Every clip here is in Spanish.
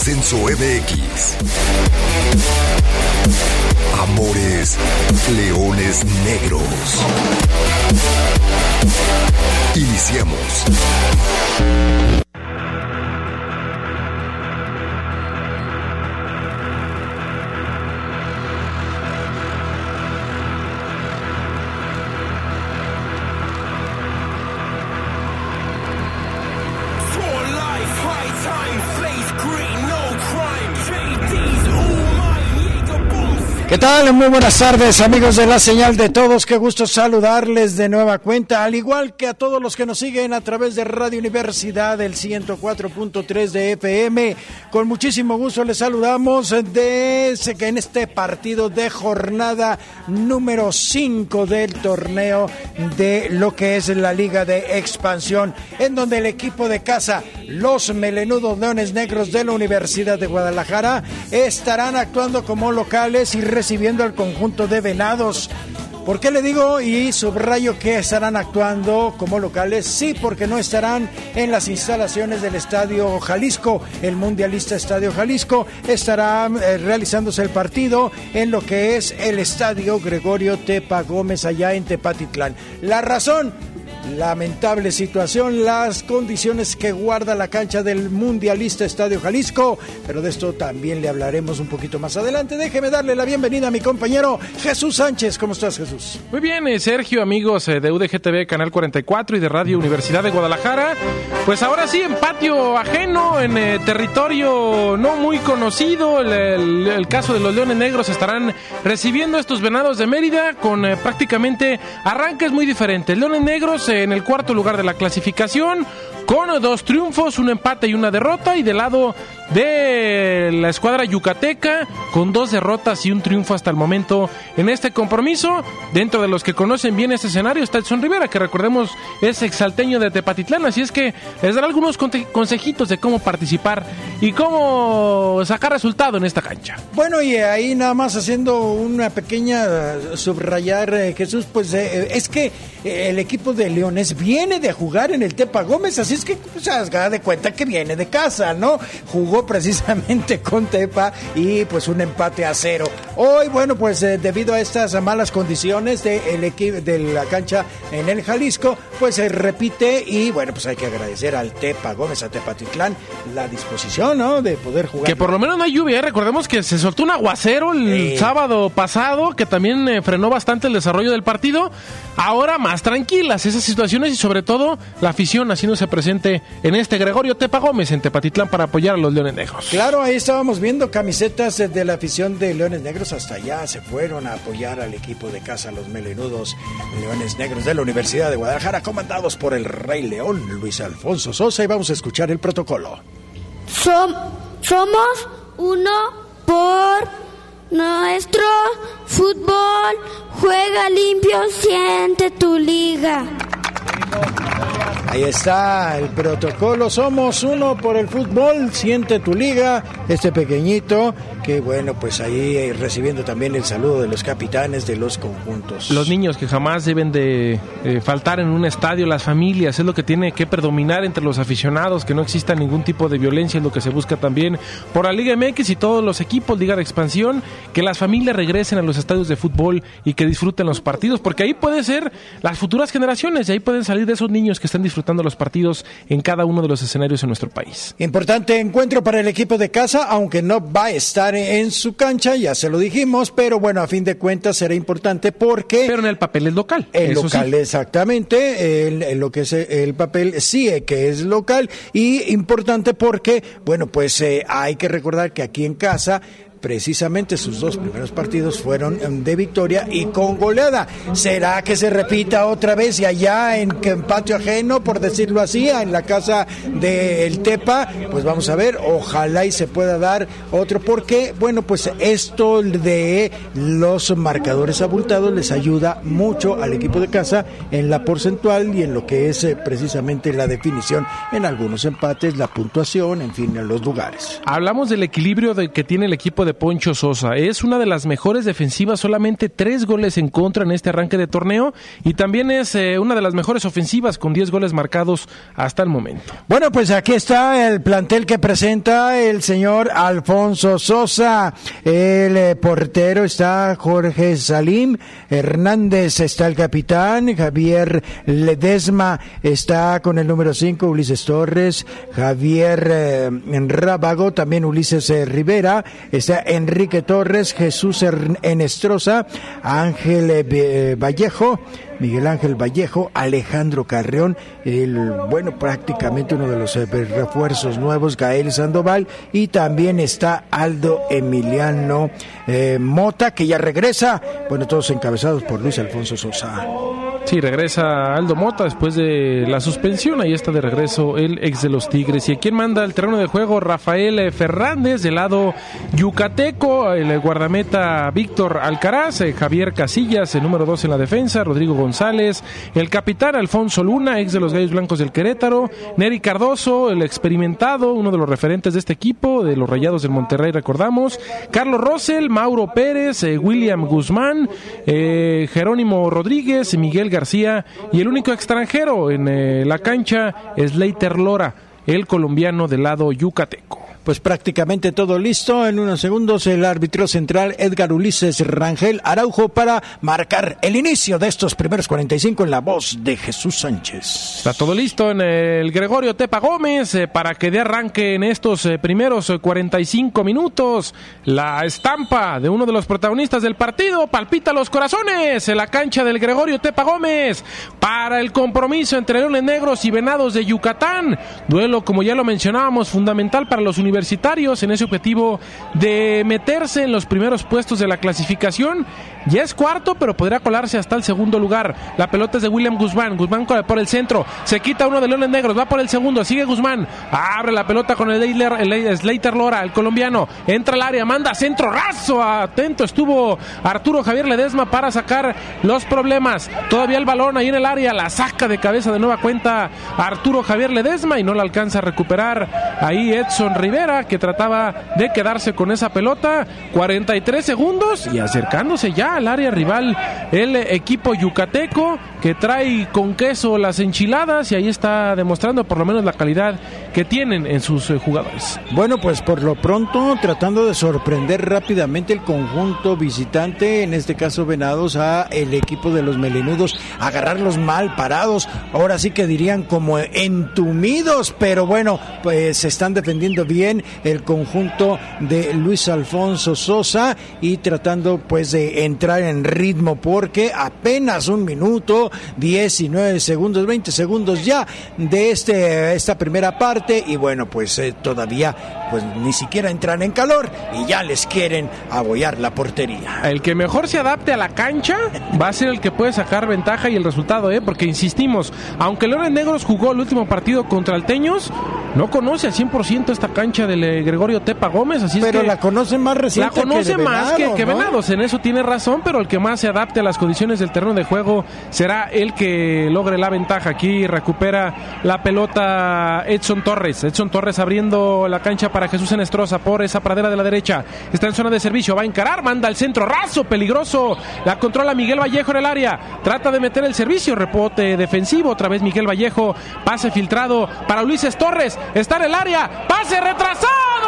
Ascenso MX. Amores Leones Negros. Iniciamos. ¿Qué tal? Muy buenas tardes, amigos de la señal de todos. Qué gusto saludarles de nueva cuenta, al igual que a todos los que nos siguen a través de Radio Universidad del 104.3 de FM. Con muchísimo gusto les saludamos en este partido de jornada número 5 del torneo de lo que es la Liga de Expansión, en donde el equipo de casa, los Melenudos Leones Negros de la Universidad de Guadalajara, estarán actuando como locales y recibiendo al conjunto de Venados. ¿Por qué le digo y subrayo que estarán actuando como locales? Sí, porque no estarán en las instalaciones del Estadio Jalisco, el mundialista Estadio Jalisco. Estará realizándose el partido en lo que es el Estadio Gregorio Tepa Gómez, allá en Tepatitlán. La razón: lamentable situación, las condiciones que guarda la cancha del mundialista Estadio Jalisco, pero de esto también le hablaremos un poquito más adelante. Déjeme darle la bienvenida a mi compañero Jesús Sánchez. ¿Cómo estás, Jesús? Muy bien, Sergio, amigos de UDGTV Canal 44 y de Radio Universidad de Guadalajara. Pues ahora sí, en patio ajeno, en territorio no muy conocido, el caso de los Leones Negros estarán recibiendo a estos Venados de Mérida con prácticamente arranques muy diferentes. Leones Negros en el cuarto lugar de la clasificación, con 2 triunfos, un empate y una derrota, y del lado de la escuadra yucateca, con 2 derrotas y un triunfo hasta el momento en este compromiso. Dentro de los que conocen bien este escenario está Edson Rivera, que recordemos es exalteño de Tepatitlán, así es que les dará algunos consejitos de cómo participar y cómo sacar resultado en esta cancha. Bueno, y ahí nada más haciendo una pequeña subrayar, Jesús, pues es que el equipo de Leones viene de jugar en el Tepa Gómez, así es que pues, haga de cuenta que viene de casa, ¿no? Jugó precisamente con Tepa y pues un empate a 0. Hoy, bueno, pues debido a estas malas condiciones del equipo de la cancha en el Jalisco, pues se repite y bueno, pues hay que agradecer al Tepa Gómez, a Tepatitlán, la disposición, ¿no? De poder jugar. Que por lo menos no hay lluvia, recordemos que se soltó un aguacero el sábado pasado, que también frenó bastante el desarrollo del partido. Ahora más tranquilas esas situaciones y sobre todo la afición haciéndose presente en este Gregorio Tepa Gómez en Tepatitlán para apoyar a los Leones Negros. Claro, ahí estábamos viendo camisetas de la afición de Leones Negros, hasta allá se fueron a apoyar al equipo de casa, los Melenudos Leones Negros de la Universidad de Guadalajara, comandados por el Rey León, Luis Alfonso Sosa, y vamos a escuchar el protocolo. Somos uno por nuestro fútbol, juega limpio, siente tu liga. Ahí está el protocolo, somos uno por el fútbol, siente tu liga, este pequeñito, que bueno, pues ahí recibiendo también el saludo de los capitanes de los conjuntos. Los niños que jamás deben de faltar en un estadio, las familias, es lo que tiene que predominar entre los aficionados, que no exista ningún tipo de violencia, es lo que se busca también por la Liga MX y todos los equipos, Liga de Expansión, que las familias regresen a los estadios de fútbol y que disfruten los partidos, porque ahí puede ser las futuras generaciones, y ahí pueden salir de esos niños que están disfrutando los partidos en cada uno de los escenarios en nuestro país. Importante encuentro para el equipo de casa, aunque no va a estar en su cancha, ya se lo dijimos, pero bueno, a fin de cuentas será importante porque... Pero en el papel es local. El local, sí. Exactamente, lo que es el papel sí que es local, y importante porque, bueno, pues hay que recordar que aquí en casa precisamente sus 2 primeros partidos fueron de victoria y con goleada. ¿Será que se repita otra vez y allá en patio ajeno, por decirlo así, en la casa del Tepa? Pues vamos a ver, ojalá y se pueda dar otro, porque bueno, pues esto de los marcadores abultados les ayuda mucho al equipo de casa en la porcentual y en lo que es precisamente la definición en algunos empates, la puntuación, en fin, en los lugares. Hablamos del equilibrio que tiene el equipo de de Poncho Sosa. Es una de las mejores defensivas, solamente 3 goles en contra en este arranque de torneo, y también es una de las mejores ofensivas con 10 goles marcados hasta el momento. Bueno, pues aquí está el plantel que presenta el señor Alfonso Sosa. El portero está Jorge Salim Hernández, está el capitán Javier Ledesma, está con el número 5 Ulises Torres, Javier Rábago, también Ulises Rivera, está Enrique Torres, Jesús Enestrosa, Ángel Vallejo, Miguel Ángel Vallejo, Alejandro Carrión, prácticamente uno de los refuerzos nuevos, Gael Sandoval, y también está Aldo Emiliano Mota, que ya regresa, todos encabezados por Luis Alfonso Sosa. Sí, regresa Aldo Mota después de la suspensión. Ahí está de regreso el ex de los Tigres. ¿Y quién manda el terreno de juego? Rafael Fernández, del lado yucateco, el guardameta Víctor Alcaraz, Javier Casillas, el número 2 en la defensa, Rodrigo González, el capitán Alfonso Luna, ex de los Gallos Blancos del Querétaro, Nery Cardoso, el experimentado, uno de los referentes de este equipo, de los Rayados del Monterrey, recordamos, Carlos Rosell, Mauro Pérez, William Guzmán, Jerónimo Rodríguez, Miguel García, y el único extranjero en la cancha es Leiter Lora, el colombiano del lado yucateco. Pues prácticamente todo listo. En unos segundos el árbitro central Edgar Ulises Rangel Araujo para marcar el inicio de estos primeros 45 en la voz de Jesús Sánchez. Está todo listo en el Gregorio Tepa Gómez para que dé arranque en estos primeros 45 minutos. La estampa de uno de los protagonistas del partido palpita los corazones en la cancha del Gregorio Tepa Gómez para el compromiso entre Leones Negros y Venados de Yucatán. Duelo, como ya lo mencionábamos, fundamental para los universitarios en ese objetivo de meterse en los primeros puestos de la clasificación. Ya es cuarto, pero podrá colarse hasta el segundo lugar. La pelota es de William Guzmán. Guzmán por el centro, se quita uno de Leones Negros, va por el segundo, sigue Guzmán, abre la pelota con el Leiter Lora, el colombiano, entra al área, manda centro raso, atento estuvo Arturo Javier Ledesma para sacar los problemas. Todavía el balón ahí en el área, la saca de cabeza de nueva cuenta Arturo Javier Ledesma y no la alcanza a recuperar ahí Edson Rivera, que trataba de quedarse con esa pelota. 43 segundos y acercándose ya al área rival el equipo yucateco, que trae con queso las enchiladas, y ahí está demostrando por lo menos la calidad que tienen en sus jugadores. Bueno, pues por lo pronto tratando de sorprender rápidamente el conjunto visitante, en este caso Venados, a el equipo de los melenudos, agarrarlos mal parados, ahora sí que dirían como entumidos, pero bueno, pues se están defendiendo bien el conjunto de Luis Alfonso Sosa y tratando pues de entrar en ritmo, porque apenas 1 minuto, 19 segundos, 20 segundos ya de esta primera parte, y bueno, pues todavía pues ni siquiera entran en calor y ya les quieren abollar la portería. El que mejor se adapte a la cancha va a ser el que puede sacar ventaja y el resultado, porque insistimos, aunque Leones Negros jugó el último partido contra Alteños, no conoce al 100% esta cancha del Gregorio Tepa Gómez, así pero es que la conocen más reciente, la conoce más Venado, que Venados, en eso tiene razón, pero el que más se adapte a las condiciones del terreno de juego será el que logre la ventaja. Aquí recupera la pelota Edson Torres abriendo la cancha para Jesús Enestrosa por esa pradera de la derecha, está en zona de servicio, va a encarar, manda el centro raso, peligroso, la controla Miguel Vallejo en el área, trata de meter el servicio, rebote defensivo, otra vez Miguel Vallejo, pase filtrado para Ulises Torres, está en el área, pase retrasado,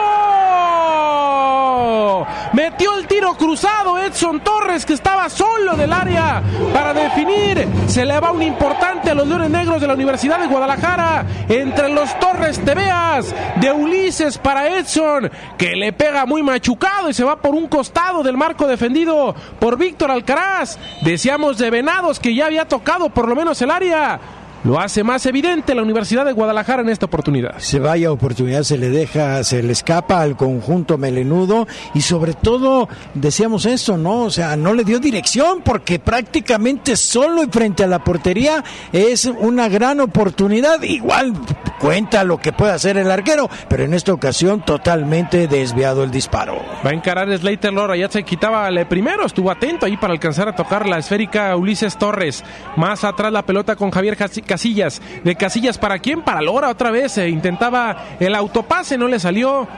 metió el tiro cruzado Edson Torres, que estaba solo del área para definir, se le va un importante a los Leones Negros de la Universidad de Guadalajara, entre los Torres Tebeas de Ulises para Edson, que le pega muy machucado y se va por un costado del marco defendido por Víctor Alcaraz. Decíamos de Venados que ya había tocado por lo menos el área, lo hace más evidente la Universidad de Guadalajara en esta oportunidad. Se vaya oportunidad, se le escapa al conjunto melenudo, y sobre todo decíamos esto, ¿no? O sea, no le dio dirección, porque prácticamente solo y frente a la portería es una gran oportunidad. Igual cuenta lo que puede hacer el arquero, pero en esta ocasión totalmente desviado el disparo. Va a encarar Leiter Lora, ya se quitaba el primero, estuvo atento ahí para alcanzar a tocar la esférica Ulises Torres. Más atrás la pelota con Javier Casillas, de Casillas para quién, para Lora otra vez, intentaba el autopase, no le salió,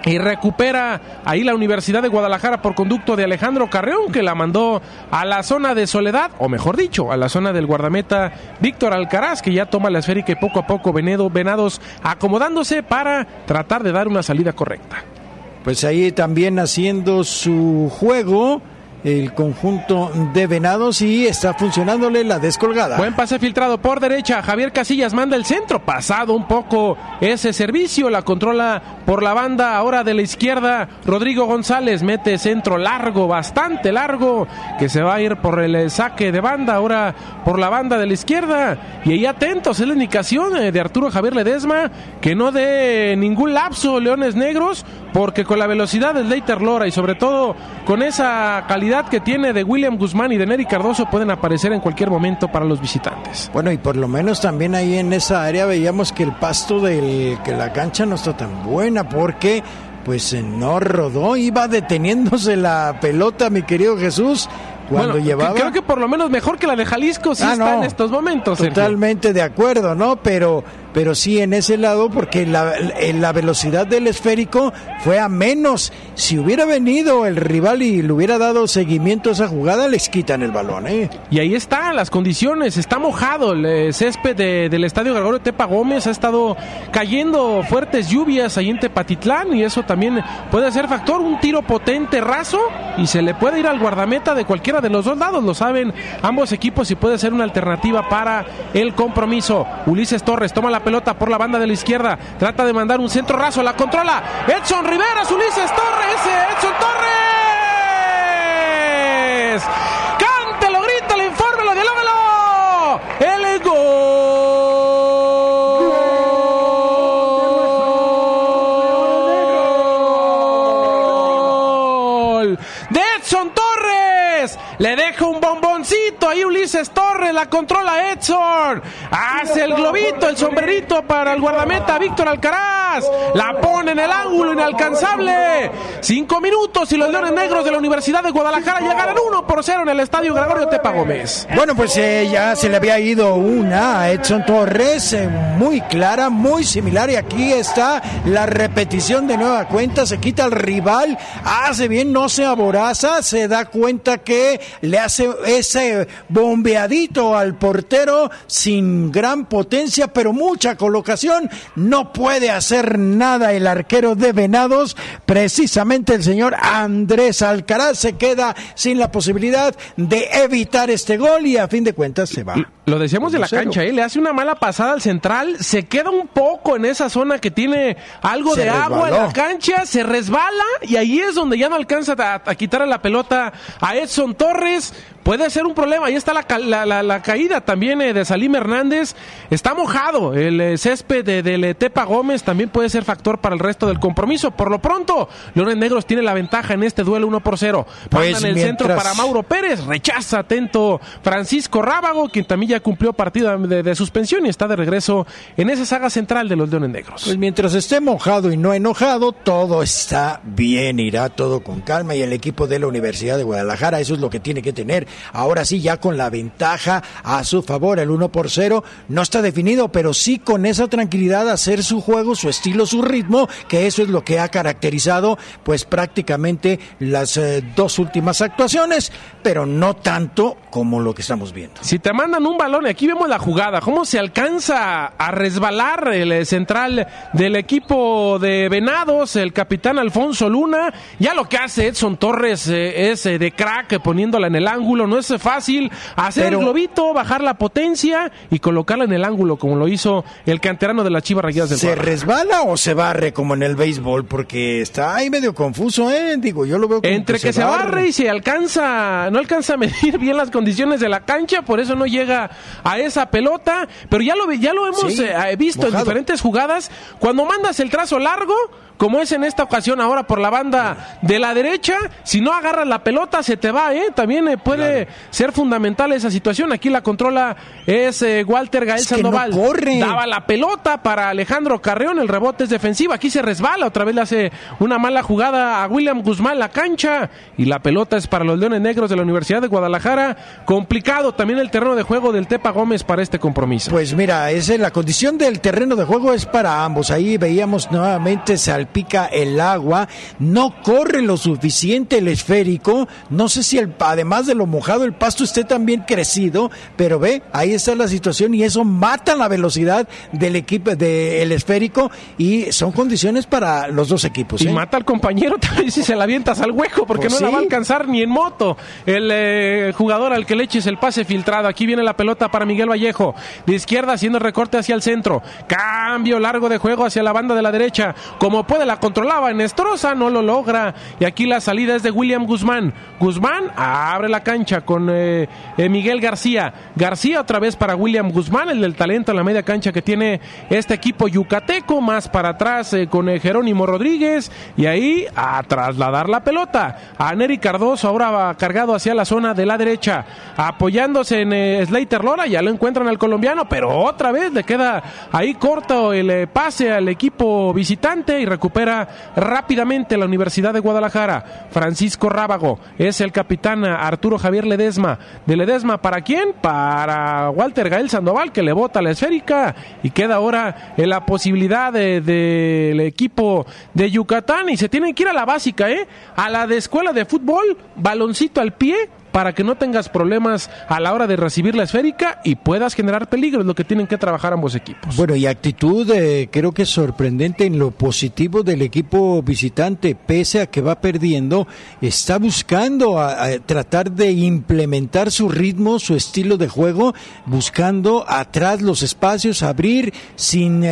Y recupera ahí la Universidad de Guadalajara por conducto de Alejandro Carreón, que la mandó a la zona de soledad, o mejor dicho, a la zona del guardameta Víctor Alcaraz, que ya toma la esférica y poco a poco Venados acomodándose para tratar de dar una salida correcta. Pues ahí también haciendo su juego el conjunto de Venados y está funcionándole la descolgada. Buen pase filtrado por derecha, Javier Casillas manda el centro, pasado un poco ese servicio, la controla por la banda ahora de la izquierda, Rodrigo González mete centro largo, bastante largo, que se va a ir por el saque de banda, ahora por la banda de la izquierda, y ahí atentos, es la indicación de Arturo Javier Ledesma, que no dé ningún lapso Leones Negros, porque con la velocidad del Leiter Lora y sobre todo con esa calidad que tiene de William Guzmán y de Nery Cardoso, pueden aparecer en cualquier momento para los visitantes. Bueno, y por lo menos también ahí en esa área veíamos que el pasto que la cancha no está tan buena, porque pues no rodó, iba deteniéndose la pelota, mi querido Jesús, cuando llevaba... Creo que por lo menos mejor que la de Jalisco está en estos momentos, totalmente Sergio. De acuerdo, ¿no? Pero sí en ese lado, porque la velocidad del esférico fue a menos. Si hubiera venido el rival y le hubiera dado seguimiento a esa jugada, les quitan el balón, ¿eh? Y ahí están las condiciones, está mojado el césped del Estadio Gregorio Tepa Gómez, ha estado cayendo fuertes lluvias ahí en Tepatitlán y eso también puede ser factor, un tiro potente raso y se le puede ir al guardameta de cualquiera de los dos lados, lo saben ambos equipos y puede ser una alternativa para el compromiso. Ulises Torres toma la pelota por la banda de la izquierda, trata de mandar un centro raso, la controla Edson Riveras, Ulises Torres, Edson Torres, cántelo, grítalo, infórmelo, dialógalo, el gol de Edson Torres, le deja un bomboncito ahí Ulises Torres, la controla Edson, hace el globito, el sombrerito para el guardameta Víctor Alcaraz, la pone en el ángulo inalcanzable, 5 minutos y los Leones Negros de la Universidad de Guadalajara ya ganan 1-0 en el Estadio Gregorio Tepa Gómez. Bueno, pues ya se le había ido una a Edson Torres, muy clara, muy similar, y aquí está la repetición de nueva cuenta, se quita al rival, hace bien, no se aboraza, se da cuenta que le hace ese bombeadito al portero sin gran potencia, pero mucha colocación, no puede hacer nada el arquero de Venados, precisamente el señor Andrés Alcaraz se queda sin la posibilidad de evitar este gol y a fin de cuentas se va. Lo decíamos de la cancha, le hace una mala pasada al central, se queda un poco en esa zona que tiene algo de agua en la cancha, se resbala y ahí es donde ya no alcanza a quitarle la pelota a Edson Torres. Puede ser un problema, ahí está la caída también de Salim Hernández, está mojado el césped del Tepa Gómez, también puede ser factor para el resto del compromiso. Por lo pronto, Leones Negros tiene la ventaja en este duelo 1-0. Mandan el centro para Mauro Pérez, rechaza atento Francisco Rábago, quien también ya cumplió partido de suspensión y está de regreso en esa saga central de los Leones Negros. Pues mientras esté mojado y no enojado, todo está bien, irá todo con calma y el equipo de la Universidad de Guadalajara, eso es lo que tiene que tener. Ahora sí, ya con la ventaja a su favor, el 1-0 no está definido, pero sí con esa tranquilidad hacer su juego, su estilo, su ritmo, que eso es lo que ha caracterizado pues prácticamente las dos últimas actuaciones, pero no tanto como lo que estamos viendo. Si te mandan un balón, aquí vemos la jugada, cómo se alcanza a resbalar el central del equipo de Venados, el capitán Alfonso Luna, ya lo que hace Edson Torres es de crack, poniéndola en el ángulo, no es fácil hacer el globito, bajar la potencia y colocarla en el ángulo como lo hizo el canterano de las Chivas Rayadas del Guadalajara. ¿Se resbala o se barre como en el béisbol? Porque está ahí medio confuso, digo, yo lo veo como entre que se barre y se no alcanza a medir bien las condiciones de la cancha, por eso no llega a esa pelota, pero ya lo hemos visto mojado en diferentes jugadas, cuando mandas el trazo largo, como es en esta ocasión ahora por la banda de la derecha, si no agarras la pelota se te va, también puede ser fundamental esa situación. Aquí la controla es Walter Gael Sandoval, no corre. Daba la pelota para Alejandro Carreón, el rebote es defensivo, aquí se resbala, otra vez le hace una mala jugada a William Guzmán la cancha y la pelota es para los Leones Negros de la Universidad de Guadalajara. Complicado también el terreno de juego del el Tepa Gómez para este compromiso? Pues mira, la condición del terreno de juego es para ambos. Ahí veíamos nuevamente salpica el agua, no corre lo suficiente el esférico. No sé si además de lo mojado el pasto esté también crecido, pero ve, ahí está la situación y eso mata la velocidad del equipo del esférico y son condiciones para los dos equipos. Y mata al compañero también si se la avientas al hueco, porque pues no la va a alcanzar ni en moto. El jugador al que le eches el pase filtrado. Aquí viene la pelota para Miguel Vallejo, de izquierda haciendo el recorte hacia el centro, cambio largo de juego hacia la banda de la derecha, como puede la controlaba en Estroza, no lo logra, y aquí la salida es de William Guzmán. Guzmán abre la cancha con Miguel García otra vez para William Guzmán, el del talento en la media cancha que tiene este equipo yucateco, más para atrás con Jerónimo Rodríguez, y ahí a trasladar la pelota a Nery Cardoso, ahora va cargado hacia la zona de la derecha, apoyándose en Slater Lora, ya lo encuentran al colombiano, pero otra vez le queda ahí corto el pase al equipo visitante y recupera rápidamente la Universidad de Guadalajara. Francisco Rábago es el capitán Arturo Javier Ledesma. ¿De Ledesma para quién? Para Walter Gael Sandoval, que le bota la esférica y queda ahora en la posibilidad del equipo de Yucatán y se tienen que ir a la básica, a la de escuela de fútbol, baloncito al pie, para que no tengas problemas a la hora de recibir la esférica y puedas generar peligro, es lo que tienen que trabajar ambos equipos. Bueno, y actitud creo que es sorprendente en lo positivo del equipo visitante, pese a que va perdiendo, está buscando a tratar de implementar su ritmo, su estilo de juego, buscando atrás los espacios, abrir sin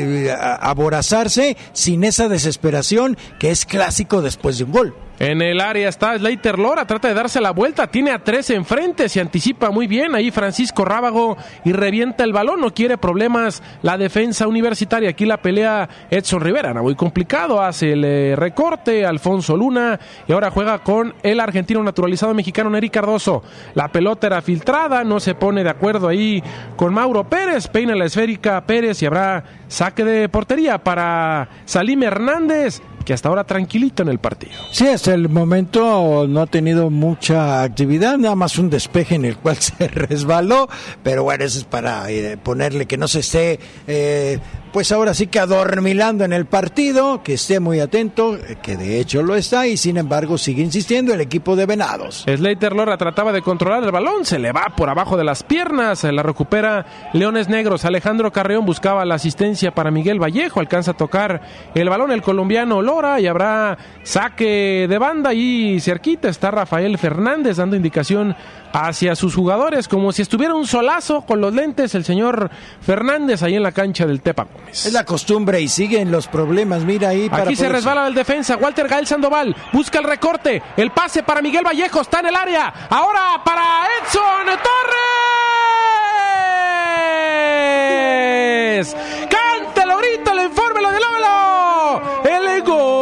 aborazarse, sin esa desesperación que es clásico después de un gol. En el área está Slater Lora, trata de darse la vuelta, tiene a 3 enfrente, se anticipa muy bien, ahí Francisco Rábago y revienta el balón, no quiere problemas la defensa universitaria, aquí la pelea Edson Rivera, era muy complicado, hace el recorte, Alfonso Luna, y ahora juega con el argentino naturalizado mexicano Nery Cardoso, la pelota era filtrada, no se pone de acuerdo ahí con Mauro Pérez, peina la esférica Pérez y habrá saque de portería para Salim Hernández, que hasta ahora tranquilito en el partido. Sí, hasta el momento no ha tenido mucha actividad, nada más un despeje en el cual se resbaló, pero bueno, eso es para ponerle que no se esté, pues ahora sí que adormilando en el partido, que esté muy atento, que de hecho lo está, y sin embargo sigue insistiendo el equipo de Venados. Slater Lora trataba de controlar el balón, se le va por abajo de las piernas, la recupera Leones Negros, Alejandro Carreón buscaba la asistencia para Miguel Vallejo, alcanza a tocar el balón el colombiano Lora y habrá saque de banda y cerquita está Rafael Fernández dando indicación hacia sus jugadores, como si estuviera un solazo con los lentes el señor Fernández ahí en la cancha del Tepa Gómez. Es la costumbre y siguen los problemas, mira ahí. Aquí se resbala el defensa, Walter Gael Sandoval, busca el recorte, el pase para Miguel Vallejo, está en el área, ahora para Edson Torres. Cántelo ahorita el informe, lo de Lolo, el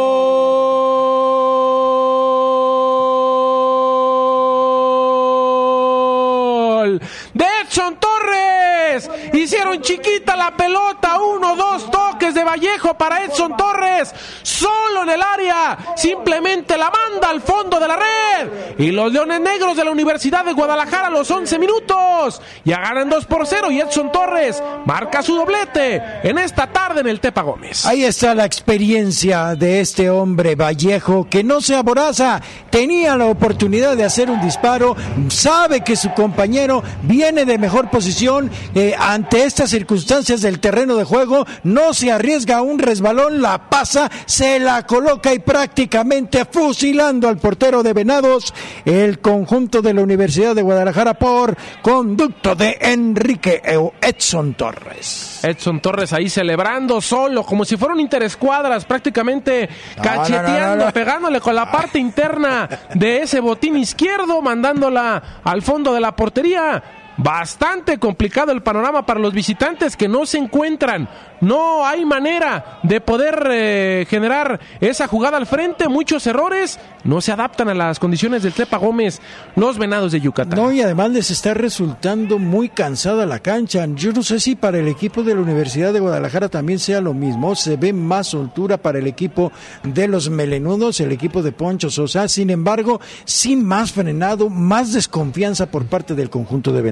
gol de Edson Torres, hicieron chiquita la pelota, 1-2 toques de Vallejo para Edson Torres, solo en el área, simplemente la manda al fondo de la red, y los Leones Negros de la Universidad de Guadalajara a los 11 minutos, ya ganan 2-0 y Edson Torres marca su doblete en esta tarde en el Tepa Gómez. Ahí está la experiencia de este hombre Vallejo, que no se aboraza, tenía la oportunidad de hacer un disparo, sabe que su compañero viene de mejor posición, ante estas circunstancias del terreno de juego, no se arriesga a un resbalón, la pasa, se la coloca y prácticamente fusilando al portero de Venados, el conjunto de la Universidad de Guadalajara por conducto de Enrique Edson Torres. Edson Torres ahí celebrando solo, como si fuera un interescuadras, prácticamente cacheteando, pegándole con la parte interna de ese botín izquierdo, mandándola al fondo de la portería. Bastante complicado el panorama para los visitantes que no se encuentran, no hay manera de poder generar esa jugada al frente, muchos errores, no se adaptan a las condiciones del Tepa Gómez, los Venados de Yucatán. No, y además les está resultando muy cansada la cancha, yo no sé si para el equipo de la Universidad de Guadalajara también sea lo mismo, se ve más soltura para el equipo de los melenudos, el equipo de Poncho Sosa, sin embargo, sí más frenado, más desconfianza por parte del conjunto de Venados.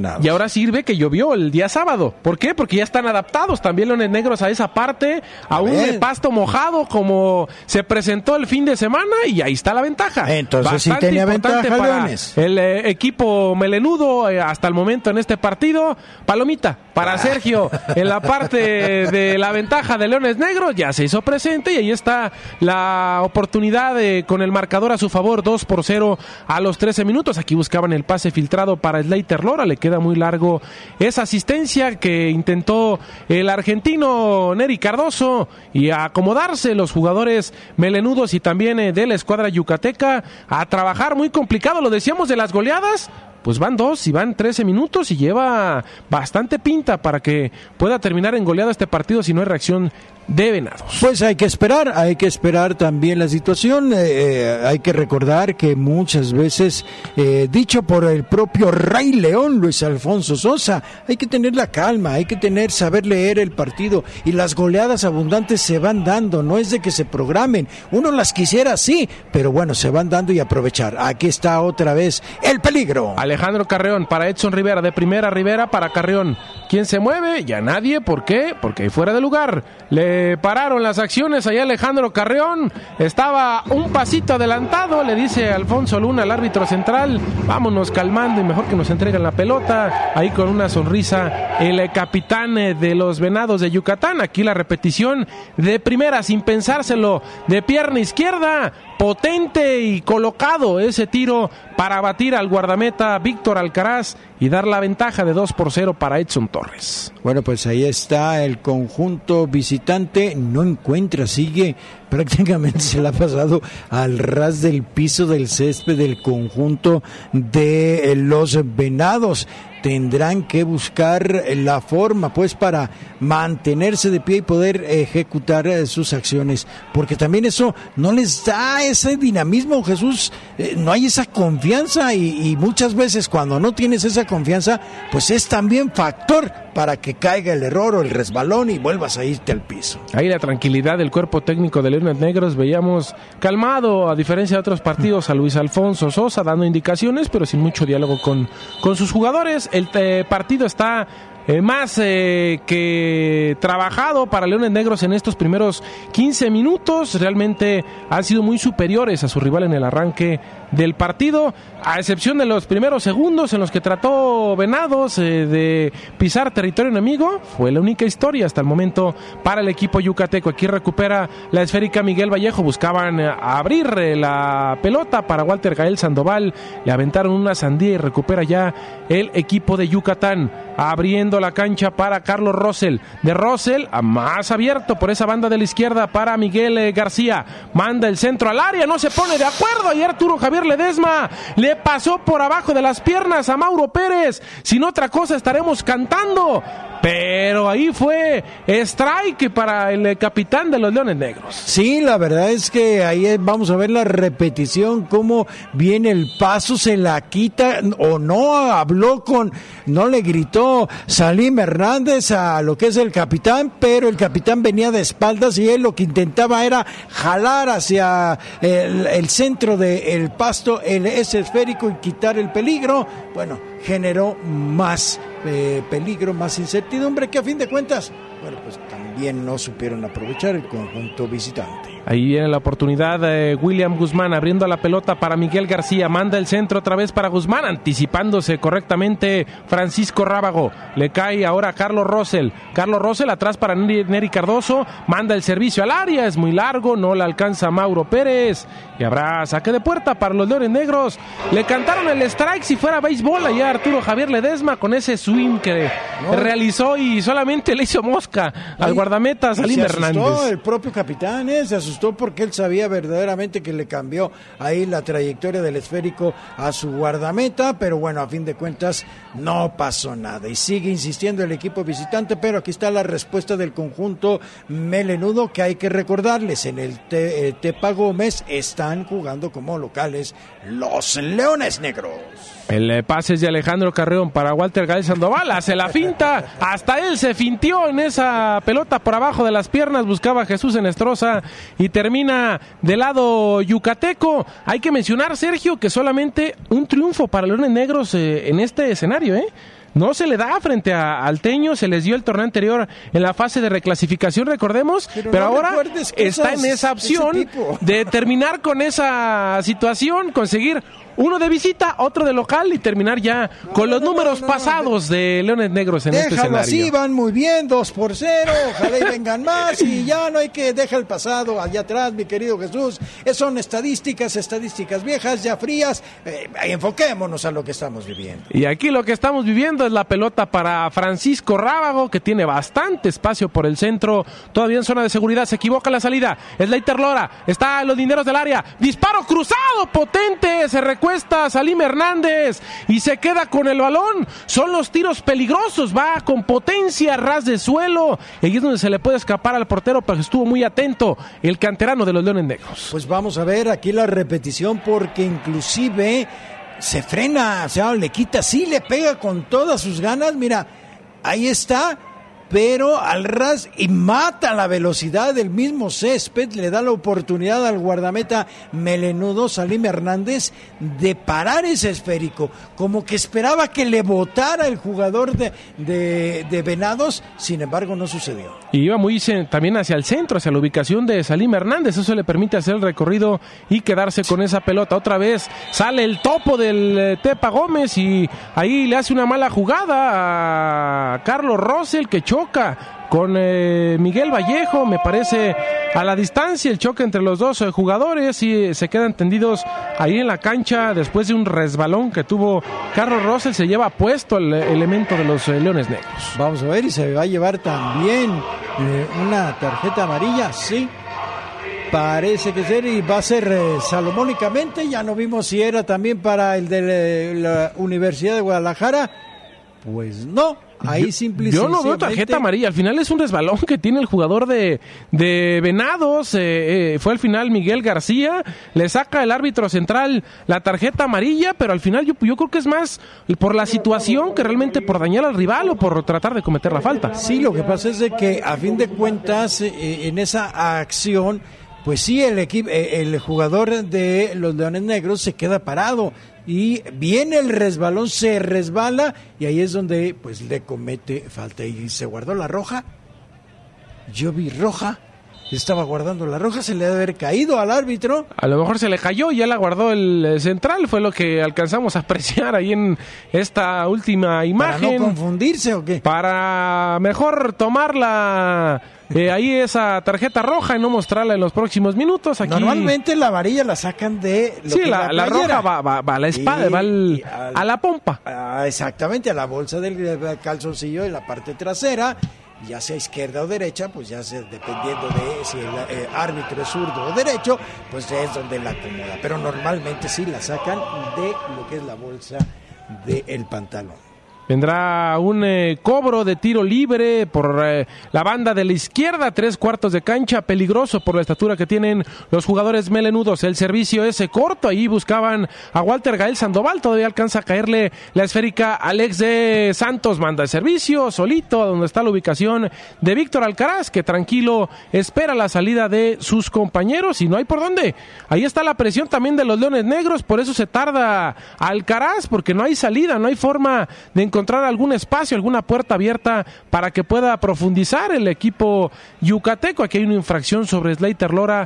Venados. Y ahora sirve que llovió el día sábado. ¿Por qué? Porque ya están adaptados también Leones Negros a esa parte, a un pasto mojado como se presentó el fin de semana, y ahí está la ventaja. Entonces bastante sí tenía importante ventaja para Leones. el equipo melenudo hasta el momento en este partido. Palomita para Sergio en la parte de la ventaja de Leones Negros, ya se hizo presente y ahí está la oportunidad con el marcador a su favor, 2-0 a los 13 minutos. Aquí buscaban el pase filtrado para Slater Lora, le queda muy largo esa asistencia que intentó el argentino Nery Cardoso, y a acomodarse los jugadores melenudos y también de la escuadra yucateca a trabajar. Muy complicado, lo decíamos de las goleadas. Pues van 2 y van 13 minutos y lleva bastante pinta para que pueda terminar en goleada este partido si no hay reacción de Venados. Pues hay que esperar también la situación. Hay que recordar que muchas veces, dicho por el propio Rey León, Luis Alfonso Sosa, hay que tener la calma, hay que saber leer el partido, y las goleadas abundantes se van dando, no es de que se programen, uno las quisiera sí, pero bueno, se van dando y aprovechar. Aquí está otra vez el peligro. Alejandro Carreón para Edson Rivera, de primera Rivera para Carreón. ¿Quién se mueve? Ya nadie. ¿Por qué? Porque hay fuera de lugar. Le pararon las acciones allá Alejandro Carreón. Estaba un pasito adelantado. Le dice Alfonso Luna, el árbitro central, vámonos calmando y mejor que nos entreguen la pelota. Ahí con una sonrisa el capitán de los Venados de Yucatán. Aquí la repetición de primera, sin pensárselo, de pierna izquierda. Potente y colocado ese tiro para batir al guardameta Víctor Alcaraz y dar la ventaja de 2-0 para Edson Torres. Bueno, pues ahí está el conjunto visitante, no encuentra, sigue, prácticamente se la ha pasado al ras del piso del césped del conjunto de los Venados. Tendrán que buscar la forma pues para mantenerse de pie y poder ejecutar sus acciones, porque también eso no les da ese dinamismo, Jesús, no hay esa confianza, y muchas veces cuando no tienes esa confianza pues es también factor para que caiga el error o el resbalón y vuelvas a irte al piso. Ahí la tranquilidad del cuerpo técnico de Leones Negros, veíamos calmado, a diferencia de otros partidos, a Luis Alfonso Sosa dando indicaciones, pero sin mucho diálogo con sus jugadores. El partido está más que trabajado para Leones Negros en estos primeros 15 minutos. Realmente han sido muy superiores a su rival en el arranque del partido, a excepción de los primeros segundos en los que trató Venados de pisar territorio enemigo. Fue la única historia hasta el momento para el equipo yucateco. Aquí recupera la esférica Miguel Vallejo, buscaban abrir la pelota para Walter Gael Sandoval, le aventaron una sandía y recupera ya el equipo de Yucatán, abriendo la cancha para Carlos Rosell. De Rosell a más abierto por esa banda de la izquierda para Miguel García, manda el centro al área, no se pone de acuerdo y Arturo Javier Ledesma le pasó por abajo de las piernas a Mauro Pérez. Sin otra cosa estaremos cantando, pero ahí fue strike para el capitán de los Leones Negros. Sí, la verdad es que ahí vamos a ver la repetición, cómo viene el paso, se la quita o no habló no le gritó Salim Hernández a lo que es el capitán, pero el capitán venía de espaldas y él lo que intentaba era jalar hacia el centro del pasto ese esférico y quitar el peligro. Bueno, generó más peligro, más incertidumbre, que a fin de cuentas, bueno, pues también no supieron aprovechar el conjunto visitante. Ahí viene la oportunidad de William Guzmán abriendo la pelota para Miguel García, manda el centro otra vez para Guzmán, anticipándose correctamente Francisco Rábago, le cae ahora a Carlos Rosell atrás para Nery Cardoso, manda el servicio al área, es muy largo, no le alcanza Mauro Pérez y habrá saque de puerta para los Leones Negros. Le cantaron el strike si fuera béisbol allá Arturo Javier Ledesma con ese swing que realizó y solamente le hizo mosca al guardameta Salim Hernández. El propio capitán se asustó porque él sabía verdaderamente que le cambió ahí la trayectoria del esférico a su guardameta, pero bueno, a fin de cuentas no pasó nada y sigue insistiendo el equipo visitante, pero aquí está la respuesta del conjunto melenudo, que hay que recordarles, en el Tepa Gómez están jugando como locales los Leones Negros. El pase es de Alejandro Carreón para Walter Gael Sandoval, hace la finta, hasta él se fintió en esa pelota por abajo de las piernas, buscaba a Jesús Enestrosa y termina del lado yucateco. Hay que mencionar, Sergio, que solamente un triunfo para Leones Negros en este escenario, no se le da frente al Teño, se les dio el torneo anterior en la fase de reclasificación, recordemos, pero no ahora está en esa opción de terminar con esa situación, conseguir uno de visita, otro de local y terminar ya con los números pasados de Leones Negros en este escenario. Así, van muy bien, 2-0, ojalá y vengan más y ya no hay que dejar el pasado allá atrás, mi querido Jesús. Son estadísticas viejas, ya frías, enfoquémonos a lo que estamos viviendo. Y aquí lo que estamos viviendo es la pelota para Francisco Rábago, que tiene bastante espacio por el centro, todavía en zona de seguridad, se equivoca la salida, Slater Lora, está en los dineros del área, disparo cruzado, potente, se recuesta Salim Hernández y se queda con el balón. Son los tiros peligrosos, va con potencia, ras de suelo, y ahí es donde se le puede escapar al portero, pero estuvo muy atento el canterano de los Leones Negros. Pues vamos a ver aquí la repetición, porque inclusive se frena, o sea, le quita, sí le pega con todas sus ganas, mira, ahí está, pero al ras y mata la velocidad del mismo césped, le da la oportunidad al guardameta melenudo Salim Hernández de parar ese esférico, como que esperaba que le botara el jugador de Venados, sin embargo no sucedió. Y iba muy también hacia el centro, hacia la ubicación de Salim Hernández, eso le permite hacer el recorrido y quedarse con esa pelota. Otra vez sale el topo del Tepa Gómez y ahí le hace una mala jugada a Carlos Rosell, que choca con Miguel Vallejo, me parece a la distancia, el choque entre los dos jugadores y se quedan tendidos ahí en la cancha después de un resbalón que tuvo Carlos Rosell, se lleva puesto el elemento de los Leones Negros. Vamos a ver, y se va a llevar también una tarjeta amarilla, sí. Parece que ser, y va a ser salomónicamente, ya no vimos si era también para el de la Universidad de Guadalajara, pues no. Ahí yo no veo tarjeta amarilla, al final es un resbalón que tiene el jugador de Venados, fue al final Miguel García, le saca el árbitro central la tarjeta amarilla, pero al final yo creo que es más por la situación que realmente por dañar al rival o por tratar de cometer la falta. Sí, lo que pasa es de que a fin de cuentas en esa acción, pues sí, el jugador de los Leones Negros se queda parado y viene el resbalón, se resbala y ahí es donde pues le comete falta y se guardó la roja. Yo vi roja, estaba guardando la roja, se le debe haber caído al árbitro. A lo mejor se le cayó y ya la guardó el central, fue lo que alcanzamos a apreciar ahí en esta última imagen. ¿Para no confundirse o qué? Para mejor tomarla ahí esa tarjeta roja y no mostrarla en los próximos minutos. Aquí normalmente la varilla la sacan de lo sí, la roja va a la espada, a la pompa. Exactamente, a la bolsa del calzoncillo de la parte trasera, ya sea izquierda o derecha, pues ya sea dependiendo de si el árbitro es zurdo o derecho, pues es donde la acomoda. Pero normalmente sí la sacan de lo que es la bolsa del pantalón. Vendrá un cobro de tiro libre por la banda de la izquierda, 3/4 de cancha, peligroso por la estatura que tienen los jugadores melenudos. El servicio es corto, ahí buscaban a Walter Gael Sandoval, todavía alcanza a caerle la esférica Alex de Santos, manda el servicio solito a donde está la ubicación de Víctor Alcaraz, que tranquilo espera la salida de sus compañeros y no hay por dónde. Ahí está la presión también de los Leones Negros, por eso se tarda Alcaraz, porque no hay salida, no hay forma de encontrar algún espacio, alguna puerta abierta para que pueda profundizar el equipo yucateco. Aquí hay una infracción sobre Slater Lora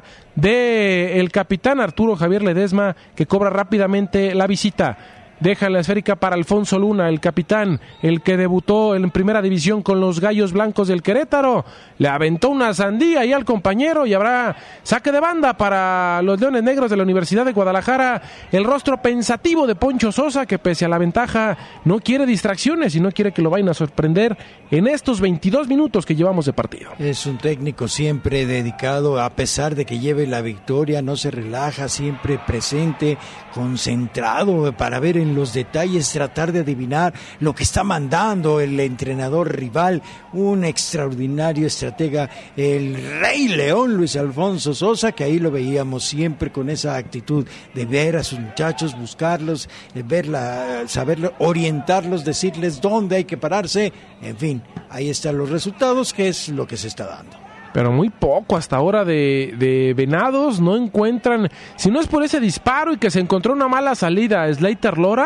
del capitán Arturo Javier Ledesma, que cobra rápidamente la visita. Deja la esférica para Alfonso Luna, el capitán, el que debutó en primera división con los Gallos Blancos del Querétaro. Le aventó una sandía ahí al compañero y habrá saque de banda para los Leones Negros de la Universidad de Guadalajara. El rostro pensativo de Poncho Sosa, que pese a la ventaja no quiere distracciones y no quiere que lo vayan a sorprender en estos 22 minutos que llevamos de partido. Es un técnico siempre dedicado, a pesar de que lleve la victoria, no se relaja, siempre presente, concentrado para ver en los detalles, tratar de adivinar lo que está mandando el entrenador rival, un extraordinario estratega, el Rey León Luis Alfonso Sosa, que ahí lo veíamos siempre con esa actitud de ver a sus muchachos, buscarlos, saberlo, orientarlos, decirles dónde hay que pararse, en fin, ahí están los resultados, que es lo que se está dando. Pero muy poco hasta ahora de Venados, no encuentran, si no es por ese disparo y que se encontró una mala salida a Slater Lora,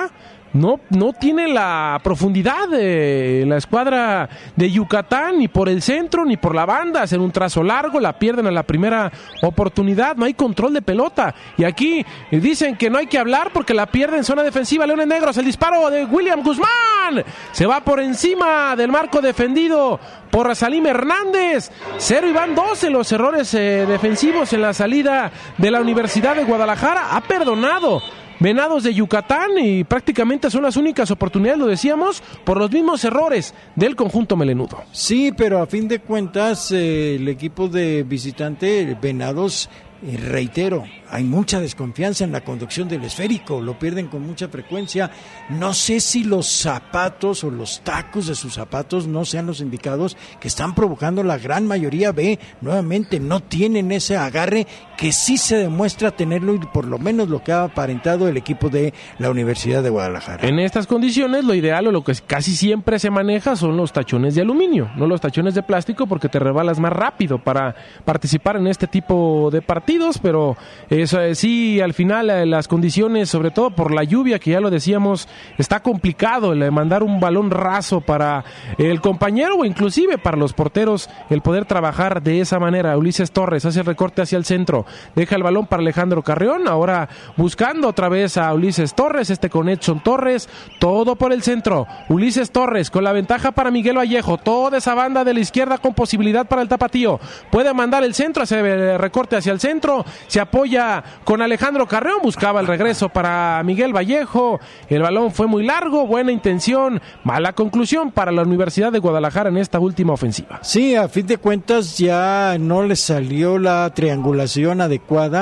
no tiene la profundidad de la escuadra de Yucatán, ni por el centro ni por la banda. Hacen un trazo largo, la pierden a la primera oportunidad, no hay control de pelota. Y aquí dicen que no hay que hablar porque la pierden en zona defensiva Leones Negros. El disparo de William Guzmán se va por encima del marco defendido por Salim Hernández. 0 y van 12 los errores defensivos en la salida de la Universidad de Guadalajara. Ha perdonado Venados de Yucatán y prácticamente son las únicas oportunidades, lo decíamos, por los mismos errores del conjunto melenudo. Sí, pero a fin de cuentas el equipo de visitante Venados, reitero, hay mucha desconfianza en la conducción del esférico, lo pierden con mucha frecuencia. No sé si los zapatos o los tacos de sus zapatos no sean los indicados que están provocando la gran mayoría. Nuevamente no tienen ese agarre que sí se demuestra tenerlo, y por lo menos lo que ha aparentado el equipo de la Universidad de Guadalajara. En estas condiciones lo ideal o lo que casi siempre se maneja son los tachones de aluminio, no los tachones de plástico, porque te rebalas más rápido para participar en este tipo de partidos. Pero sí, al final las condiciones, sobre todo por la lluvia, que ya lo decíamos, está complicado el mandar un balón raso para el compañero o inclusive para los porteros el poder trabajar de esa manera. Ulises Torres hace el recorte hacia el centro, deja el balón para Alejandro Carrión, ahora buscando otra vez a Ulises Torres, con Edson Torres, todo por el centro. Ulises Torres con la ventaja para Miguel Vallejo, toda esa banda de la izquierda con posibilidad para el tapatío, puede mandar el centro, hace el recorte hacia el centro, se apoya con Alejandro Carrión, buscaba el regreso para Miguel Vallejo, el balón fue muy largo, buena intención, mala conclusión para la Universidad de Guadalajara en esta última ofensiva. Sí, a fin de cuentas ya no le salió la triangulación adecuada,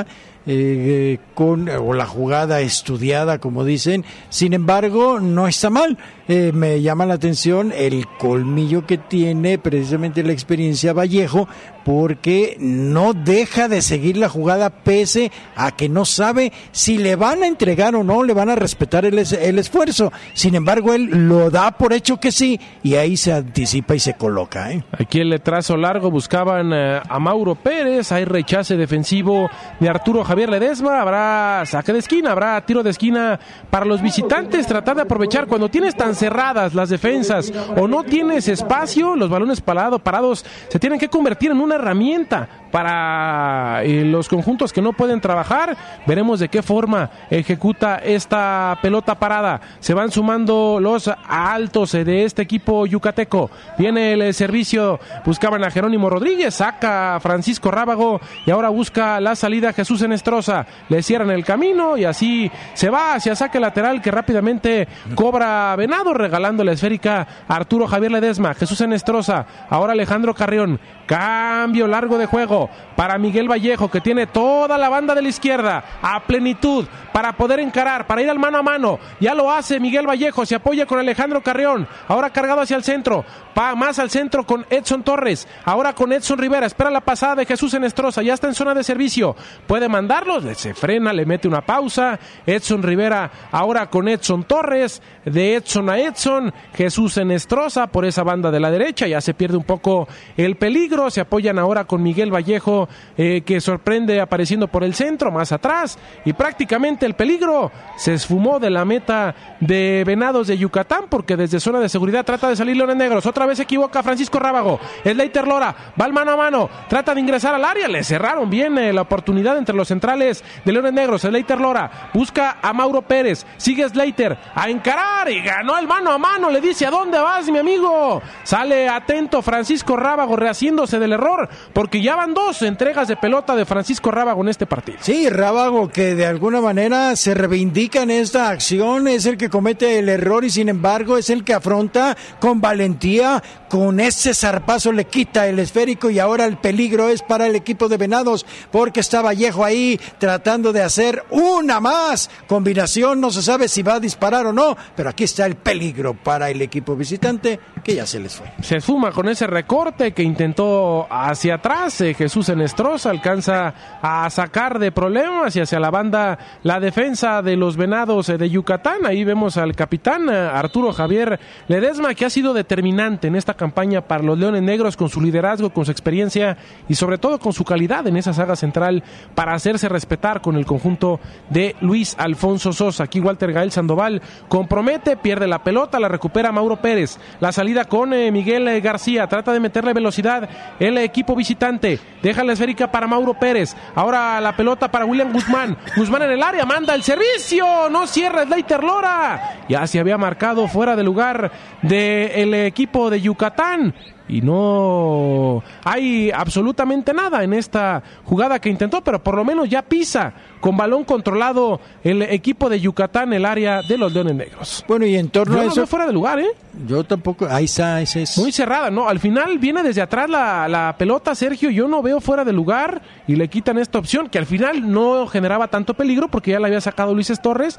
o la jugada estudiada, como dicen. Sin embargo, no está mal. Me llama la atención el colmillo que tiene precisamente la experiencia Vallejo, porque no deja de seguir la jugada pese a que no sabe si le van a entregar o no, le van a respetar el esfuerzo. Sin embargo, él lo da por hecho que sí, y ahí se anticipa y se coloca. Aquí el trazo largo, buscaban a Mauro Pérez, hay rechace defensivo de Arturo Javier Ledesma, habrá saque de esquina, habrá tiro de esquina para los visitantes. Tratar de aprovechar cuando tienes tan cerradas las defensas o no tienes espacio, los balones parados se tienen que convertir en una herramienta para los conjuntos que no pueden trabajar. Veremos de qué forma ejecuta esta pelota parada. Se van sumando los altos de este equipo yucateco. Viene el servicio, buscaban a Jerónimo Rodríguez, saca a Francisco Rábago y ahora busca la salida Jesús Enestrosa. Le cierran el camino y así se va hacia saque lateral que rápidamente cobra Venado, regalando la esférica a Arturo Javier Ledesma. Jesús Enestrosa, ahora Alejandro Carrión. Cambio largo de juego para Miguel Vallejo, que tiene toda la banda de la izquierda a plenitud para poder encarar, para ir al mano a mano. Ya lo hace Miguel Vallejo, se apoya con Alejandro Carrión, ahora cargado hacia el centro, más al centro con Edson Torres, ahora con Edson Rivera, espera la pasada de Jesús Enestrosa, ya está en zona de servicio, puede mandarlo, se frena, le mete una pausa. Edson Rivera ahora con Edson Torres, de Edson a Edson, Jesús Enestrosa por esa banda de la derecha, ya se pierde un poco el peligro. Se apoyan ahora con Miguel Vallejo, que sorprende apareciendo por el centro, más atrás, y prácticamente el peligro se esfumó de la meta de Venados de Yucatán, porque desde zona de seguridad trata de salir Leones Negros. Otra vez se equivoca Francisco Rábago, Slater Lora, va al mano a mano, trata de ingresar al área, le cerraron bien la oportunidad entre los centrales de Leones Negros. Slater Lora busca a Mauro Pérez, sigue Slater a encarar y ganó el mano a mano, le dice: ¿a dónde vas, mi amigo? Sale atento Francisco Rábago, rehaciéndose del error, porque ya van 2 entregas de pelota de Francisco Rábago en este partido. Sí, Rábago, que de alguna manera se reivindica en esta acción, es el que comete el error y sin embargo es el que afronta con valentía, con ese zarpazo le quita el esférico y ahora el peligro es para el equipo de Venados, porque está Vallejo ahí tratando de hacer una más combinación, no se sabe si va a disparar o no, pero aquí está el peligro para el equipo visitante, que ya se les fue. Se esfuma con ese recorte que intentó hacia atrás Jesús Enestrosa alcanza a sacar de problemas y hacia la banda la defensa de los Venados de Yucatán. Ahí vemos al capitán Arturo Javier Ledesma, que ha sido determinante en esta campaña para los Leones Negros, con su liderazgo, con su experiencia y sobre todo con su calidad en esa saga central para hacerse respetar con el conjunto de Luis Alfonso Sosa. Aquí Walter Gael Sandoval compromete, pierde la pelota, la recupera Mauro Pérez. La salida con Miguel García, trata de meterle velocidad el equipo visitante, deja la esférica para Mauro Pérez, ahora la pelota para William Guzmán, Guzmán en el área, manda el servicio, no cierra Slater Lora, ya se había marcado fuera de lugar del equipo de Yucatán. Y no hay absolutamente nada en esta jugada que intentó, pero por lo menos ya pisa con balón controlado el equipo de Yucatán, el área de los Leones Negros. Bueno, y en torno a eso... No fuera de lugar, ¿eh? Yo tampoco, ahí está, ese es... Muy cerrada, ¿no? Al final viene desde atrás la pelota, Sergio, yo no veo fuera de lugar y le quitan esta opción, que al final no generaba tanto peligro porque ya la había sacado Luis Torres,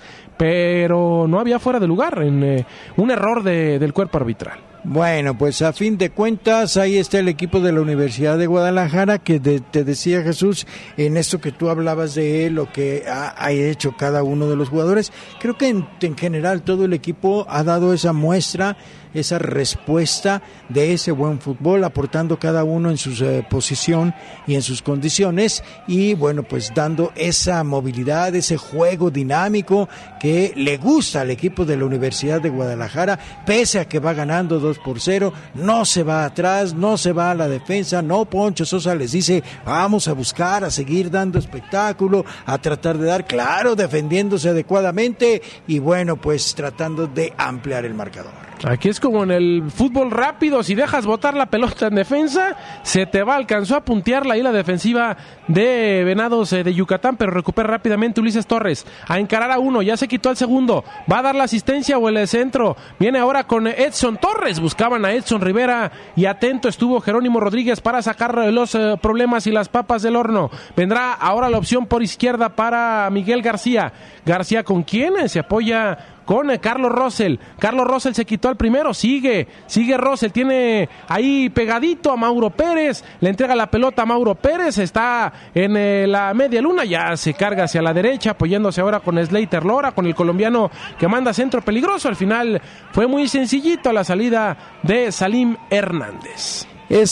pero no había fuera de lugar, en un error del cuerpo arbitral. Bueno, pues a fin de cuentas, ahí está el equipo de la Universidad de Guadalajara, que te decía Jesús, en esto que tú hablabas de lo que ha hecho cada uno de los jugadores. Creo que en general todo el equipo ha dado esa muestra, esa respuesta de ese buen fútbol, aportando cada uno en su posición y en sus condiciones, y bueno, pues dando esa movilidad, ese juego dinámico que le gusta al equipo de la Universidad de Guadalajara, pese a que va ganando 2-0, no se va atrás, no se va a la defensa, no, Poncho Sosa les dice, vamos a buscar, a seguir dando espectáculo, a tratar de dar, claro, defendiéndose adecuadamente, y bueno, pues tratando de ampliar el marcador. Aquí es como en el fútbol rápido, si dejas botar la pelota en defensa, se te va, alcanzó a puntearla ahí la defensiva de Venados de Yucatán, pero recupera rápidamente Ulises Torres, a encarar a uno, ya se quitó al segundo, va a dar la asistencia o el centro, viene ahora con Edson Torres, buscaban a Edson Rivera y atento estuvo Jerónimo Rodríguez para sacar los problemas y las papas del horno. Vendrá ahora la opción por izquierda para Miguel García. García, ¿con quién? Se apoya con Carlos Rosell. Carlos Rosell se quitó al primero, sigue Rosell, tiene ahí pegadito a Mauro Pérez, le entrega la pelota a Mauro Pérez, está en la media luna, ya se carga hacia la derecha, apoyándose ahora con Slater Lora, con el colombiano que manda centro peligroso. Al final fue muy sencillito la salida de Salim Hernández.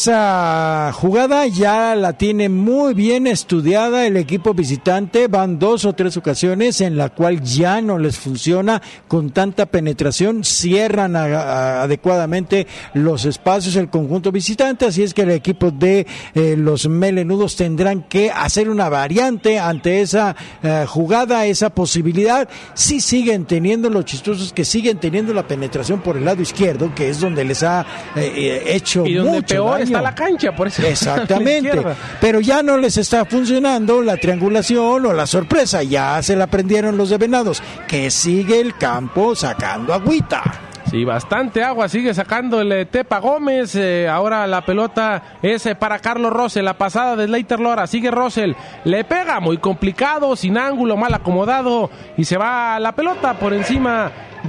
Esa jugada ya la tiene muy bien estudiada el equipo visitante, van 2 o 3 ocasiones en la cual ya no les funciona con tanta penetración, cierran adecuadamente los espacios el conjunto visitante, así es que el equipo de los melenudos tendrán que hacer una variante ante esa jugada, esa posibilidad. Sí siguen teniendo, los chistosos que siguen teniendo la penetración por el lado izquierdo, que es donde les ha hecho mucho daño. Está la cancha, por eso. Exactamente, pero ya no les está funcionando la triangulación o la sorpresa, ya se la aprendieron los de Venados, que sigue el campo sacando agüita. Sí, bastante agua, sigue sacando el Tepa Gómez, ahora la pelota es para Carlos Rosell, la pasada de Slater Lora, sigue Rosell, le pega muy complicado, sin ángulo, mal acomodado, y se va la pelota por encima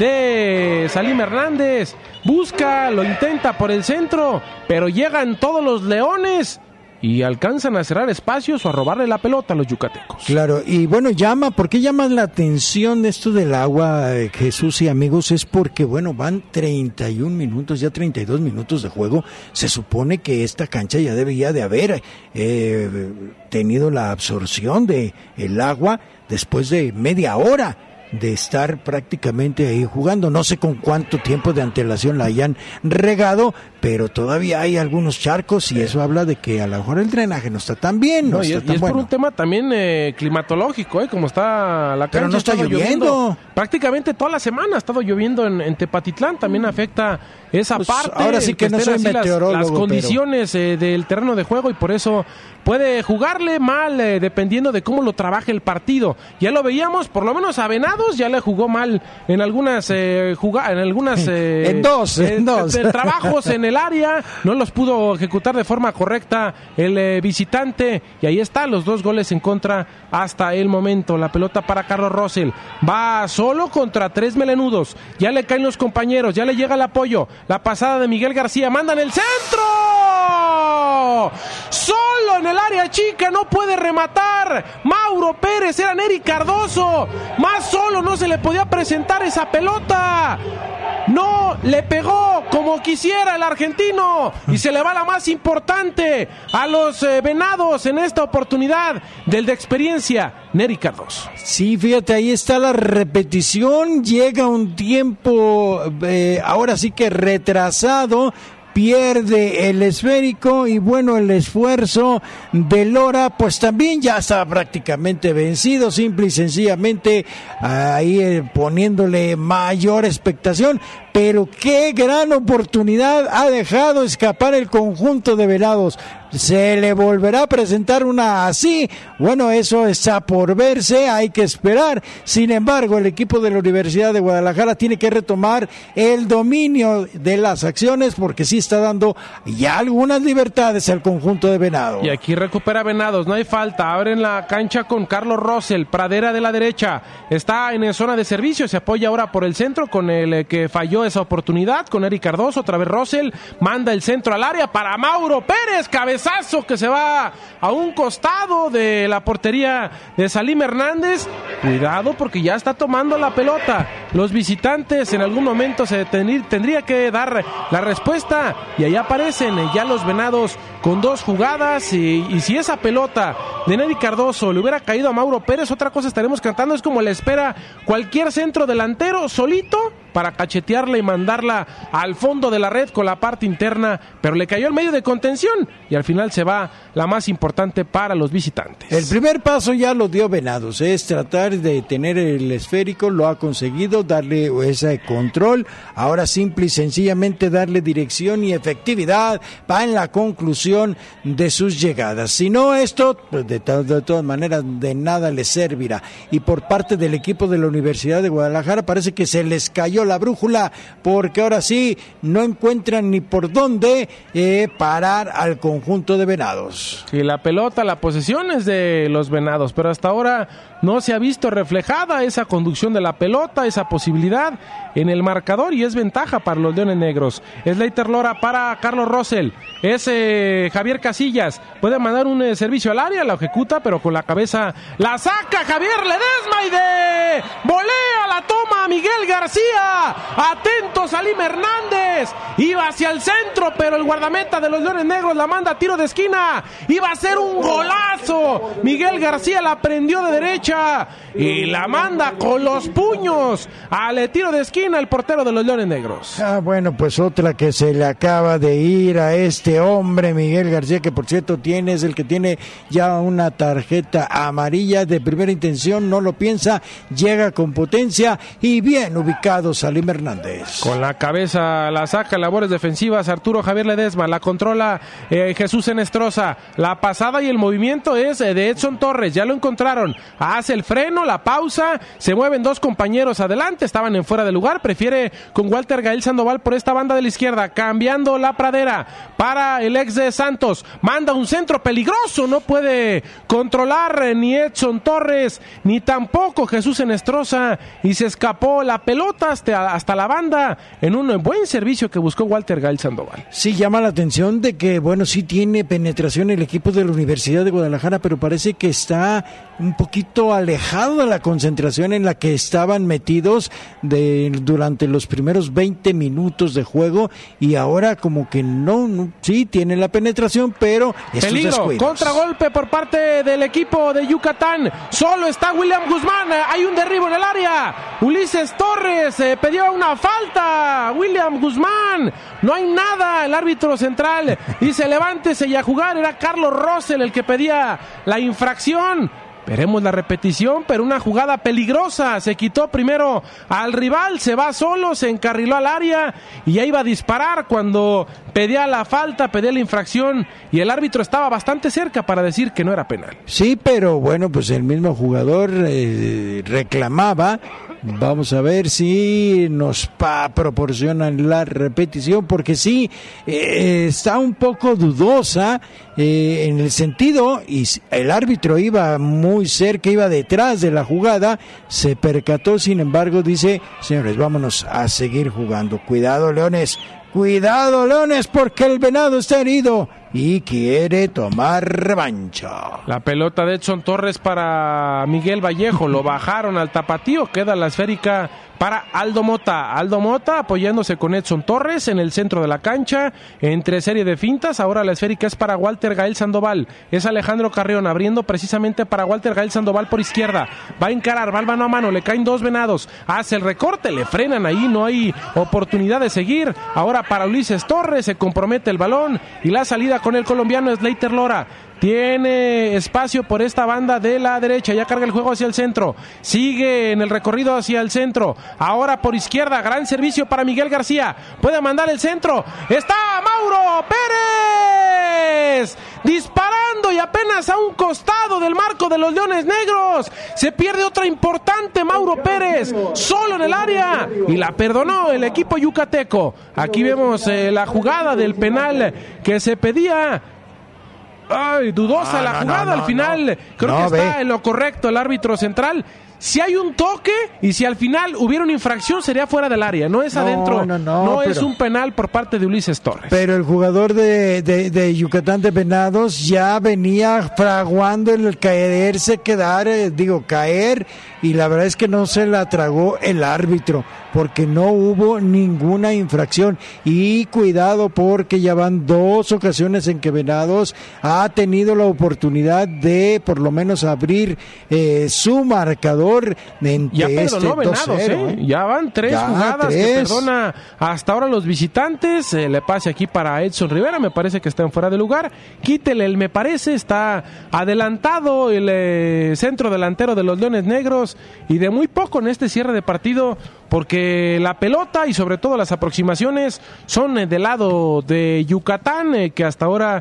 de Salim Hernández, busca, lo intenta por el centro, pero llegan todos los leones y alcanzan a cerrar espacios o a robarle la pelota a los yucatecos. Claro, y bueno, ¿por qué llama la atención esto del agua, Jesús y amigos? Es porque, bueno, van 31 minutos, ya 32 minutos de juego. Se supone que esta cancha ya debería de haber tenido la absorción de el agua después de media hora de estar prácticamente ahí jugando. No sé con cuánto tiempo de antelación la hayan regado, pero todavía hay algunos charcos y eso habla de que a lo mejor el drenaje no está tan bien. Y es bueno. Por un tema también climatológico, como está la cancha. Pero no está lloviendo. Prácticamente toda la semana ha estado lloviendo en Tepatitlán, también afecta esa parte. Ahora sí que no soy meteorólogo. Las condiciones del terreno de juego, y por eso puede jugarle mal dependiendo de cómo lo trabaje el partido. Ya lo veíamos, por lo menos a Venados ya le jugó mal en algunas en dos trabajos en el área, no los pudo ejecutar de forma correcta el visitante, y ahí están los 2 goles en contra hasta el momento. La pelota para Carlos Rosell, va solo contra 3 melenudos, ya le caen los compañeros, ya le llega el apoyo, la pasada de Miguel García, mandan el centro, solo en el área chica, no puede rematar Mauro Pérez, era Nery Cardoso, más solo no se le podía presentar esa pelota, no le pegó como quisiera el argentino y se le va la más importante a los Venados en esta oportunidad del de experiencia, Nery Cardoso. Sí, fíjate, ahí está la repetición, llega un tiempo ahora sí que retrasado, pierde el esférico y bueno, el esfuerzo de Lora pues también ya estaba prácticamente vencido, simple y sencillamente ahí poniéndole mayor expectación, pero qué gran oportunidad ha dejado escapar el conjunto de Venados. ¿Se le volverá a presentar una así? Bueno, eso está por verse, hay que esperar. Sin embargo, el equipo de la Universidad de Guadalajara tiene que retomar el dominio de las acciones porque sí está dando ya algunas libertades al conjunto de Venados. Y aquí recupera Venados, no hay falta, abren la cancha con Carlos Rosell, pradera de la derecha, está en zona de servicio, se apoya ahora por el centro con el que falló esa oportunidad, con Nery Cardoso, otra vez Rosell, manda el centro al área para Mauro Pérez, cabezazo que se va a un costado de la portería de Salim Hernández. Cuidado porque ya está tomando la pelota. Los visitantes en algún momento se tendría que dar la respuesta y ahí aparecen ya los Venados con dos jugadas y si esa pelota de Nery Cardoso le hubiera caído a Mauro Pérez, otra cosa estaremos cantando, es como le espera cualquier centro delantero solito para cachetearla y mandarla al fondo de la red con la parte interna, pero le cayó el medio de contención y al final se va la más importante para los visitantes. El primer paso ya lo dio Venados, es tratar de tener el esférico, lo ha conseguido, darle ese control, ahora simple y sencillamente darle dirección y efectividad va en la conclusión de sus llegadas. Si no, esto de todas maneras de nada les servirá. Y por parte del equipo de la Universidad de Guadalajara parece que se les cayó la brújula porque ahora sí no encuentran ni por dónde parar al conjunto de Venados. Y la pelota, la posesión es de los Venados, pero hasta ahora no se ha visto reflejada esa conducción de la pelota, esa posibilidad en el marcador y es ventaja para los Leones Negros. Es Leiter Lora para Carlos Rosell, es Javier Casillas, puede mandar un servicio al área, la ejecuta pero con la cabeza la saca Javier Ledesma y de volea la toma Miguel García, atento Salim Hernández, iba hacia el centro pero el guardameta de los Leones Negros la manda a tiro de esquina, iba a ser un golazo, Miguel García la prendió de derecha y la manda con los puños al tiro de esquina el portero de los Leones Negros. Bueno, pues otra que se le acaba de ir a este hombre Miguel García, que por cierto es el que tiene ya una tarjeta amarilla de primera intención, no lo piensa, llega con potencia y bien ubicado Salim Hernández. Con la cabeza la saca, labores defensivas Arturo Javier Ledesma, la controla Jesús Enestrosa, la pasada y el movimiento es de Edson Torres, ya lo encontraron, hace el freno, la pausa, se mueven dos compañeros adelante, estaban en fuera de lugar, prefiere con Walter Gael Sandoval por esta banda de la izquierda, cambiando la pradera para el ex de Santos, manda un centro peligroso, no puede controlar ni Edson Torres, ni tampoco Jesús Enestrosa, y se escapó la pelota hasta la banda, en un buen servicio que buscó Walter Gael Sandoval. Sí, llama la atención de que, bueno, sí tiene penetración el equipo de la Universidad de Guadalajara, pero parece que está un poquito alejado de la concentración en la que estaban metidos durante los primeros 20 minutos de juego, y ahora como que no sí tienen la penetración, pero estos peligro, descuidos. Contragolpe por parte del equipo de Yucatán, solo está William Guzmán, hay un derribo en el área, Ulises Torres pidió una falta, William Guzmán, no hay nada, el árbitro central dice levántese y a jugar, era Carlos Rosell el que pedía la infracción. Veremos la repetición, pero una jugada peligrosa, se quitó primero al rival, se va solo, se encarriló al área y ya iba a disparar cuando pedía la falta, pedía la infracción y el árbitro estaba bastante cerca para decir que no era penal. Sí, pero bueno, pues el mismo jugador reclamaba. Vamos a ver si nos proporcionan la repetición, porque sí, está un poco dudosa en el sentido, y el árbitro iba muy cerca, iba detrás de la jugada, se percató, sin embargo, dice, señores, vámonos a seguir jugando. Cuidado, Leones, porque el Venado está herido y quiere tomar revancha. La pelota de Edson Torres para Miguel Vallejo, lo bajaron al tapatío, queda la esférica para Aldo Mota. Aldo Mota apoyándose con Edson Torres en el centro de la cancha, entre serie de fintas. Ahora la esférica es para Walter Gael Sandoval. Es Alejandro Carrión abriendo precisamente para Walter Gael Sandoval por izquierda. Va a encarar, va al mano a mano, le caen dos Venados. Hace el recorte, le frenan ahí, no hay oportunidad de seguir. Ahora para Ulises Torres, se compromete el balón y la salida con el colombiano es Leiter Lora. Tiene espacio por esta banda de la derecha, ya carga el juego hacia el centro, sigue en el recorrido hacia el centro, ahora por izquierda, gran servicio para Miguel García, puede mandar el centro, está Mauro Pérez, disparando y apenas a un costado del marco de los Leones Negros, se pierde otra importante Mauro Pérez, solo en el área, y la perdonó el equipo yucateco. Aquí vemos la jugada del penal que se pedía. Ay, dudosa la jugada al final. Creo que está en lo correcto el árbitro central. Si hay un toque y si al final hubiera una infracción sería fuera del área, no es adentro, no es un penal por parte de Ulises Torres. Pero el jugador de Yucatán de Venados ya venía fraguando el caer, y la verdad es que no se la tragó el árbitro porque no hubo ninguna infracción. Y cuidado porque ya van 2 ocasiones en que Venados ha tenido la oportunidad de por lo menos abrir su marcador. Ya perdonó Venados, ya van 3 jugadas que perdona hasta ahora los visitantes. Le pase aquí para Edson Rivera, me parece que está en fuera de lugar. Quítele me parece, está adelantado el centro delantero de los Leones Negros y de muy poco en este cierre de partido, porque la pelota y sobre todo las aproximaciones son del lado de Yucatán, que hasta ahora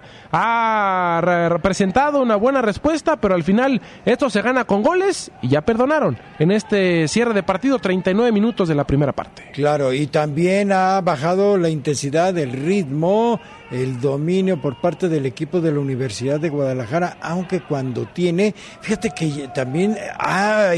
ha representado una buena respuesta, pero al final esto se gana con goles y ya perdonaron en este cierre de partido, 39 minutos de la primera parte. Claro, y también ha bajado la intensidad, el ritmo, el dominio por parte del equipo de la Universidad de Guadalajara, aunque cuando tiene, fíjate que también ha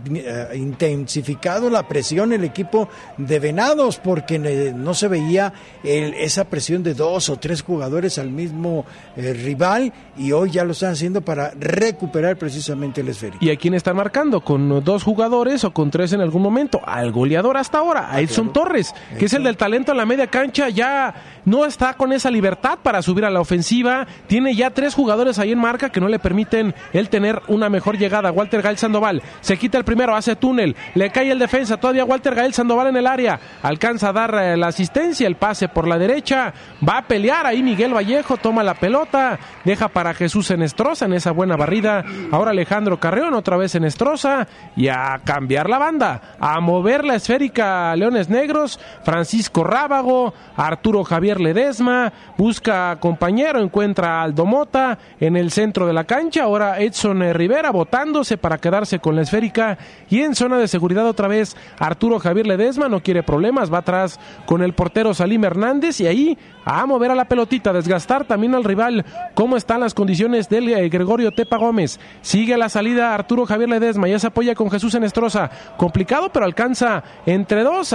intensificado la presión el equipo de Venados, porque no se veía esa presión de 2 o 3 jugadores al mismo rival, y hoy ya lo están haciendo para recuperar precisamente el esférico. ¿Y a quién están marcando? ¿Con 2 jugadores o con 3 en algún momento? Al goleador hasta ahora, a Edson Torres, que es el del talento en la media cancha, ya no está con esa libertad para subir a la ofensiva, tiene ya 3 jugadores ahí en marca que no le permiten él tener una mejor llegada. Walter Gael Sandoval se quita el primero, hace túnel, le cae el defensa, todavía Walter Gael Sandoval en el área, alcanza a dar la asistencia, el pase por la derecha, va a pelear ahí Miguel Vallejo, toma la pelota, deja para Jesús Enestrosa en esa buena barrida, ahora Alejandro Carrión, otra vez Enestrosa, y a cambiar la banda, a mover la esférica a Leones Negros, Francisco Rábago, Arturo Javier Ledesma, busca compañero, encuentra a Aldo Mota en el centro de la cancha, ahora Edson Rivera botándose para quedarse con la esférica, y en zona de seguridad otra vez Arturo Javier Ledesma, no quiere problemas, va atrás con el portero Salim Hernández, y ahí a mover a la pelotita, desgastar también al rival. ¿Cómo están las condiciones del Gregorio Tepa Gómez? Sigue la salida Arturo Javier Ledesma, ya se apoya con Jesús Enestrosa, complicado pero alcanza entre 2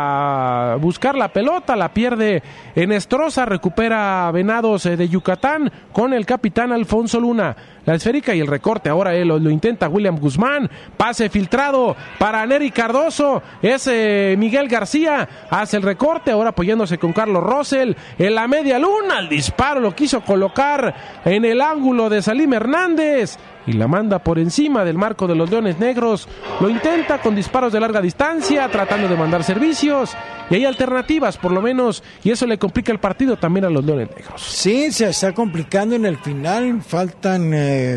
a buscar la pelota, la pierde Enestrosa, recupera Venados de Yucatán con el capitán Alfonso Luna. La esférica y el recorte, ahora él lo intenta William Guzmán, pase filtrado para Nery Cardoso, es Miguel García, hace el recorte, ahora apoyándose con Carlos Rosell, en la media luna, el disparo lo quiso colocar en el ángulo de Salim Hernández, y la manda por encima del marco de los Leones Negros, lo intenta con disparos de larga distancia, tratando de mandar servicios, y hay alternativas por lo menos, y eso le complica el partido también a los Leones Negros. Sí, se está complicando en el final, faltan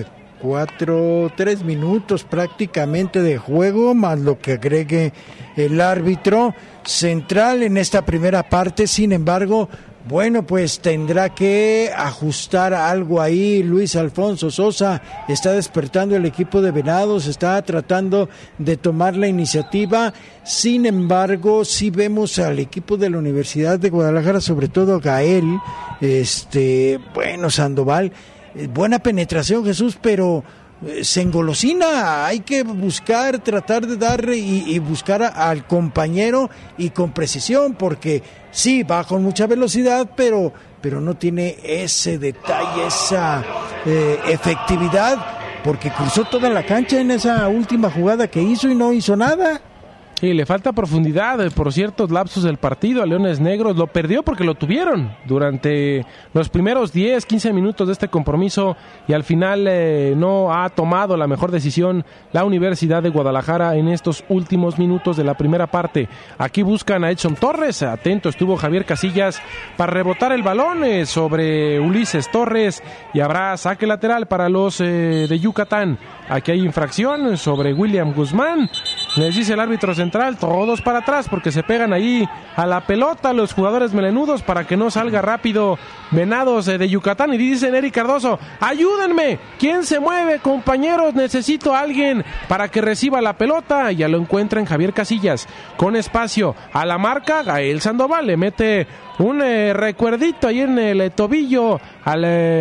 3 minutos prácticamente de juego, más lo que agregue el árbitro central en esta primera parte. Sin embargo, bueno, pues tendrá que ajustar algo ahí. Luis Alfonso Sosa está despertando el equipo de Venados, está tratando de tomar la iniciativa. Sin embargo, sí vemos al equipo de la Universidad de Guadalajara, sobre todo Gael, Sandoval, buena penetración, Jesús, pero se engolosina. Hay que buscar, tratar de dar y buscar al compañero y con precisión, porque sí, va con mucha velocidad, pero pero no tiene ese detalle, esa efectividad, porque cruzó toda la cancha en esa última jugada que hizo y no hizo nada. Sí, le falta profundidad por ciertos lapsos del partido a Leones Negros. Lo perdió porque lo tuvieron durante los primeros 10, 15 minutos de este compromiso y al final no ha tomado la mejor decisión la Universidad de Guadalajara en estos últimos minutos de la primera parte. Aquí buscan a Edson Torres, atento estuvo Javier Casillas para rebotar el balón sobre Ulises Torres y habrá saque lateral para los de Yucatán. Aquí hay infracción sobre William Guzmán, les dice el árbitro central, todos para atrás porque se pegan ahí a la pelota los jugadores melenudos para que no salga rápido Venados de Yucatán y dice Nery Cardoso, ayúdenme, ¿quién se mueve compañeros? Necesito a alguien para que reciba la pelota, ya lo encuentran Javier Casillas, con espacio a la marca, Gael Sandoval le mete un recuerdito ahí en el tobillo al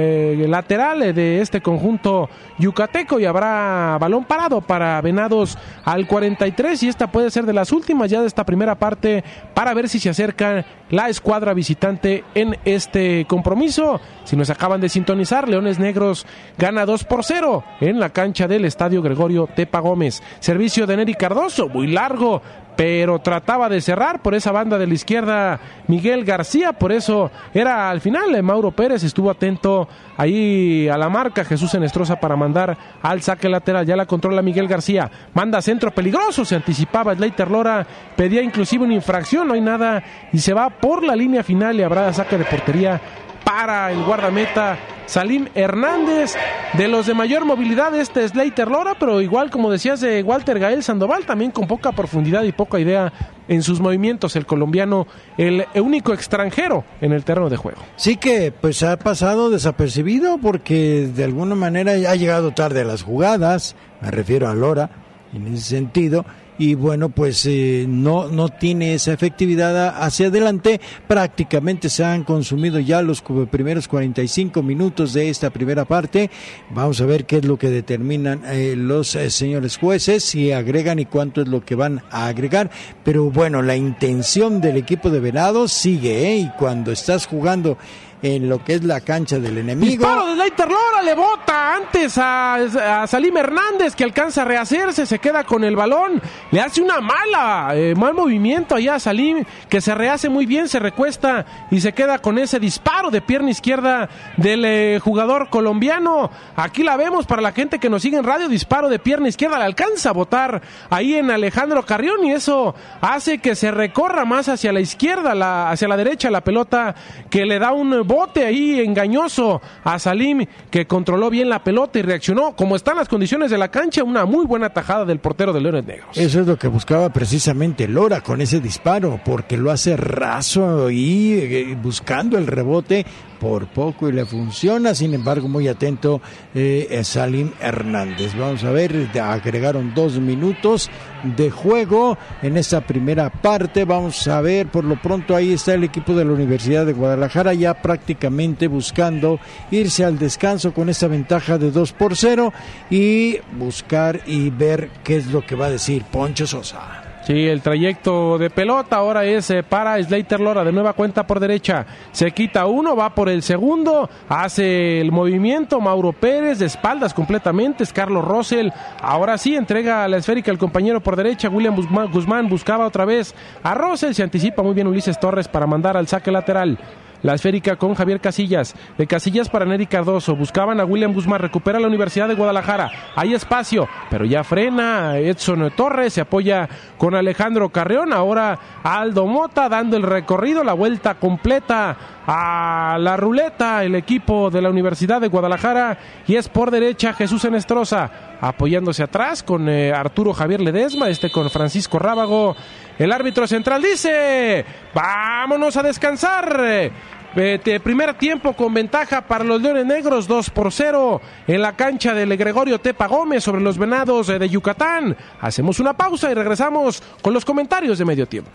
lateral de este conjunto yucateco y habrá balón parado para Venados al 43 y esta puede ser de las últimas ya de esta primera parte para ver si se acerca la escuadra visitante en este compromiso. Si nos acaban de sintonizar, Leones Negros gana 2-0 en la cancha del Estadio Gregorio Tepa Gómez. Servicio de Nery Cardoso, muy largo, pero trataba de cerrar por esa banda de la izquierda Miguel García, por eso era al final Mauro Pérez, estuvo atento ahí a la marca Jesús Enestrosa para mandar al saque lateral, ya la controla Miguel García, manda centro peligroso, se anticipaba Slater Lora, pedía inclusive una infracción, no hay nada y se va por la línea final y habrá saque de portería para el guardameta Salim Hernández. De los de mayor movilidad este es Slater Lora, pero igual como decías de Walter Gael Sandoval, también con poca profundidad y poca idea en sus movimientos, el colombiano, el único extranjero en el terreno de juego. Sí que pues ha pasado desapercibido porque de alguna manera ha llegado tarde a las jugadas, me refiero a Lora en ese sentido, y bueno, pues no tiene esa efectividad hacia adelante. Prácticamente se han consumido ya los primeros 45 minutos de esta primera parte. Vamos a ver qué es lo que determinan los señores jueces, si agregan y cuánto es lo que van a agregar. Pero bueno, la intención del equipo de Venados sigue, y cuando estás jugando en lo que es la cancha del enemigo. Disparo de Slater Lora, le bota antes a Salim Hernández, que alcanza a rehacerse, se queda con el balón, le hace una mal movimiento allá a Salim, que se rehace muy bien, se recuesta y se queda con ese disparo de pierna izquierda del jugador colombiano. Aquí la vemos para la gente que nos sigue en radio, disparo de pierna izquierda, le alcanza a botar ahí en Alejandro Carrión y eso hace que se recorra más hacia la izquierda, hacia la derecha la pelota, que le da un bote ahí engañoso a Salim, que controló bien la pelota y reaccionó como están las condiciones de la cancha, una muy buena tajada del portero de Leones Negros. Eso es lo que buscaba precisamente Lora con ese disparo, porque lo hace raso y buscando el rebote por poco y le funciona. Sin embargo, muy atento Salim Hernández. Vamos a ver, agregaron 2 minutos de juego en esta primera parte. Vamos a ver, por lo pronto ahí está el equipo de la Universidad de Guadalajara ya prácticamente buscando irse al descanso con esta ventaja de 2-0 y buscar y ver qué es lo que va a decir Poncho Sosa. Sí, el trayecto de pelota ahora es para Slater Lora, de nueva cuenta por derecha, se quita uno, va por el segundo, hace el movimiento Mauro Pérez, de espaldas completamente, es Carlos Rosell, ahora sí entrega la esférica al compañero por derecha, William Guzmán buscaba otra vez a Rosell, se anticipa muy bien Ulises Torres para mandar al saque lateral. La esférica con Javier Casillas, de Casillas para Nery Cardoso, buscaban a William Guzmán, recupera la Universidad de Guadalajara, hay espacio, pero ya frena Edson Torres, se apoya con Alejandro Carrión, ahora Aldo Mota dando el recorrido, la vuelta completa a la ruleta, el equipo de la Universidad de Guadalajara, y es por derecha Jesús Enestrosa, apoyándose atrás con Arturo Javier Ledesma, con Francisco Rábago. El árbitro central dice, vámonos a descansar. Primer tiempo con ventaja para los Leones Negros, 2-0 en la cancha del Gregorio Tepa Gómez sobre los Venados de Yucatán. Hacemos una pausa y regresamos con los comentarios de medio tiempo.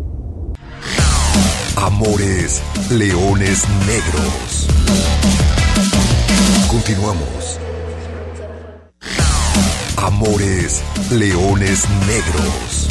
Amores Leones Negros. Continuamos. Amores Leones Negros.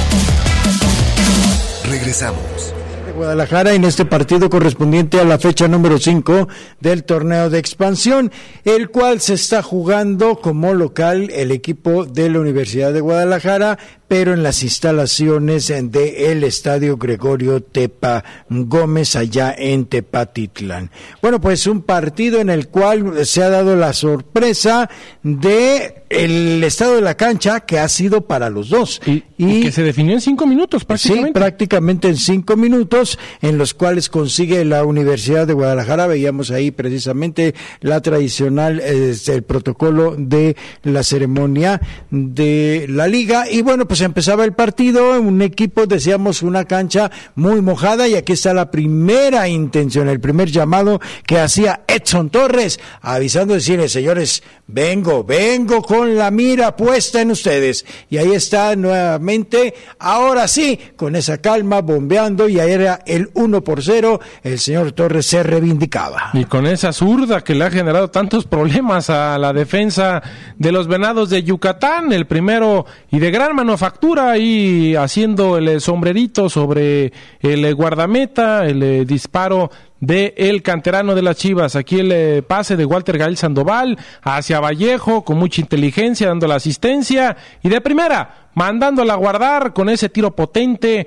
Regresamos. Guadalajara en este partido correspondiente a la fecha número 5 del torneo de expansión, el cual se está jugando como local el equipo de la Universidad de Guadalajara, pero en las instalaciones del Estadio Gregorio Tepa Gómez allá en Tepatitlán. Bueno, pues un partido en el cual se ha dado la sorpresa de el estado de la cancha que ha sido para los dos. Y que se definió en 5 minutos prácticamente. Sí, prácticamente en 5 minutos, en los cuales consigue la Universidad de Guadalajara. Veíamos ahí precisamente la tradicional, el protocolo de la ceremonia de la liga. Y bueno, pues empezaba el partido, un equipo, decíamos, una cancha muy mojada, y aquí está la primera intención, el primer llamado que hacía Edson Torres, avisando, decirles, señores, vengo con la mira puesta en ustedes. Y ahí está nuevamente, ahora sí, con esa calma, bombeando, y ahí era el 1-0, el señor Torres se reivindicaba. Y con esa zurda que le ha generado tantos problemas a la defensa de los Venados de Yucatán, el primero y de gran manufactura, ahí haciendo el sombrerito sobre el guardameta, el disparo de el canterano de las Chivas. Aquí el pase de Walter Gael Sandoval hacia Vallejo con mucha inteligencia, dando la asistencia, y de primera mandándola a guardar con ese tiro potente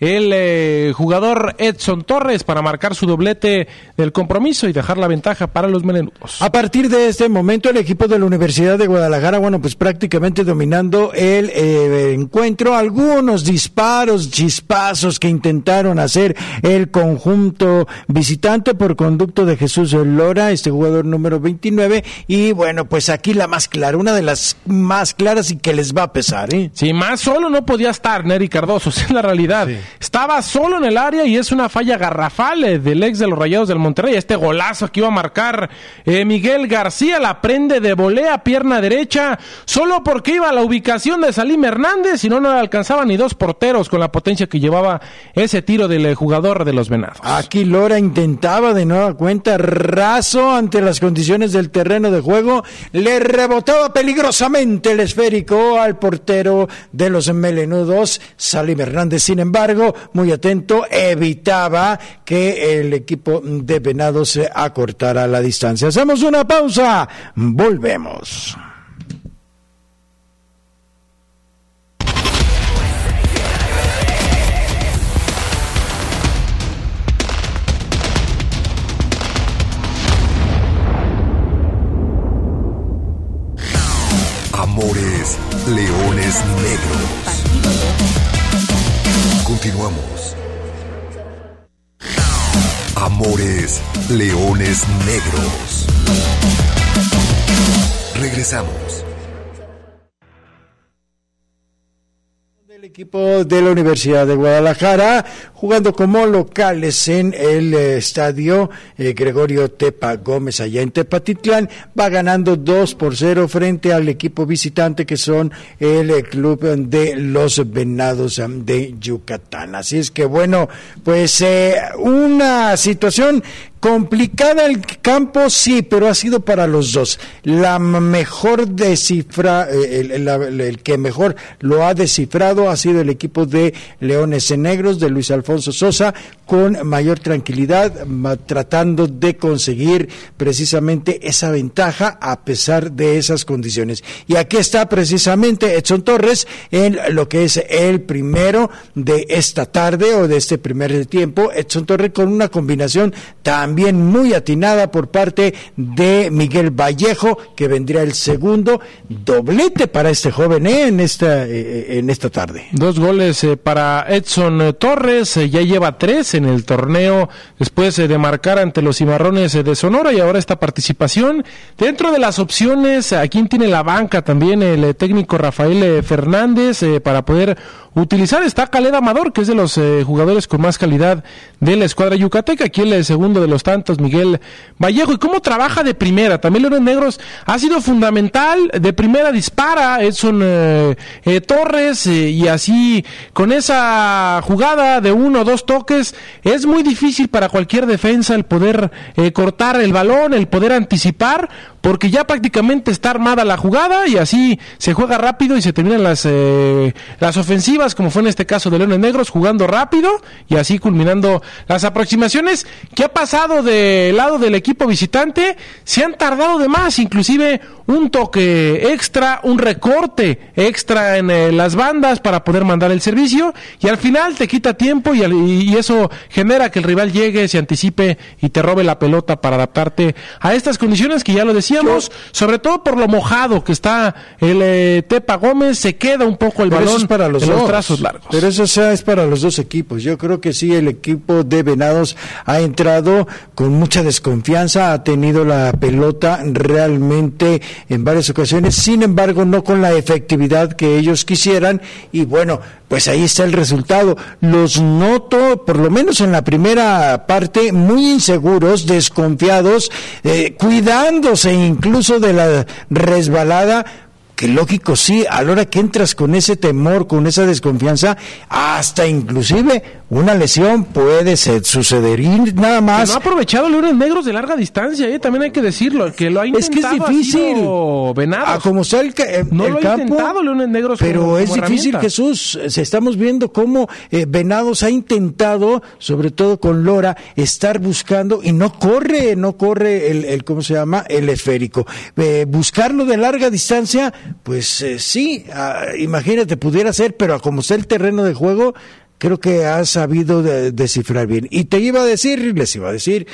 el jugador Edson Torres para marcar su doblete del compromiso y dejar la ventaja para los melenudos. A partir de este momento, el equipo de la Universidad de Guadalajara, bueno, pues prácticamente dominando el encuentro. Algunos disparos, chispazos que intentaron hacer el conjunto visitante por conducto de Jesús Lora, este jugador número 29, y bueno, pues aquí la más clara, una de las más claras y que les va a pesar, ¿eh? Sí, más solo no podía estar Nery Cardoso, esa es la realidad. Sí. Estaba solo en el área y es una falla garrafal del ex de los Rayados del Monterrey. Este golazo que iba a marcar Miguel García, la prende de volea, pierna derecha, solo porque iba a la ubicación de Salim Hernández, y no le alcanzaban ni dos porteros con la potencia que llevaba ese tiro del jugador de los Venados. Aquí Lora intentaba de nueva cuenta, raso ante las condiciones del terreno de juego, le rebotaba peligrosamente el esférico al portero de los melenudos, Salim Hernández. Sin embargo, muy atento, evitaba que el equipo de Venados se acortara la distancia. Hacemos una pausa, volvemos. Amores Leones Negros. Continuamos. Amores Leones Negros. Regresamos. El equipo de la Universidad de Guadalajara jugando como locales en el estadio Gregorio Tepa Gómez allá en Tepatitlán, va ganando 2-0 frente al equipo visitante que son el club de los Venados de Yucatán. Así es que bueno, pues una situación complicada el campo, sí, pero ha sido para los dos. La mejor descifra, el que mejor lo ha descifrado ha sido el equipo de Leones Negros de Luis Alfonso Sosa, con mayor tranquilidad, tratando de conseguir precisamente esa ventaja a pesar de esas condiciones. Y aquí está precisamente Edson Torres en lo que es el primero de esta tarde o de este primer tiempo. Edson Torres con una combinación también muy atinada por parte de Miguel Vallejo, que vendría el segundo doblete para este joven en esta tarde. 2 goles para Edson Torres, ya lleva 3 en el torneo después de marcar ante los Cimarrones de Sonora, y ahora esta participación. Dentro de las opciones, ¿a quién tiene la banca? También el técnico Rafael Fernández para poder utilizar. Está Khaled Amador, que es de los jugadores con más calidad de la escuadra yucateca. Aquí el segundo de los tantos, Miguel Vallejo. ¿Y cómo trabaja de primera? También Leones Negros ha sido fundamental. De primera dispara Edson Torres, y así con esa jugada de 1 o 2 toques es muy difícil para cualquier defensa el poder cortar el balón, el poder anticipar, porque ya prácticamente está armada la jugada y así se juega rápido y se terminan las ofensivas, como fue en este caso de Leones Negros, jugando rápido y así culminando las aproximaciones. ¿Qué ha pasado del lado del equipo visitante? Se han tardado de más, inclusive un toque extra, un recorte extra en las bandas para poder mandar el servicio, y al final te quita tiempo y eso genera que el rival llegue, se anticipe y te robe la pelota para adaptarte a estas condiciones que ya lo decíamos, sobre todo por lo mojado que está el Tepa Gómez, se queda un poco el balón para los trazos largos. Pero eso es para los dos equipos. Yo creo que sí, el equipo de Venados ha entrado con mucha desconfianza, ha tenido la pelota realmente en varias ocasiones, sin embargo no con la efectividad que ellos quisieran, y bueno, pues ahí está el resultado. Los noto, por lo menos en la primera parte, muy inseguros, desconfiados, cuidándose incluso de la resbalada, que lógico sí, a la hora que entras con ese temor, con esa desconfianza, hasta inclusive una lesión puede suceder, y nada más. Que no ha aprovechado Leones Negros de larga distancia, también hay que decirlo, que lo ha intentado. Es que es difícil, Venados. como está el lo campo, ha intentado Leones Negros, pero como es difícil, herramienta. Jesús. Estamos viendo cómo Venados ha intentado, sobre todo con Lora, estar buscando, y no corre el ¿cómo se llama? El esférico. Buscarlo de larga distancia, pues sí, imagínate, pudiera ser, pero como está el terreno de juego, creo que ha sabido descifrar bien. Y les iba a decir,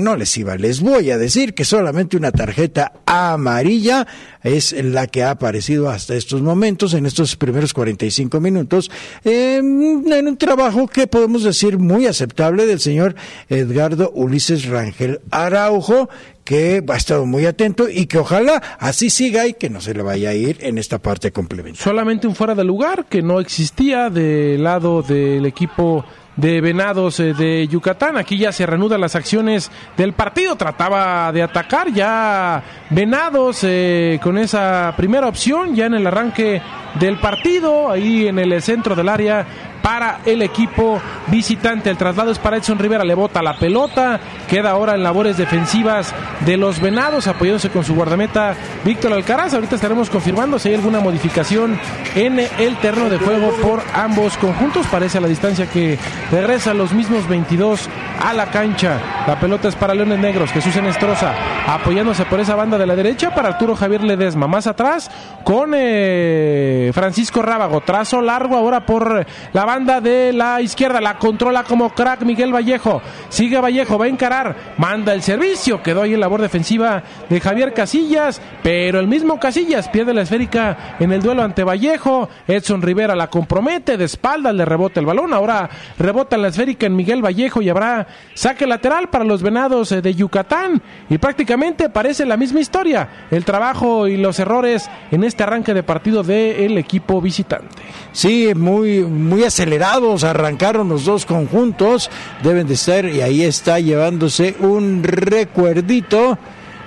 les voy a decir que solamente una tarjeta amarilla es la que ha aparecido hasta estos momentos, en estos primeros 45 minutos, en un trabajo que podemos decir muy aceptable del señor Edgardo Ulises Rangel Araujo, que ha estado muy atento y que ojalá así siga y que no se le vaya a ir en esta parte complementaria. Solamente un fuera de lugar que no existía del lado del equipo de Venados de Yucatán. Aquí ya se reanudan las acciones del partido, trataba de atacar ya Venados con esa primera opción ya en el arranque del partido, ahí en el centro del área para el equipo visitante. El traslado es para Edson Rivera, le bota la pelota, queda ahora en labores defensivas de los Venados, apoyándose con su guardameta Víctor Alcaraz. Ahorita estaremos confirmando si hay alguna modificación en el terreno de juego por ambos conjuntos. Parece a la distancia que regresa los mismos 22 a la cancha. La pelota es para Leones Negros, Jesús Enestrosa apoyándose por esa banda de la derecha para Arturo Javier Ledesma, más atrás con Francisco Rábago, trazo largo ahora por la banda de la izquierda, la controla como crack Miguel Vallejo, sigue Vallejo, va a encarar, manda el servicio, quedó ahí en labor defensiva de Javier Casillas, pero el mismo Casillas pierde la esférica en el duelo ante Vallejo. Edson Rivera la compromete, de espaldas le rebota el balón, ahora rebota en la esférica en Miguel Vallejo y habrá saque lateral para los Venados de Yucatán, y prácticamente parece la misma historia, el trabajo y los errores en este arranque de partido del equipo visitante. Sí, muy acelerados arrancaron los dos conjuntos, deben de estar, y ahí está llevándose un recuerdito.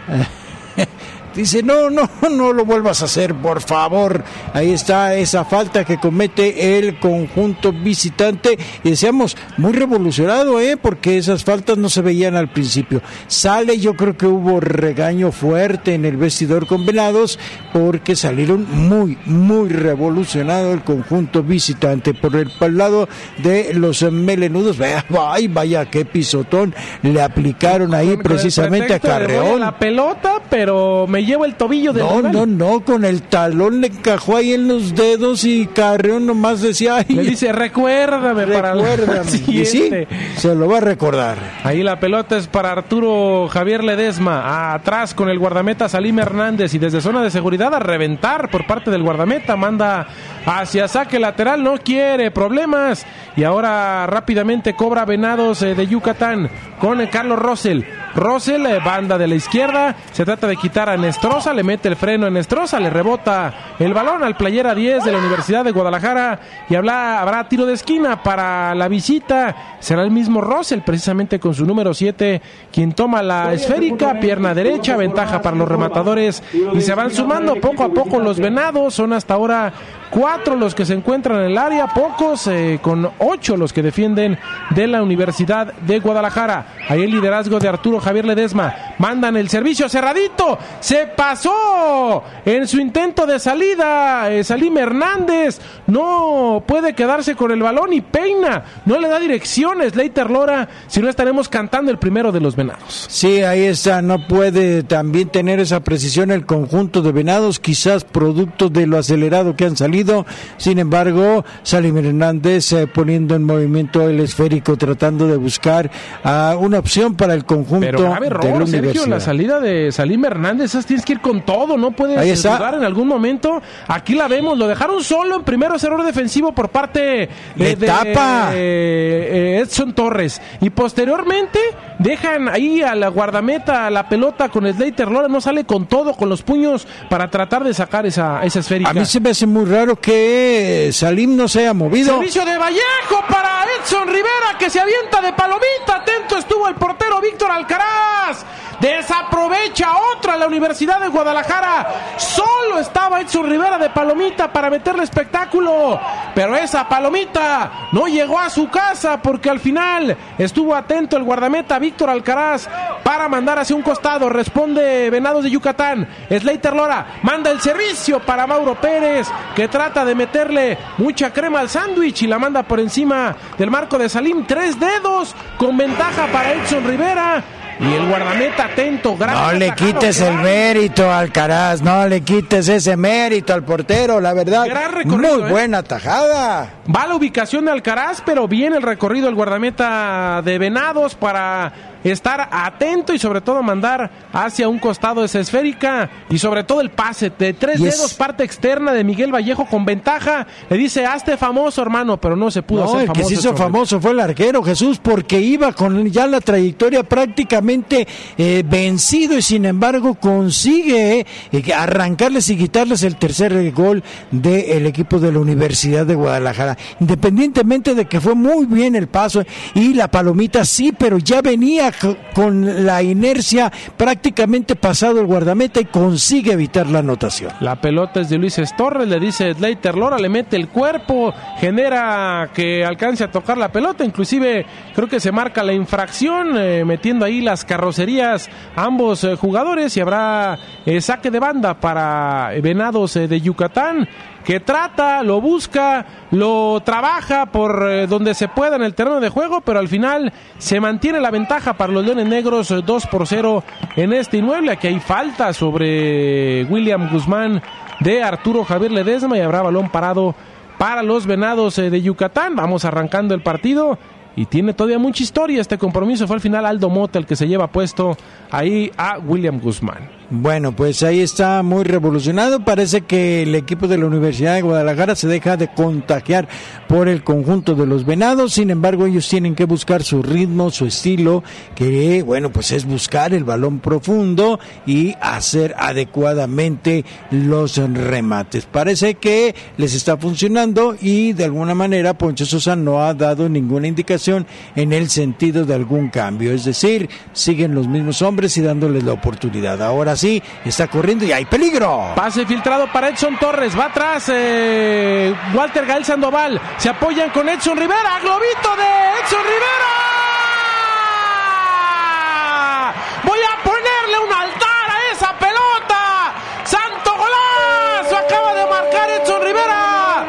Dice, no lo vuelvas a hacer, por favor. Ahí está esa falta que comete el conjunto visitante, y decíamos, muy revolucionado, porque esas faltas no se veían al principio. Sale, yo creo que hubo regaño fuerte en el vestidor con Venados, porque salieron muy revolucionado el conjunto visitante. Por el lado de los melenudos, vaya qué pisotón le aplicaron ahí precisamente a Carreón. La pelota, pero me llevo el tobillo del rival. No, con el talón le encajó ahí en los dedos y Carreón nomás decía, ay, le dice, recuérdame. Y sí, se lo va a recordar. Ahí la pelota es para Arturo Javier Ledesma, atrás con el guardameta Salim Hernández, y desde zona de seguridad a reventar por parte del guardameta, manda hacia saque lateral, no quiere problemas, y ahora rápidamente cobra Venados de Yucatán con Carlos Rosell, banda de la izquierda, se trata de quitar a Nestroza, le mete el freno a Nestroza, le rebota el balón al playera 10 de la Universidad de Guadalajara, y habrá tiro de esquina para la visita. Será el mismo Rosell, precisamente con su número 7, quien toma la esférica, pierna derecha, ventaja para los rematadores, y se van sumando poco a poco los Venados. Son hasta ahora 4 los que se encuentran en el área, pocos, con 8 los que defienden de la Universidad de Guadalajara. Ahí el liderazgo de Arturo Javier Ledesma. Mandan el servicio cerradito. Se pasó en su intento de salida. Salim Hernández no puede quedarse con el balón y peina. No le da direcciones Leiter Lora. Si no, estaremos cantando el primero de los Venados. Sí, ahí está. No puede también tener esa precisión el conjunto de Venados, quizás producto de lo acelerado que han salido. Sin embargo, Salim Hernández poniendo en movimiento el esférico, tratando de buscar una opción para el conjunto. Pero grave error, de la Universidad. Sergio, la salida de Salim Hernández, tienes que ir con todo, no puedes dudar en algún momento. Aquí la vemos, lo dejaron solo en primeros, error defensivo por parte de Edson Torres, y posteriormente dejan ahí a la guardameta la pelota con Leiter Lora, no sale con todo, con los puños para tratar de sacar esa esférica. A mí se me hace muy raro que Salim no se haya movido. Servicio de Vallejo para Edson Rivera, que se avienta de palomita. Atento estuvo el portero Víctor Alcaraz. Desaprovecha otra la Universidad de Guadalajara. Solo estaba Edson Rivera de palomita para meterle espectáculo, pero esa palomita no llegó a su casa, porque al final estuvo atento el guardameta Víctor Alcaraz para mandar hacia un costado. Responde Venados de Yucatán. Es Leiter Lora, manda el servicio para Mauro Pérez, que trata de meterle mucha crema al sándwich y la manda por encima del marco de Salim. 3 dedos con ventaja para Edson Rivera. Y el guardameta atento. No le quites el mérito a Alcaraz, no le quites ese mérito al portero, la verdad. Muy buena tajada. Va a la ubicación de Alcaraz, pero bien el recorrido del guardameta de Venados para estar atento y sobre todo mandar hacia un costado esa esférica, y sobre todo el pase de 3 dedos, parte externa de Miguel Vallejo con ventaja. Le dice, hazte famoso, hermano, pero no se pudo hacer famoso. El que se hizo famoso fue el arquero, Jesús, porque iba con ya la trayectoria prácticamente vencido, y sin embargo consigue arrancarles y quitarles el tercer gol del equipo de la Universidad de Guadalajara, independientemente de que fue muy bien el paso y la palomita, sí, pero ya venía con la inercia prácticamente pasado el guardameta y consigue evitar la anotación. La pelota es de Luis Torres, le dice Leiter Lora, le mete el cuerpo, genera que alcance a tocar la pelota, inclusive creo que se marca la infracción, metiendo ahí las carrocerías a ambos jugadores, y habrá saque de banda para Venados de Yucatán, que trata, lo busca, lo trabaja por donde se pueda en el terreno de juego, pero al final se mantiene la ventaja para los Leones Negros, 2-0 en este inmueble. Aquí hay falta sobre William Guzmán de Arturo Javier Ledesma, y habrá balón parado para los Venados de Yucatán. Vamos arrancando el partido y tiene todavía mucha historia este compromiso. Fue al final Aldo Mota el que se lleva puesto ahí a William Guzmán. Bueno, pues ahí está muy revolucionado. Parece que el equipo de la Universidad de Guadalajara se deja de contagiar por el conjunto de los Venados. Sin embargo, ellos tienen que buscar su ritmo, su estilo, que bueno, pues es buscar el balón profundo y hacer adecuadamente los remates. Parece que les está funcionando, y de alguna manera Poncho Sosa no ha dado ninguna indicación en el sentido de algún cambio. Es decir, siguen los mismos hombres y dándoles la oportunidad. Ahora sí, está corriendo y hay peligro. Pase filtrado para Edson Torres, va atrás Walter Gael Sandoval, se apoyan con Edson Rivera, globito de Edson Rivera. Voy a ponerle un altar a esa pelota. Santo golazo, acaba de marcar Edson Rivera.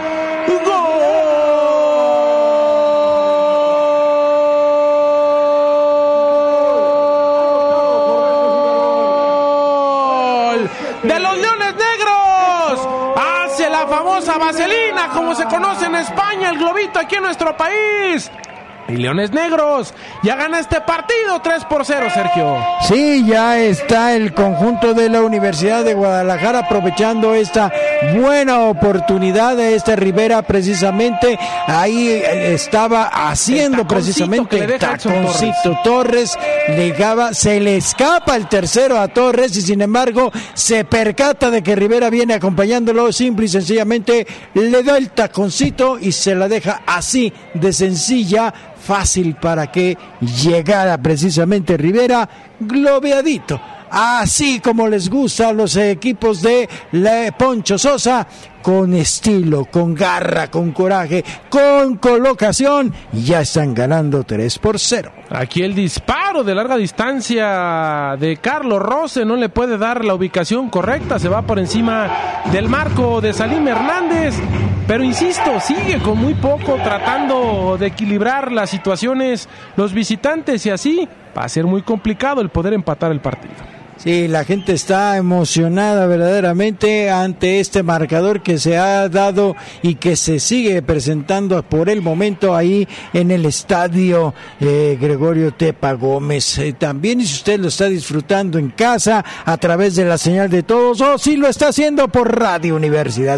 De los Leones Negros, hace la famosa vaselina, como se conoce en España, el globito aquí en nuestro país. Y Leones Negros ya gana este partido 3-0, Sergio. Sí, ya está el conjunto de la Universidad de Guadalajara aprovechando esta buena oportunidad de Rivera, precisamente ahí estaba haciendo precisamente taconcito Torres, se le escapa el tercero a Torres, y sin embargo se percata de que Rivera viene acompañándolo, simple y sencillamente le da el taconcito y se la deja así de sencilla, fácil para que llegara precisamente Rivera globeadito así como les gusta a los equipos de Poncho Sosa, con estilo, con garra, con coraje, con colocación, y ya están ganando 3-0. Aquí el disparo de larga distancia de Carlos Rose no le puede dar la ubicación correcta, se va por encima del marco de Salim Hernández, pero insisto, sigue con muy poco tratando de equilibrar las situaciones los visitantes, y así va a ser muy complicado el poder empatar el partido. Sí, la gente está emocionada verdaderamente ante este marcador que se ha dado y que se sigue presentando por el momento ahí en el estadio Gregorio Tepa Gómez. También, y si usted lo está disfrutando en casa a través de la señal de todos, o si lo está haciendo por Radio Universidad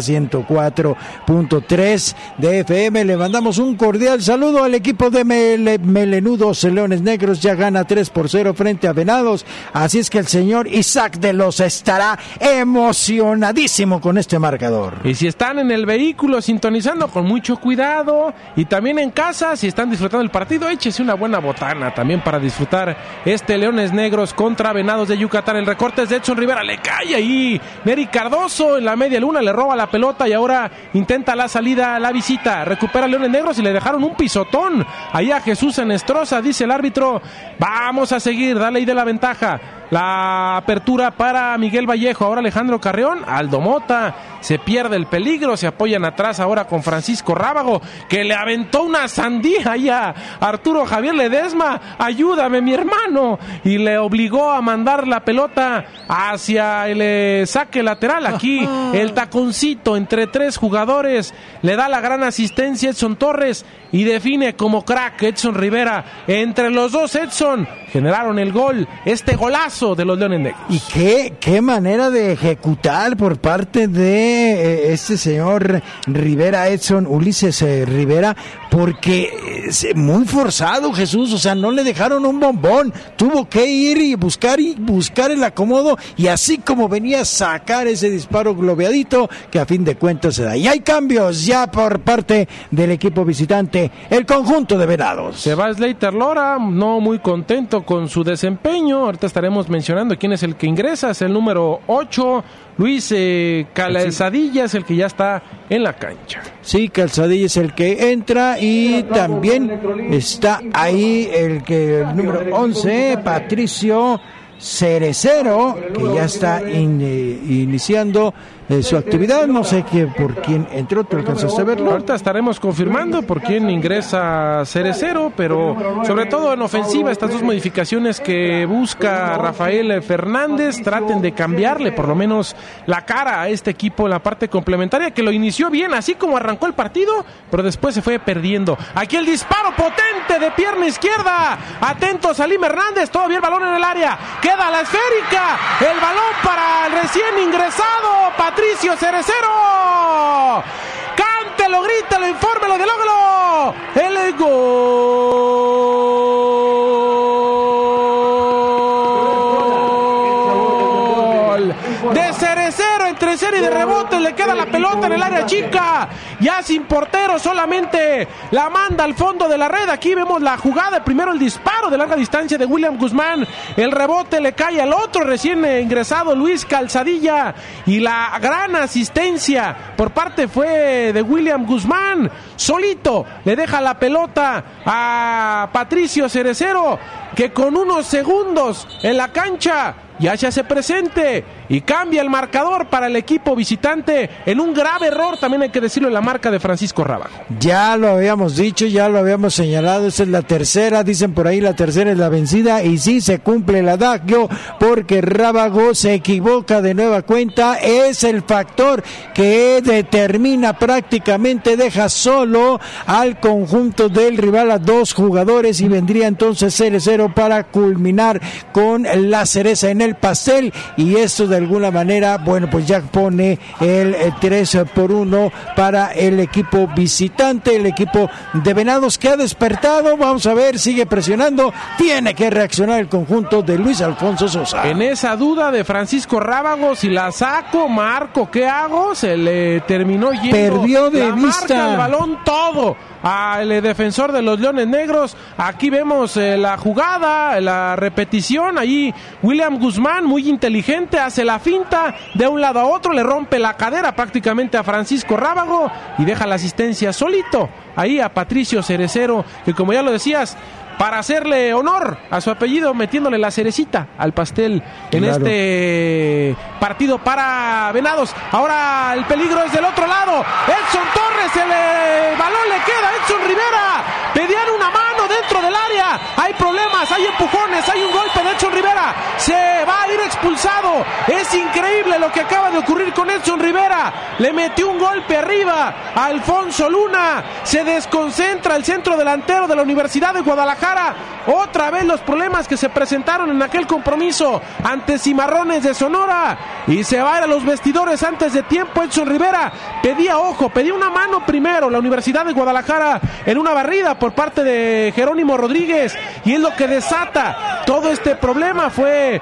104.3 de FM, le mandamos un cordial saludo al equipo de Melenudos Leones Negros. Ya gana 3-0 frente a Venados, así es que el señor Isaac de los estará emocionadísimo con este marcador. Y si están en el vehículo sintonizando, con mucho cuidado, y también en casa, si están disfrutando el partido, échese una buena botana también para disfrutar este Leones Negros contra Venados de Yucatán. El recorte es de Edson Rivera, le cae ahí Neri Cardoso en la media luna, le roba la pelota y ahora intenta la salida a la visita, recupera Leones Negros y le dejaron un pisotón ahí a Jesús Enestrosa. Dice el árbitro, vamos a seguir, dale ahí de la ventaja. La apertura para Miguel Vallejo, ahora Alejandro Carreón, Aldo Mota, se pierde el peligro, se apoyan atrás ahora con Francisco Rábago, que le aventó una sandía ahí a Arturo Javier Ledesma, ayúdame mi hermano, y le obligó a mandar la pelota hacia el saque lateral. Aquí el taconcito entre tres jugadores, le da la gran asistencia Edson Torres y define como crack Edson Rivera. Entre los dos Edson generaron el gol, este golazo de los Leones Negros. Y qué manera de ejecutar por parte de este señor Rivera, Edson Ulises Rivera, porque muy forzado, Jesús, o sea, no le dejaron un bombón, tuvo que ir y buscar el acomodo, y así como venía a sacar ese disparo globeadito que a fin de cuentas se da. Y hay cambios ya por parte del equipo visitante, el conjunto de Venados. Se va Slater Lora, no muy contento con su desempeño. Ahorita estaremos mencionando quién es el que ingresa, es el número 8, Luis Calzadilla, es el que ya está en la cancha. Sí, Calzadilla es el que entra, y también está ahí el número 11, Patricio Cerecero, que ya está iniciando su actividad. No sé por quién entró, ¿tú alcanzaste a verlo? Ahorita estaremos confirmando por quién ingresa Cerecero, pero sobre todo en ofensiva, estas dos modificaciones que busca Rafael Fernández, traten de cambiarle por lo menos la cara a este equipo en la parte complementaria, que lo inició bien, así como arrancó el partido, pero después se fue perdiendo. Aquí el disparo potente de pierna izquierda, atento Salim Hernández, todavía el balón en el área, queda la esférica, el balón para el recién ingresado Patricio Cerecero. Cántelo, grítelo, infórmelo, delógalo. El gol de Cerecero en serie de rebotes, le queda la pelota en el área chica, ya sin portero, solamente la manda al fondo de la red. Aquí vemos la jugada, primero el disparo de larga distancia de William Guzmán, el rebote le cae al otro recién ingresado Luis Calzadilla, y la gran asistencia por parte fue de William Guzmán, solito le deja la pelota a Patricio Cerecero, que con unos segundos en la cancha ya se hace presente y cambia el marcador para el equipo visitante en un grave error, también hay que decirlo, en la marca de Francisco Rábago. Ya lo habíamos dicho, ya lo habíamos señalado, esta es la tercera, dicen por ahí la tercera es la vencida, y sí se cumple el adagio, porque Rábago se equivoca de nueva cuenta, es el factor que determina prácticamente, deja solo al conjunto del rival a dos jugadores, y vendría entonces Cerecero para culminar con la cereza en el pastel, y esto de de alguna manera, bueno, pues ya pone el 3-1 para el equipo visitante, el equipo de Venados que ha despertado. Vamos a ver, sigue presionando, tiene que reaccionar el conjunto de Luis Alfonso Sosa. En esa duda de Francisco Rábago, si la saco, marco, ¿qué hago? Se le terminó yendo. Perdió de vista marca, el balón, todo al defensor de los Leones Negros. Aquí vemos la jugada, la repetición. Ahí William Guzmán, muy inteligente, hace la finta de un lado a otro, le rompe la cadera prácticamente a Francisco Rábago y deja la asistencia solito ahí a Patricio Cerecero, que como ya lo decías, para hacerle honor a su apellido, metiéndole la cerecita al pastel en este partido para Venados. Ahora el peligro es del otro lado. Edson Torres, el balón le queda a Edson Rivera. Pedían una mano dentro del área. Hay problemas, hay empujones, hay un golpe de Edson Rivera. Se va a ir expulsado. Es increíble lo que acaba de ocurrir con Edson Rivera. Le metió un golpe arriba a Alfonso Luna. Se desconcentra el centro delantero de la Universidad de Guadalajara. Otra vez los problemas que se presentaron en aquel compromiso ante Cimarrones de Sonora, y se va a ir a los vestidores antes de tiempo. Edson Rivera pedía una mano primero la Universidad de Guadalajara en una barrida por parte de Jerónimo Rodríguez, y es lo que desata todo este problema. Fue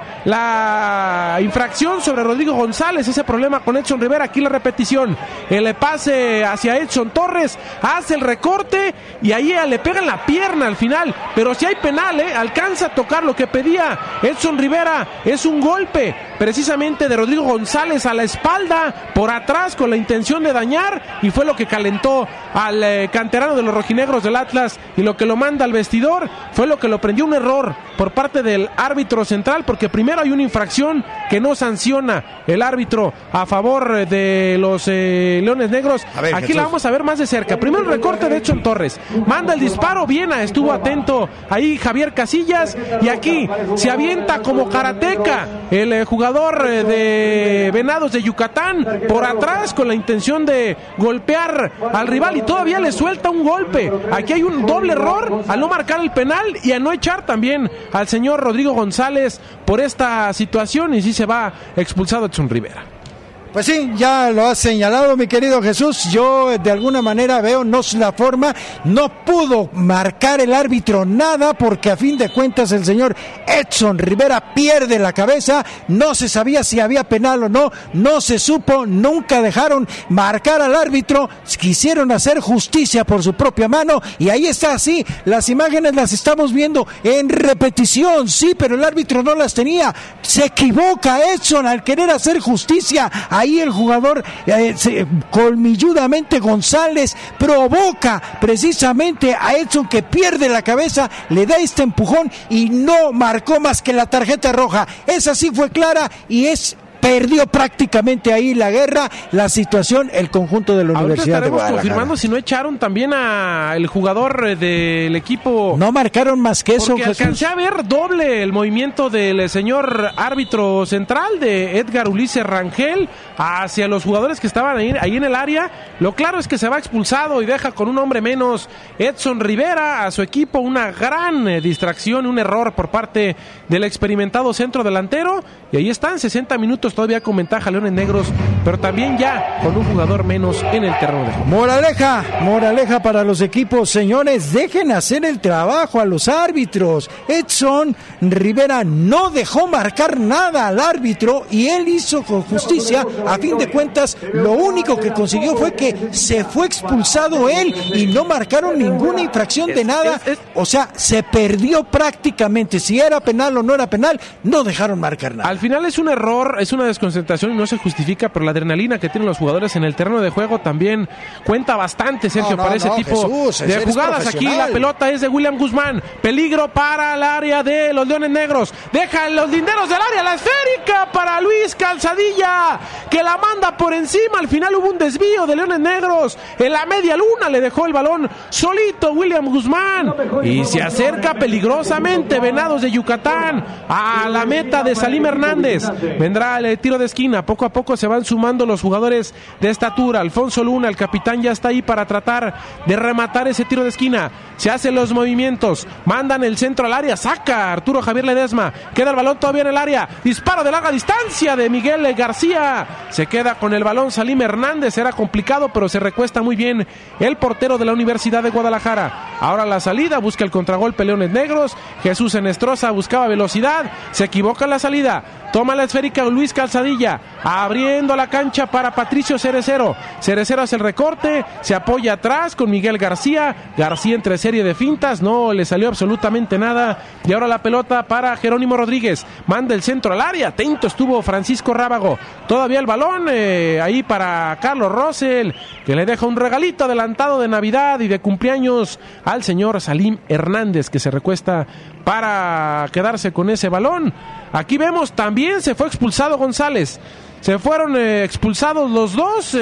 la infracción sobre Rodrigo González, ese problema con Edson Rivera. Aquí la repetición, el pase hacia Edson Torres, hace el recorte y ahí le pega en la pierna al final. Pero si hay penal, alcanza a tocar lo que pedía Edson Rivera. Es un golpe precisamente de Rodrigo González a la espalda, por atrás, con la intención de dañar, y fue lo que calentó al canterano de los rojinegros del Atlas, y lo que lo manda al vestidor fue lo que lo prendió un error por parte del árbitro central, porque primero hay una infracción que no sanciona el árbitro a favor de los Leones Negros. Aquí Jesús, la vamos a ver más de cerca. Primero el recorte de Edson Torres, manda el disparo, Viena estuvo atento ahí Javier Casillas, y aquí se avienta como karateca el jugador de Venados de Yucatán por atrás con la intención de golpear al rival, y todavía le suelta un golpe. Aquí hay un doble error al no marcar el penal y a no echar también al señor Rodrigo González por esta situación, y sí se va expulsado Edson Rivera. Pues sí, ya lo has señalado, mi querido Jesús. Yo de alguna manera veo no la forma, no pudo marcar el árbitro nada, porque a fin de cuentas el señor Edson Rivera pierde la cabeza. No se sabía si había penal o no, no se supo, nunca dejaron marcar al árbitro, quisieron hacer justicia por su propia mano, y ahí está, así, las imágenes las estamos viendo en repetición, sí, pero el árbitro no las tenía. Se equivoca Edson al querer hacer justicia. Ahí el jugador colmilludamente González provoca precisamente a Edson, que pierde la cabeza, le da este empujón y no marcó más que la tarjeta roja. Esa sí fue clara, y perdió prácticamente ahí la guerra, la situación, el conjunto de la Universidad de Guadalajara. Confirmando si no echaron también al jugador del equipo. No marcaron más que eso, porque alcancé a ver doble el movimiento del señor árbitro central, de Edgar Ulises Rangel, hacia los jugadores que estaban ahí en el área. Lo claro es que se va expulsado y deja con un hombre menos Edson Rivera a su equipo. Una gran distracción, un error por parte del experimentado centro delantero, y ahí están 60 minutos todavía con ventaja Leones Negros, pero también ya con un jugador menos en el terreno de juego. Moraleja para los equipos, señores, dejen hacer el trabajo a los árbitros. Edson Rivera no dejó marcar nada al árbitro, y él hizo con justicia. A fin de cuentas, lo único que consiguió fue que se fue expulsado él, y no marcaron ninguna infracción de nada. O sea, se perdió prácticamente. Si era penal o no era penal, no dejaron marcar nada. Al final es un error, es una desconcentración y no se justifica, pero la adrenalina que tienen los jugadores en el terreno de juego también cuenta bastante, Sergio, para ese tipo Jesús, de jugadas. Aquí la pelota es de William Guzmán, peligro para el área de los Leones Negros, deja los linderos del área, la esférica para Luis Calzadilla, que la manda por encima. Al final hubo un desvío de Leones Negros, en la media luna le dejó el balón solito William Guzmán, y se acerca peligrosamente Venados de Yucatán a la meta de Salim Hernández. Vendrá al tiro de esquina. Poco a poco se van sumando los jugadores de estatura. Alfonso Luna, el capitán, ya está ahí para tratar de rematar ese tiro de esquina. Se hacen los movimientos, mandan el centro al área, saca Arturo Javier Ledesma, queda el balón todavía en el área, disparo de larga distancia de Miguel García, se queda con el balón Salim Hernández, era complicado pero se recuesta muy bien el portero de la Universidad de Guadalajara. Ahora la salida, busca el contragolpe Leones Negros, Jesús Enestrosa buscaba velocidad, se equivoca en la salida, toma la esférica Luis Calzadilla, abriendo la cancha para Patricio Cerecero. Cerecero hace el recorte, se apoya atrás con Miguel García. García entre serie de fintas, no le salió absolutamente nada. Y ahora la pelota para Jerónimo Rodríguez. Manda el centro al área. Atento estuvo Francisco Rábago. Todavía el balón ahí para Carlos Rosell, que le deja un regalito adelantado de Navidad y de cumpleaños al señor Salim Hernández, que se recuesta para quedarse con ese balón. Aquí vemos también se fue expulsado González. Se fueron expulsados los dos.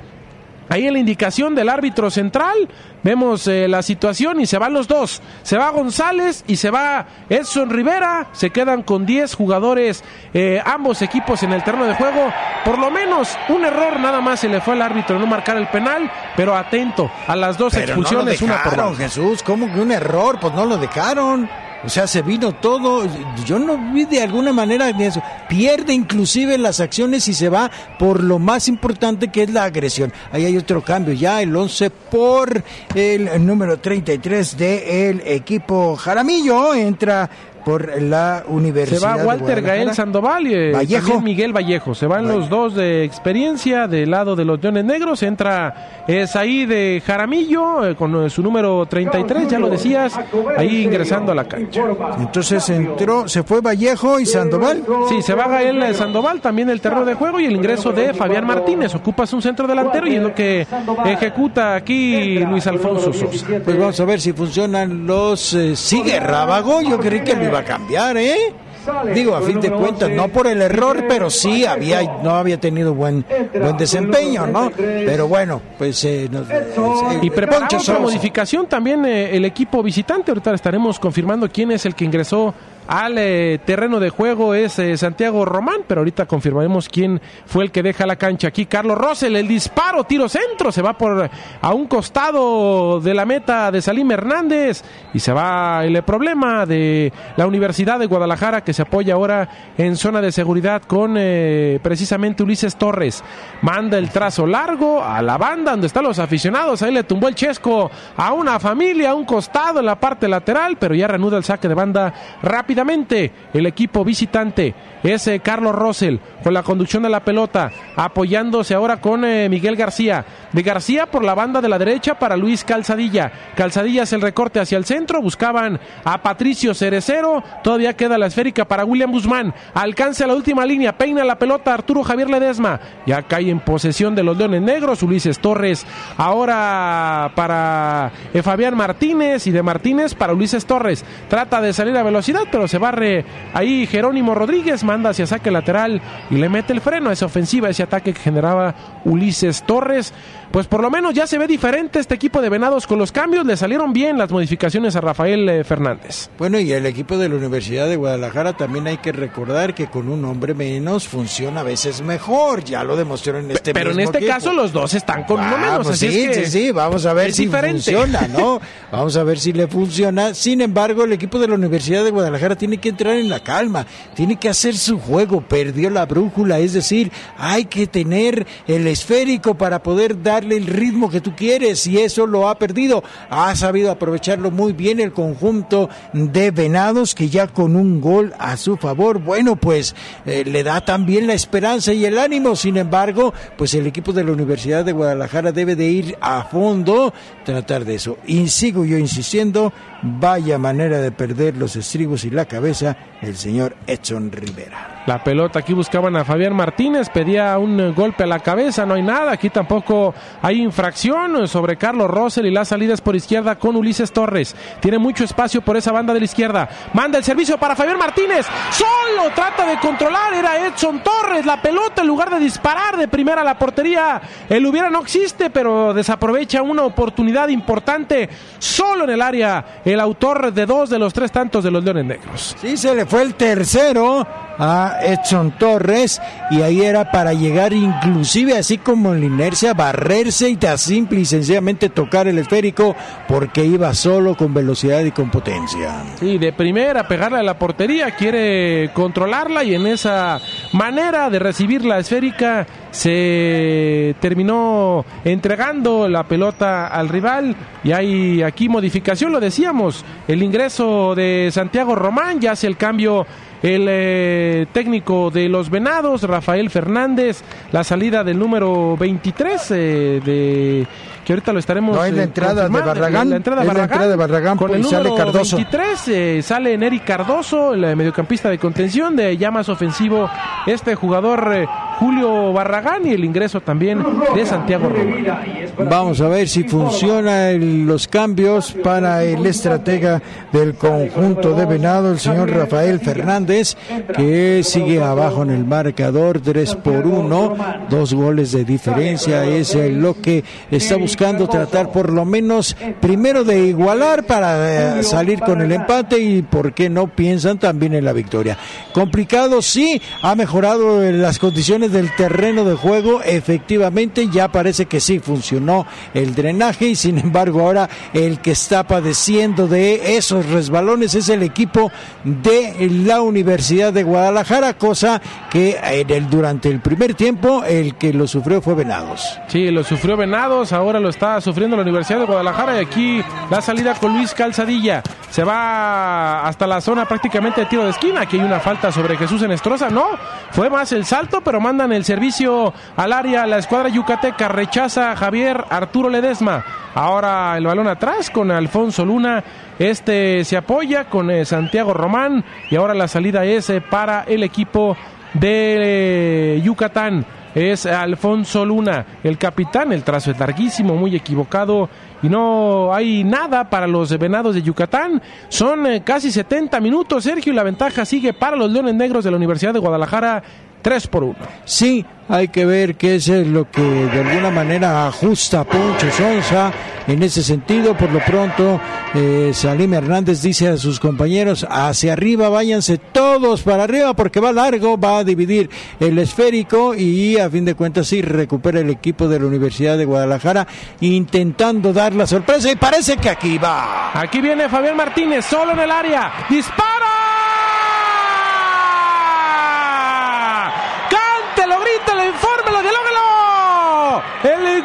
Ahí en la indicación del árbitro central vemos la situación y se van los dos. Se va González y se va Edson Rivera. Se quedan con 10 jugadores ambos equipos en el terreno de juego. Por lo menos un error nada más se le fue al árbitro no marcar el penal, pero atento a las dos expulsiones. No lo dejaron, una por Jesús, ¿cómo que un error? Pues no lo dejaron. O sea, se vino todo. Yo no vi de alguna manera eso. Pierde inclusive las acciones y se va por lo más importante, que es la agresión. Ahí hay otro cambio ya, el 11 por el número 33 del equipo Jaramillo. Entra por la Universidad. Se va Walter Gael Sandoval y Vallejo. Miguel Vallejo. Se van los dos de experiencia del lado de los Leones Negros. Entra Said Jaramillo con su número 33, ya lo decías, ahí ingresando a la cancha. Entonces entró, se fue Vallejo y Sandoval. Sí, se va Gael Sandoval también del terreno de juego y el ingreso de Fabián Martínez. Ocupas un centro delantero y es lo que ejecuta aquí Luis Alfonso Sosa. Pues vamos a ver si funcionan los... sigue Rábago, yo creí que lo iba a cambiar, Digo, a fin de cuentas, no por el error, pero sí no había tenido buen desempeño, ¿no? Pero bueno, pues... y preparaba otra modificación también el equipo visitante. Ahorita estaremos confirmando quién es el que ingresó al terreno de juego. Es Santiago Román, pero ahorita confirmaremos quién fue el que deja la cancha. Aquí Carlos Rosell, el disparo, tiro centro, se va a un costado de la meta de Salim Hernández y se va el problema de la Universidad de Guadalajara, que se apoya ahora en zona de seguridad con precisamente Ulises Torres. Manda el trazo largo a la banda donde están los aficionados. Ahí le tumbó el chesco a una familia a un costado en la parte lateral, pero ya reanuda el saque de banda rápidamente. El equipo visitante es Carlos Rosell con la conducción de la pelota, apoyándose ahora con Miguel García. De García por la banda de la derecha para Luis Calzadilla. Calzadilla hace el recorte hacia el centro, buscaban a Patricio Cerecero, todavía queda la esférica para William Guzmán, alcanza la última línea, peina la pelota Arturo Javier Ledesma, ya cae en posesión de los Leones Negros. Ulises Torres ahora para Fabián Martínez y de Martínez para Ulises Torres, trata de salir a velocidad pero se barre ahí Jerónimo Rodríguez, manda hacia saque lateral y le mete el freno a esa ofensiva, ese ataque que generaba Ulises Torres. Pues por lo menos ya se ve diferente este equipo de Venados con los cambios, le salieron bien las modificaciones a Rafael Fernández. Bueno, y el equipo de la Universidad de Guadalajara también hay que recordar que con un hombre menos funciona a veces mejor, ya lo demostró en este pero mismo en este equipo. Caso los dos están con uno menos, pues así sí, es que sí, vamos a ver si diferente. Funciona, ¿no? Vamos a ver si le funciona. Sin embargo, el equipo de la Universidad de Guadalajara tiene que entrar en la calma, tiene que hacer su juego, perdió la brújula, es decir, hay que tener el esférico para poder darle el ritmo que tú quieres y eso lo ha perdido. Ha sabido aprovecharlo muy bien el conjunto de Venados, que ya con un gol a su favor, bueno, pues le da también la esperanza y el ánimo. Sin embargo, pues el equipo de la Universidad de Guadalajara debe de ir a fondo, tratar de eso. Y sigo yo insistiendo, vaya manera de perder los estribos y la cabeza el señor Edson Rivera. La pelota, aquí buscaban a Fabián Martínez, pedía un golpe a la cabeza, no hay nada, aquí tampoco hay infracción sobre Carlos Rosell y las salidas por izquierda con Ulises Torres, tiene mucho espacio por esa banda de la izquierda, manda el servicio para Fabián Martínez, solo trata de controlar, era Edson Torres, la pelota en lugar de disparar de primera a la portería, el hubiera no existe, pero desaprovecha una oportunidad importante, solo en el área, el autor de 2 de los 3 tantos de los Leones Negros. Sí, se le fue el tercero a Edson Torres, y ahí era para llegar inclusive así como en la inercia, barrerse y simple y sencillamente tocar el esférico, porque iba solo con velocidad y con potencia. Sí, de primera pegarle a la portería, quiere controlarla, y en esa manera de recibir la esférica se terminó entregando la pelota al rival. Y hay aquí modificación, lo decíamos, el ingreso de Santiago Román, ya hace el cambio el técnico de los Venados, Rafael Fernández, la salida del número 23 que ahorita lo estaremos no, es la entrada de Barragán, la entrada de Barragán con el sale número Cardoso. 23 sale Neri Cardoso, el mediocampista de contención, de ya más ofensivo este jugador Julio Barragán, y el ingreso también de Santiago Román. Vamos a ver si funcionan los cambios para el estratega del conjunto de Venado, el señor Rafael Fernández, que sigue abajo en el marcador 3-1, 2 goles de diferencia, es lo que está buscando, tratar por lo menos primero de igualar para salir con el empate, y por qué no piensan también en la victoria. Complicado, sí, ha mejorado las condiciones del terreno de juego, efectivamente ya parece que sí funcionó el drenaje, y sin embargo ahora el que está padeciendo de esos resbalones es el equipo de la Universidad de Guadalajara, cosa que durante el primer tiempo el que lo sufrió fue Venados. Sí, lo sufrió Venados, ahora lo está sufriendo la Universidad de Guadalajara, y aquí la salida con Luis Calzadilla, se va hasta la zona prácticamente de tiro de esquina. Aquí hay una falta sobre Jesús Enestrosa, no, fue más el salto, pero mandan el servicio al área, la escuadra yucateca, rechaza Javier Arturo Ledesma, ahora el balón atrás con Alfonso Luna, se apoya con Santiago Román, y ahora la salida es para el equipo de Yucatán, es Alfonso Luna, el capitán, el trazo es larguísimo, muy equivocado, y no hay nada para los Venados de Yucatán. Son casi 70 minutos, Sergio, y la ventaja sigue para los Leones Negros de la Universidad de Guadalajara, 3-1. Sí, hay que ver qué es lo que de alguna manera ajusta Poncho Sonsa en ese sentido. Por lo pronto, Salim Hernández dice a sus compañeros: hacia arriba, váyanse todos para arriba porque va largo, va a dividir el esférico, y a fin de cuentas sí recupera el equipo de la Universidad de Guadalajara intentando dar la sorpresa, y parece que aquí va. Aquí viene Fabián Martínez, solo en el área, dispara. Cántelo, grítelo, infórmelo, dialóguelo. El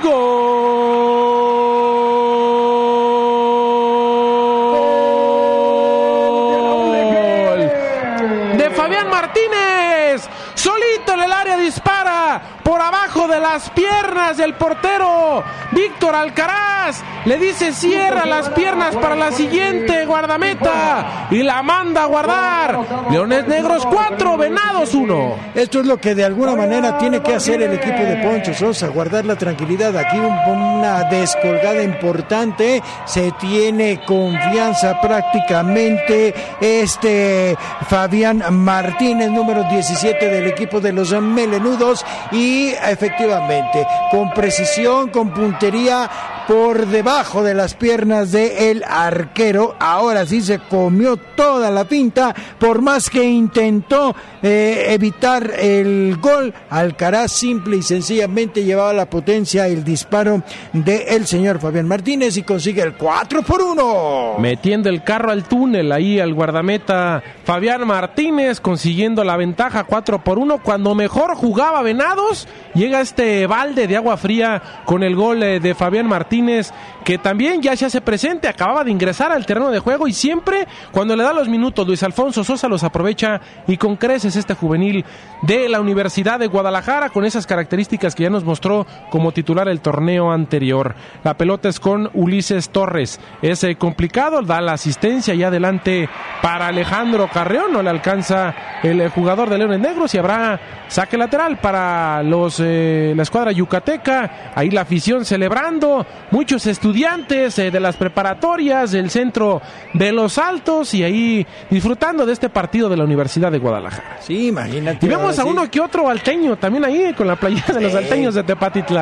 gol de Fabián Martínez, solito en el área, dispara por abajo de las piernas del portero Víctor Alcaraz, le dice cierra las piernas para la siguiente guardameta, y la manda a guardar. Leones Negros 4, Venados 1. Esto es lo que de alguna manera tiene que hacer el equipo de Poncho Sosa, guardar la tranquilidad. Aquí una descolgada importante, se tiene confianza prácticamente Fabián Martínez, número 17 del equipo de los melenudos, y efectivamente con precisión, con puntería por debajo de las piernas del arquero. Ahora sí se comió toda la pinta, por más que intentó evitar el gol. Alcaraz simple y sencillamente llevaba la potencia, el disparo del señor Fabián Martínez, y consigue el 4-1. Metiendo el carro al túnel ahí al guardameta Fabián Martínez, consiguiendo la ventaja 4-1. Cuando mejor jugaba Venados, llega este balde de agua fría con el gol de Fabián Martínez, que también ya se hace presente, acababa de ingresar al terreno de juego, y siempre cuando le da los minutos Luis Alfonso Sosa los aprovecha, y con creces este juvenil de la Universidad de Guadalajara, con esas características que ya nos mostró como titular el torneo anterior. La pelota es con Ulises Torres, es complicado, da la asistencia y adelante para Alejandro Carreón, no le alcanza el jugador de Leones Negros, y habrá saque lateral para la escuadra yucateca. Ahí la afición celebrando, muchos estudiantes de las preparatorias del centro de Los Altos, y ahí disfrutando de este partido de la Universidad de Guadalajara. Sí, imagínate. Y vemos a uno que otro alteño también ahí con la playera de los alteños de Tepatitlán.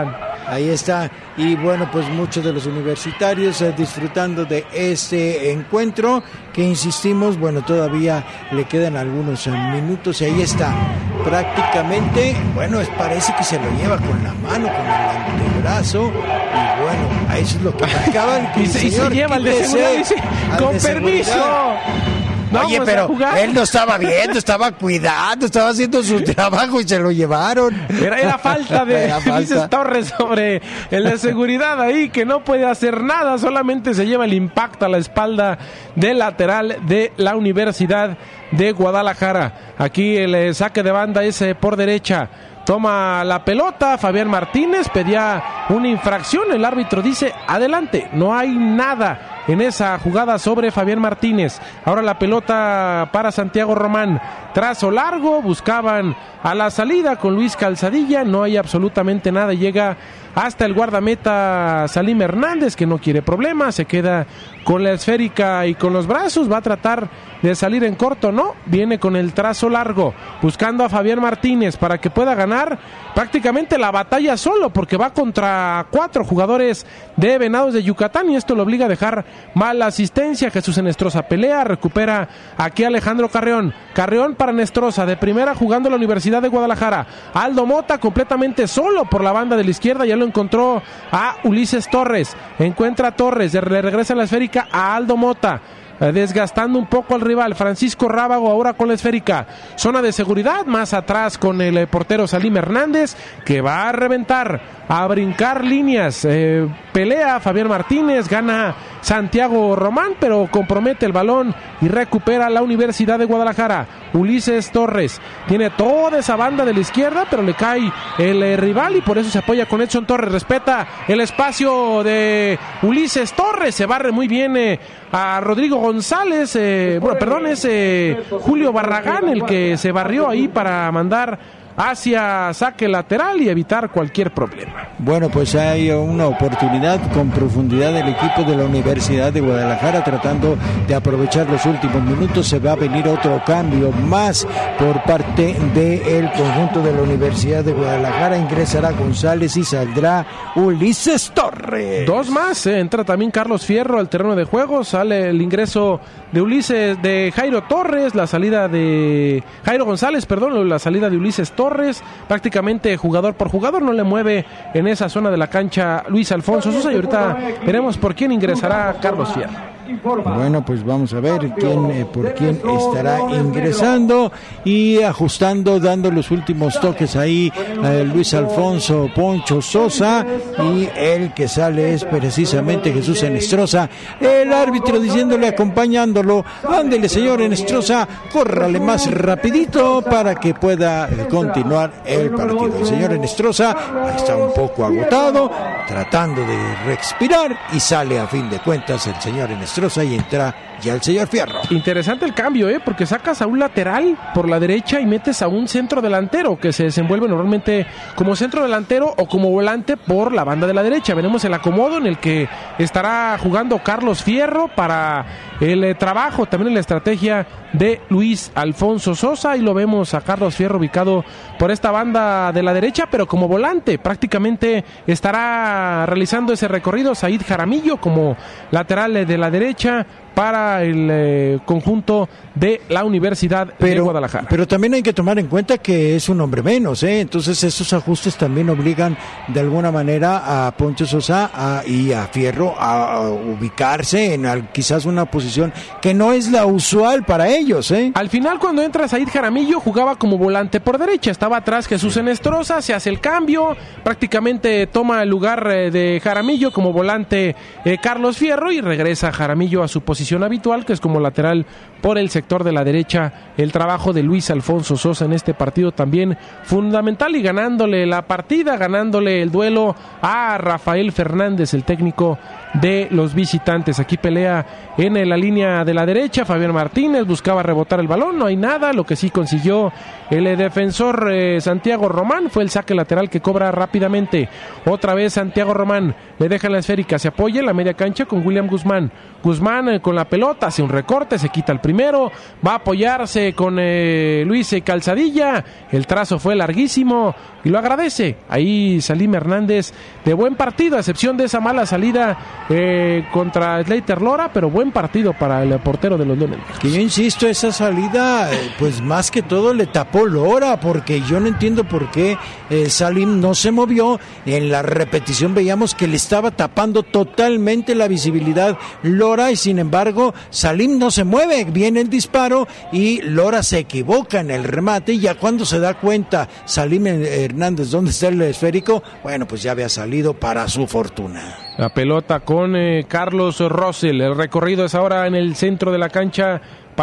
Ahí está, y bueno, pues muchos de los universitarios disfrutando de este encuentro, que insistimos, bueno, todavía le quedan algunos minutos, y ahí está, prácticamente, bueno, parece que se lo lleva con la mano, con el antebrazo, y bueno, a eso es lo que marcaban. Y se lleva el de seguridad, dice, con permiso. Oye, pero él no estaba viendo, estaba cuidando, estaba haciendo su trabajo y se lo llevaron. Era falta de Ulises Torres sobre el de seguridad ahí, que no puede hacer nada, solamente se lleva el impacto a la espalda del lateral de la Universidad de Guadalajara. Aquí el saque de banda es por derecha. Toma la pelota, Fabián Martínez pedía una infracción, el árbitro dice adelante, no hay nada en esa jugada sobre Fabián Martínez. Ahora la pelota para Santiago Román, trazo largo, buscaban a la salida con Luis Calzadilla, no hay absolutamente nada, llega hasta el guardameta Salim Hernández, que no quiere problemas, se queda con la esférica y con los brazos, va a tratar de salir en corto, no, viene con el trazo largo, buscando a Fabián Martínez para que pueda ganar prácticamente la batalla solo, porque va contra 4 jugadores de Venados de Yucatán y esto lo obliga a dejar mala asistencia. Jesús Enestrosa pelea, recupera aquí Alejandro Carreón para Enestrosa, de primera jugando la Universidad de Guadalajara, Aldo Mota completamente solo por la banda de la izquierda, ya lo encontró a Ulises Torres, encuentra a Torres, le regresa la esférica a Aldo Mota, desgastando un poco al rival. Francisco Rábago ahora con la esférica, zona de seguridad, más atrás con el portero Salim Hernández, que va a reventar, a brincar líneas, pelea Fabián Martínez, gana Santiago Román, pero compromete el balón y recupera la Universidad de Guadalajara. Ulises Torres tiene toda esa banda de la izquierda, pero le cae el rival y por eso se apoya con Edson Torres, respeta el espacio de Ulises Torres, se barre muy bien a Rodrigo González, es Julio Barragán el que se barrió ahí para mandar hacia saque lateral y evitar cualquier problema. Bueno, pues hay una oportunidad con profundidad del equipo de la Universidad de Guadalajara tratando de aprovechar los últimos minutos. Se va a venir otro cambio más por parte del conjunto de la Universidad de Guadalajara. Ingresará González y saldrá Ulises Torres. 2 más, entra también Carlos Fierro al terreno de juego, sale el ingreso de Jairo Torres, la salida de Jairo González, la salida de Ulises Torres, prácticamente jugador por jugador, no le mueve en esa zona de la cancha Luis Alfonso Sosa y ahorita veremos por quién ingresará Carlos Fierro. Bueno, pues vamos a ver por quién estará ingresando y ajustando, dando los últimos toques ahí Luis Alfonso Poncho Sosa, y el que sale es precisamente Jesús Enestrosa, el árbitro diciéndole, acompañándolo, ándele señor Enestrosa, córrale más rapidito para que pueda continuar el partido. El señor Enestrosa está un poco agotado, tratando de respirar, y sale a fin de cuentas el señor Enestrosa y entra ya el señor Fierro. Interesante el cambio, porque sacas a un lateral por la derecha y metes a un centro delantero que se desenvuelve normalmente como centro delantero o como volante por la banda de la derecha. Veremos el acomodo en el que estará jugando Carlos Fierro para el trabajo, también en la estrategia de Luis Alfonso Sosa, y lo vemos a Carlos Fierro ubicado por esta banda de la derecha, pero como volante. Prácticamente estará realizando ese recorrido Said Jaramillo como lateral de la derecha para el conjunto de la Universidad de Guadalajara. Pero también hay que tomar en cuenta que es un hombre menos, entonces esos ajustes también obligan de alguna manera a Poncho Sosa y a Fierro a ubicarse en quizás una posición que no es la usual para ellos. Al final, cuando entra Said Jaramillo, jugaba como volante por derecha, estaba atrás Jesús Enestrosa, se hace el cambio, prácticamente toma el lugar de Jaramillo como volante Carlos Fierro, y regresa Jaramillo a su posición habitual, que es como lateral por el sector de la derecha. El trabajo de Luis Alfonso Sosa en este partido también fundamental, y ganándole la partida, ganándole el duelo a Rafael Fernández, el técnico de los visitantes. Aquí pelea en la línea de la derecha Fabián Martínez, buscaba rebotar el balón, no hay nada. Lo que sí consiguió el defensor Santiago Román fue el saque lateral que cobra rápidamente. Otra vez Santiago Román le deja la esférica, se apoya en la media cancha con William Guzmán con con la pelota, hace un recorte, se quita el primero, va a apoyarse con Luis Calzadilla, el trazo fue larguísimo y lo agradece ahí Salim Hernández, de buen partido, a excepción de esa mala salida contra Slater Lora, pero buen partido para el portero de los Leones. Que yo insisto, esa salida pues más que todo le tapó Lora, porque yo no entiendo por qué Salim no se movió. En la repetición veíamos que le estaba tapando totalmente la visibilidad Lora, y sin embargo Salim no se mueve, viene el disparo y Lora se equivoca en el remate, y ya cuando se da cuenta Salim Hernández dónde está el esférico, bueno, pues ya había salido para su fortuna. La pelota con Carlos Rosell, el recorrido es ahora en el centro de la cancha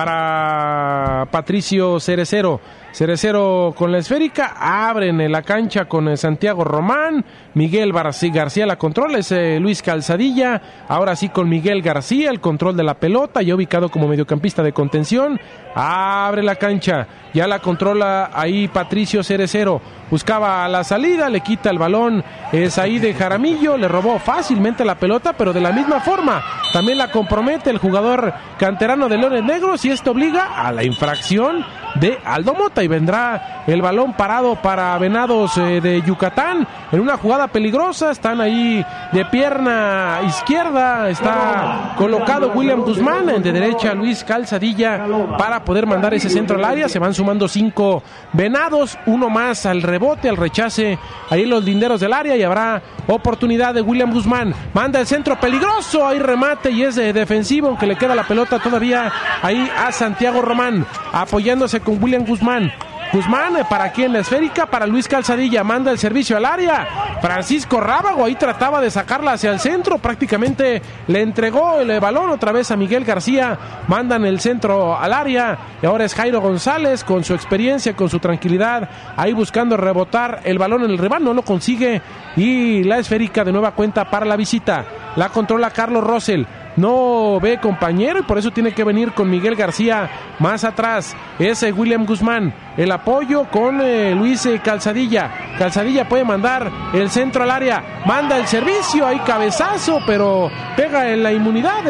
para Patricio Cerecero. Cerecero con la esférica, abren la cancha con Santiago Román, Miguel García la controla, es Luis Calzadilla, ahora sí con Miguel García, el control de la pelota, ya ubicado como mediocampista de contención, abre la cancha, ya la controla ahí Patricio Cerecero, buscaba la salida, le quita el balón, es ahí de Jaramillo, le robó fácilmente la pelota, pero de la misma forma, también la compromete el jugador canterano de Leones Negros, y esto obliga a la infracción de Aldo Mota, y vendrá el balón parado para Venados de Yucatán, en una jugada peligrosa, están ahí de pierna izquierda, está colocado William Guzmán, de derecha Luis Calzadilla, para poder mandar ese centro al área, se van sumando 5 Venados, uno más al rebote, al rechace, ahí los linderos del área, y habrá oportunidad de William Guzmán, manda el centro peligroso, ahí remate y es defensivo, aunque le queda la pelota todavía ahí a Santiago Román, apoyándose con William Guzmán. Guzmán, ¿para quién? La esférica para Luis Calzadilla, manda el servicio al área, Francisco Rábago ahí trataba de sacarla hacia el centro, prácticamente le entregó el balón otra vez a Miguel García, mandan el centro al área, y ahora es Jairo González con su experiencia, con su tranquilidad, ahí buscando rebotar el balón en el rival, no lo consigue, y la esférica de nueva cuenta para la visita, la controla Carlos Rosell, no ve compañero y por eso tiene que venir con Miguel García más atrás, es William Guzmán, el apoyo con Luis Calzadilla, Calzadilla puede mandar el centro al área, manda el servicio, hay cabezazo, pero pega en la inmunidad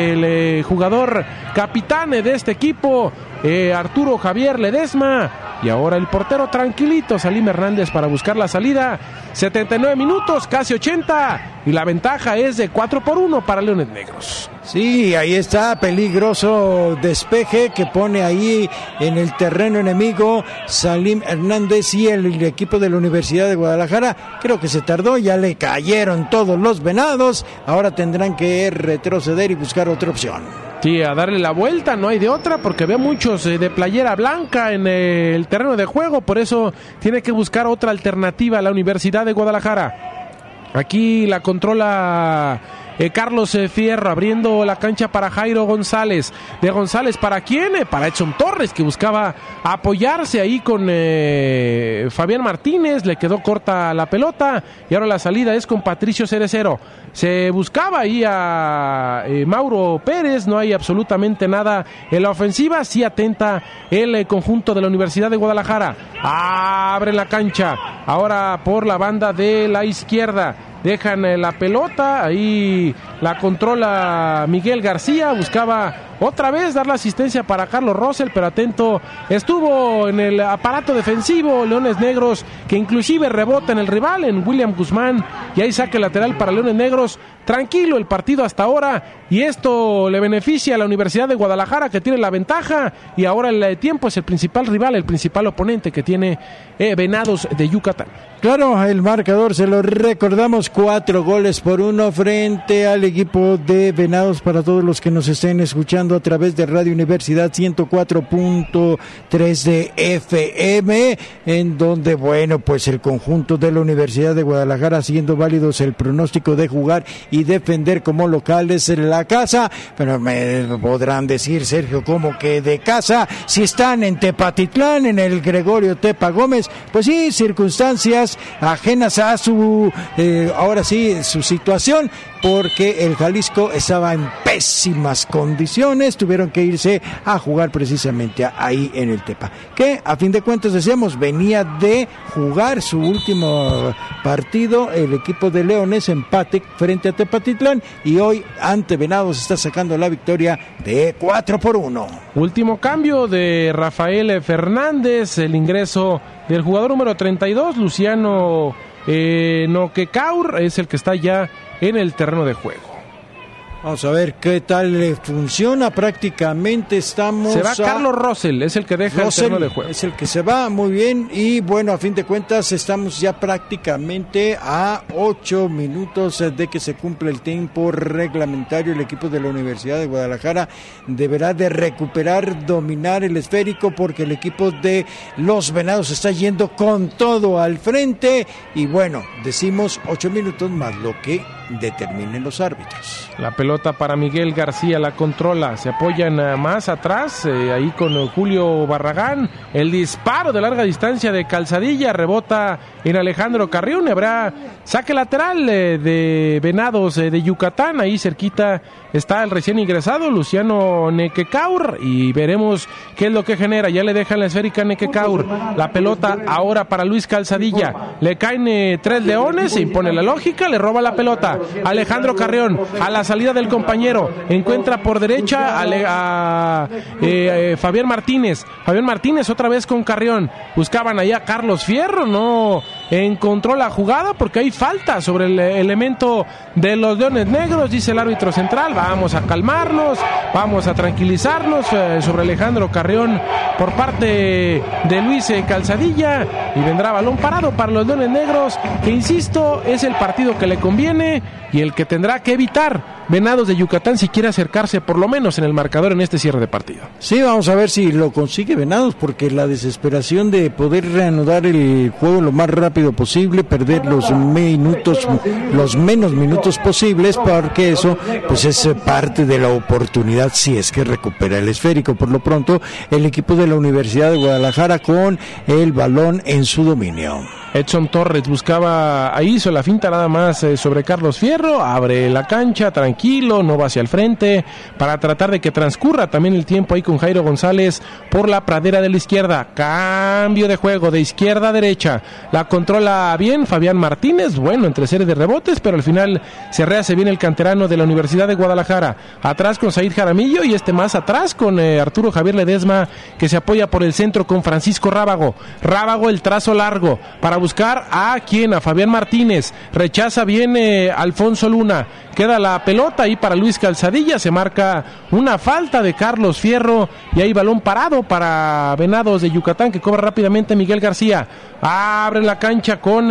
del jugador capitán de este equipo, Arturo Javier Ledesma, y ahora el portero tranquilito, Salim Hernández, para buscar la salida. 79 minutos, casi 80, y la ventaja es de 4-1 para Leones Negros. Sí, ahí está, peligroso despeje que pone ahí en el terreno enemigo Salim Hernández y el equipo de la Universidad de Guadalajara. Creo que se tardó, ya le cayeron todos los Venados, ahora tendrán que retroceder y buscar otra opción. Sí, a darle la vuelta, no hay de otra, porque veo muchos de playera blanca en el terreno de juego, por eso tiene que buscar otra alternativa a la Universidad de Guadalajara. Aquí la controla Carlos Fierro, abriendo la cancha para Jairo González. De González, ¿para quién? Para Edson Torres, que buscaba apoyarse ahí con Fabián Martínez, le quedó corta la pelota, y ahora la salida es con Patricio Cerecero. Se buscaba ahí a Mauro Pérez, no hay absolutamente nada en la ofensiva, sí atenta el conjunto de la Universidad de Guadalajara. Abre la cancha, ahora por la banda de la izquierda. Dejan la pelota, ahí la controla Miguel García, buscaba otra vez dar la asistencia para Carlos Rosell, pero atento estuvo en el aparato defensivo Leones Negros, que inclusive rebota en el rival, en William Guzmán, y ahí saque lateral para Leones Negros. Tranquilo el partido hasta ahora, y esto le beneficia a la Universidad de Guadalajara, que tiene la ventaja, y ahora el tiempo es el principal rival, el principal oponente que tiene Venados de Yucatán. Claro, el marcador se lo recordamos, 4-1 frente al equipo de Venados, para todos los que nos estén escuchando a través de Radio Universidad 104.3 de FM, en donde, bueno, pues el conjunto de la Universidad de Guadalajara haciendo válidos el pronóstico de jugar y defender como locales en la casa, pero me podrán decir, Sergio, ¿cómo que de casa? Si están en Tepatitlán, en el Gregorio Tepa Gómez, pues sí, circunstancias ajenas a su, ahora sí, su situación, porque el Jalisco estaba en pésimas condiciones, tuvieron que irse a jugar precisamente ahí en el Tepa, que a fin de cuentas decíamos venía de jugar su último partido el equipo de Leones, empate frente a Tepatitlán, y hoy ante Venados está sacando la victoria de 4-1. Último cambio de Rafael Fernández, el ingreso del jugador número 32, Luciano Noquecaur, es el que está ya en el terreno de juego. Vamos a ver qué tal le funciona. Prácticamente estamos. Se va Carlos Rosell, es el que deja el terreno de juego. Es el que se va, muy bien. Y bueno, a fin de cuentas, estamos ya prácticamente a 8 minutos de que se cumpla el tiempo reglamentario. El equipo de la Universidad de Guadalajara deberá de recuperar, dominar el esférico, porque el equipo de los Venados está yendo con todo al frente. Y bueno, decimos 8 minutos más lo que determinen los árbitros. La pelota para Miguel García, la controla, se apoyan más atrás, ahí con Julio Barragán, el disparo de larga distancia de Calzadilla, rebota en Alejandro Carrión, habrá saque lateral de Venados de Yucatán, ahí cerquita está el recién ingresado Luciano Nequecaur, y veremos qué es lo que genera. Ya le dejan la esférica Nequecaur, la pelota ahora para Luis Calzadilla, le caen 3 leones, se impone la lógica, le roba la pelota Alejandro Carrión, a la salida del compañero, encuentra por derecha a Fabián Martínez otra vez con Carrión, buscaban allá a Carlos Fierro, no encontró la jugada porque hay falta sobre el elemento de los Leones Negros, dice el árbitro central. Vamos a calmarnos, vamos a tranquilizarnos sobre Alejandro Carrión por parte de Luis Calzadilla, y vendrá balón parado para los Leones Negros, que insisto, es el partido que le conviene y el que tendrá que evitar Venados de Yucatán si quiere acercarse por lo menos en el marcador en este cierre de partido. Sí, vamos a ver si lo consigue Venados, porque la desesperación de poder reanudar el juego lo más rápido posible, perder los menos minutos posibles, porque eso pues es parte de la oportunidad si es que recupera el esférico. Por lo pronto, el equipo de la Universidad de Guadalajara con el balón en su dominio. Edson Torres buscaba, ahí hizo la finta nada más sobre Carlos Fierro, abre la cancha, tranquilo, no va hacia el frente, para tratar de que transcurra también el tiempo ahí con Jairo González por la pradera de la izquierda. Cambio de juego de izquierda a derecha, la controla bien Fabián Martínez, bueno, entre serie de rebotes, pero al final se rehace bien el canterano de la Universidad de Guadalajara, atrás con Said Jaramillo, y más atrás con Arturo Javier Ledesma, que se apoya por el centro con Francisco Rábago, el trazo largo, para buscar a Fabián Martínez, rechaza bien Alfonso Luna, queda la pelota ahí para Luis Calzadilla, se marca una falta de Carlos Fierro, y hay balón parado para Venados de Yucatán, que cobra rápidamente Miguel García, abre la cancha con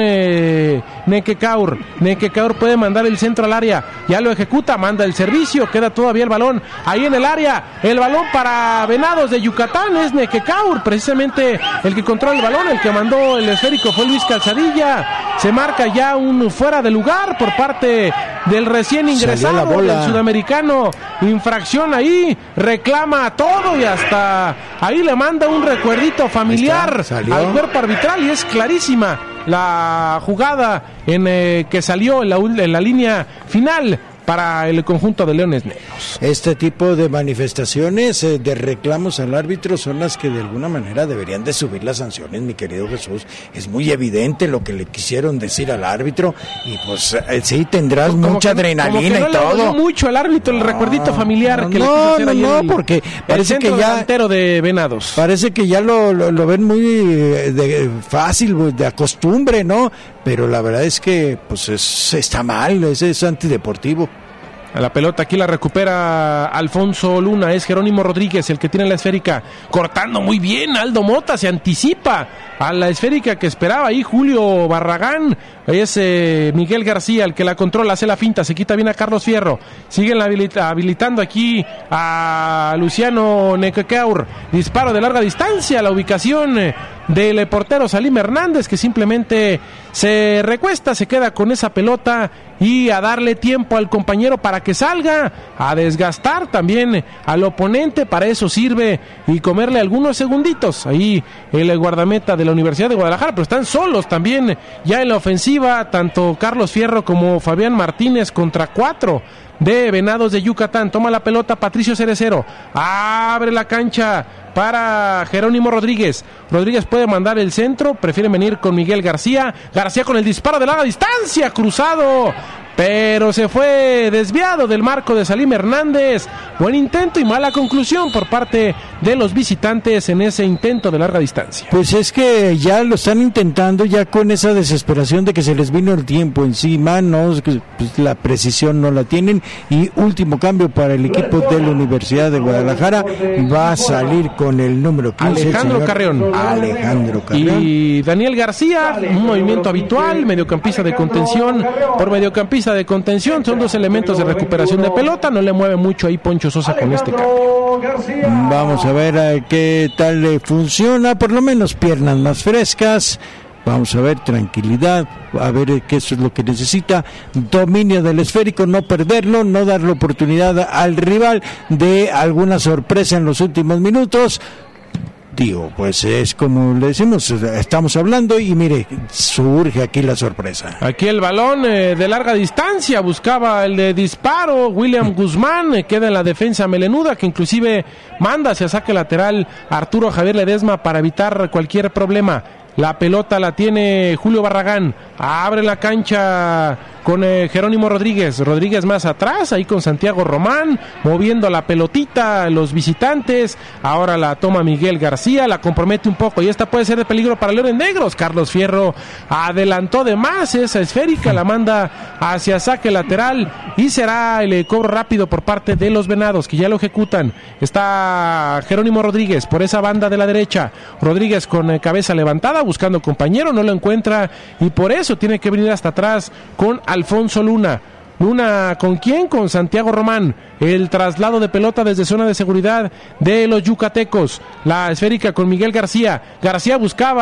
Nequecaur puede mandar el centro al área, ya lo ejecuta, manda el servicio, queda todavía el balón ahí en el área, el balón para Venados de Yucatán, es Nequecaur precisamente el que controla el balón, el que mandó el esférico fue Luis Calzadilla, se marca ya un fuera de lugar por parte del recién ingresado del sudamericano, infracción ahí, reclama todo y hasta ahí le manda un recuerdito familiar al cuerpo arbitral, y es clarísima la jugada en que salió en la línea final para el conjunto de Leones Negros. Este tipo de manifestaciones de reclamos al árbitro son las que de alguna manera deberían de subir las sanciones, mi querido Jesús. Es muy evidente lo que le quisieron decir al árbitro, y pues sí, tendrás mucha adrenalina y todo. Le mucho al árbitro el recuerdito familiar que le quiso hacer ayer porque parece que ya delantero de Venados. Parece que ya lo ven muy fácil, de acostumbre, ¿no? Pero la verdad es que pues está mal, es antideportivo. A la pelota aquí la recupera Alfonso Luna, es Jerónimo Rodríguez el que tiene la esférica, cortando muy bien, Aldo Mota se anticipa a la esférica que esperaba ahí Julio Barragán, es Miguel García el que la controla, hace la finta, se quita bien a Carlos Fierro, siguen habilitando aquí a Luciano Nequecaur, disparo de larga distancia, la ubicación del portero Salim Hernández, que simplemente se recuesta, se queda con esa pelota y a darle tiempo al compañero para que salga, a desgastar también al oponente. Para eso sirve, y comerle algunos segunditos ahí el guardameta de la Universidad de Guadalajara, pero están solos también ya en la ofensiva, tanto Carlos Fierro como Fabián Martínez contra 4 de Venados de Yucatán. Toma la pelota Patricio Cerecero, abre la cancha para Jerónimo Rodríguez. Rodríguez puede mandar el centro, prefiere venir con Miguel García. García con el disparo de larga distancia, cruzado, pero se fue desviado del marco de Salim Hernández. Buen intento y mala conclusión por parte de los visitantes en ese intento de larga distancia. Pues es que ya lo están intentando, ya con esa desesperación de que se les vino el tiempo encima, no, pues la precisión no la tienen. Y último cambio para el equipo de la Universidad de Guadalajara, va a salir con el número 15 Alejandro Carrión. Y Daniel García, un movimiento habitual, mediocampista de contención por mediocampista de contención. Son dos elementos de recuperación de pelota, no le mueve mucho ahí Poncho Sosa con este cambio. Vamos a ver qué tal le funciona, por lo menos piernas más frescas. Vamos a ver, tranquilidad, a ver que eso es lo que necesita, dominio del esférico, no perderlo, no darle oportunidad al rival de alguna sorpresa en los últimos minutos. Digo, pues es como le decimos, estamos hablando y mire, surge aquí la sorpresa. Aquí el balón de larga distancia, buscaba el de disparo, William Guzmán, queda en la defensa melenuda, que inclusive manda hacia saque lateral Arturo Javier Ledesma para evitar cualquier problema. La pelota la tiene Julio Barragán, abre la cancha con Jerónimo Rodríguez más atrás, ahí con Santiago Román, moviendo la pelotita, los visitantes. Ahora la toma Miguel García, la compromete un poco y esta puede ser de peligro para Leones Negros. Carlos Fierro adelantó de más esa esférica, la manda hacia saque lateral y será el cobro rápido por parte de los Venados, que ya lo ejecutan. Está Jerónimo Rodríguez por esa banda de la derecha, Rodríguez con cabeza levantada, buscando compañero, no lo encuentra y por eso tiene que venir hasta atrás con Alfonso Luna. ¿Luna con quién? Con Santiago Román. El traslado de pelota desde zona de seguridad de los yucatecos. La esférica con Miguel García. García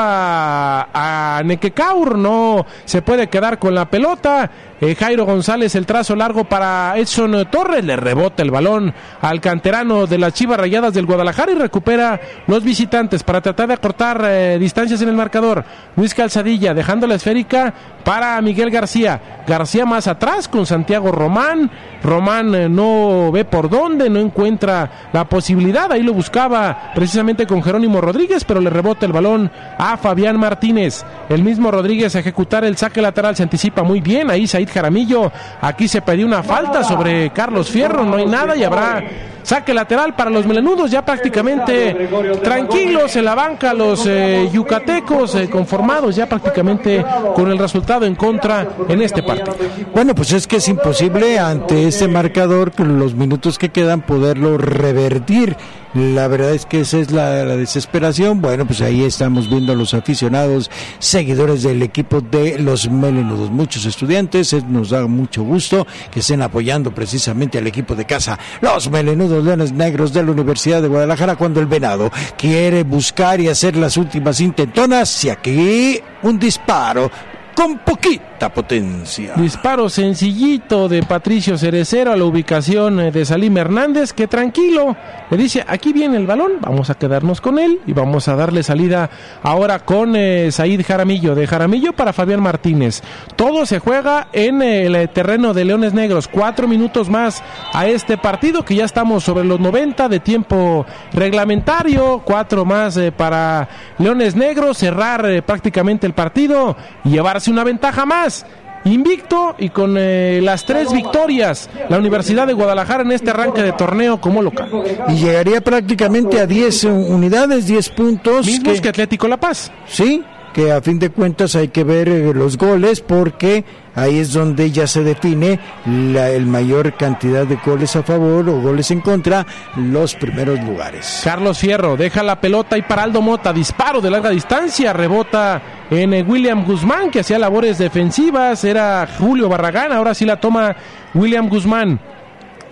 buscaba a Nequecaur, no se puede quedar con la pelota. Jairo González, el trazo largo para Edson Torres, le rebota el balón al canterano de las Chivas Rayadas del Guadalajara y recupera los visitantes para tratar de acortar distancias en el marcador. Luis Calzadilla dejando la esférica para Miguel García. García más atrás con Santiago Román. Román no ve por dónde, no encuentra la posibilidad, ahí lo buscaba precisamente con Jerónimo Rodríguez, pero le rebota el balón a Fabián Martínez. El mismo Rodríguez a ejecutar el saque lateral, se anticipa muy bien ahí Said Jaramillo. Aquí se pidió una falta sobre Carlos Fierro, no hay nada y habrá saque lateral para los melenudos, ya prácticamente tranquilos en la banca los yucatecos, conformados ya prácticamente con el resultado en contra en este partido. Bueno, pues es que es imposible ante este marcador, con los minutos que quedan, poderlo revertir. La verdad es que esa es la desesperación. Bueno, pues ahí estamos viendo a los aficionados, seguidores del equipo de los melenudos, muchos estudiantes. Nos da mucho gusto que estén apoyando precisamente al equipo de casa, los melenudos Leones Negros de la Universidad de Guadalajara, cuando el Venado quiere buscar y hacer las últimas intentonas. Y aquí un disparo con poquita potencia. Disparo sencillito de Patricio Cerecero a la ubicación de Salim Hernández, que tranquilo, le dice, aquí viene el balón, vamos a quedarnos con él y vamos a darle salida ahora con Said Jaramillo. De Jaramillo para Fabián Martínez. Todo se juega en el terreno de Leones Negros. 4 minutos más a este partido, que ya estamos sobre los 90 de tiempo reglamentario. 4 más para Leones Negros, cerrar prácticamente el partido y llevarse una ventaja más. Invicto y con las 3 victorias la Universidad de Guadalajara en este arranque de torneo como local. Y llegaría prácticamente a 10 unidades, 10 puntos. Mismos que Atlético La Paz. Sí, que a fin de cuentas hay que ver los goles, porque ahí es donde ya se define el mayor cantidad de goles a favor o goles en contra, los primeros lugares. Carlos Fierro deja la pelota y para Aldo Mota, disparo de larga distancia, rebota en William Guzmán, que hacía labores defensivas, era Julio Barragán, ahora sí la toma William Guzmán.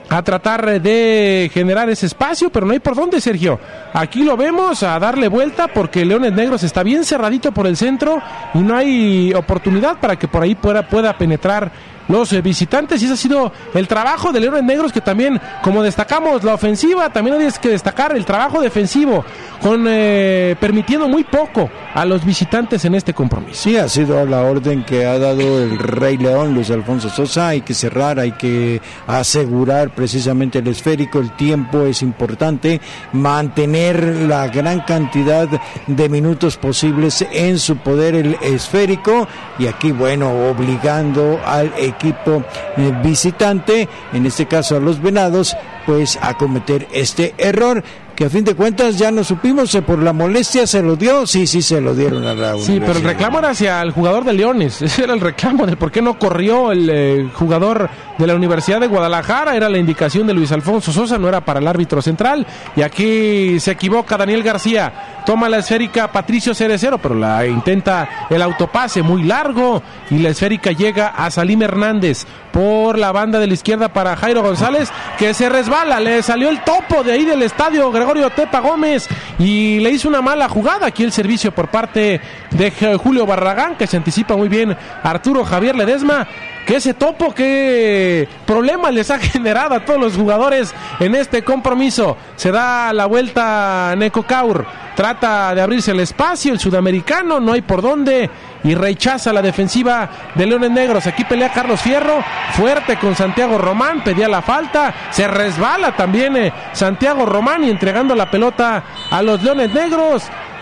a tratar de generar ese espacio, pero no hay por dónde, Sergio. Aquí lo vemos a darle vuelta porque Leones Negros está bien cerradito por el centro y no hay oportunidad para que por ahí pueda penetrar los visitantes, y ese ha sido el trabajo de Leones Negros, que también, como destacamos la ofensiva, también hay que destacar el trabajo defensivo, con permitiendo muy poco a los visitantes en este compromiso. Sí, ha sido la orden que ha dado el Rey León, Luis Alfonso Sosa. Hay que cerrar, hay que asegurar precisamente el esférico, el tiempo es importante, mantener la gran cantidad de minutos posibles en su poder el esférico, y aquí, bueno, obligando al equipo visitante, en este caso a los Venados, pues a cometer este error, que a fin de cuentas ya no supimos, por la molestia se lo dio, sí se lo dieron a la Sí, pero el reclamo era hacia el jugador de Leones, ese era el reclamo de por qué no corrió el jugador de la Universidad de Guadalajara, era la indicación de Luis Alfonso Sosa, no era para el árbitro central, y aquí se equivoca Daniel García, toma la esférica Patricio Cerecero, pero la intenta el autopase muy largo, y la esférica llega a Salim Hernández, por la banda de la izquierda para Jairo González, que se resbala, le salió el topo de ahí del estadio Gregorio Tepa Gómez, y le hizo una mala jugada, aquí el servicio por parte de Julio Barragán, que se anticipa muy bien Arturo Javier Ledesma, que ese topo, qué problemas les ha generado a todos los jugadores en este compromiso. Se da la vuelta Neco Caur, trata de abrirse el espacio, el sudamericano, no hay por dónde, y rechaza la defensiva de Leones Negros. Aquí pelea Carlos Fierro, fuerte con Santiago Román, pedía la falta, se resbala también Santiago Román, y entregando la pelota a los Leones Negros.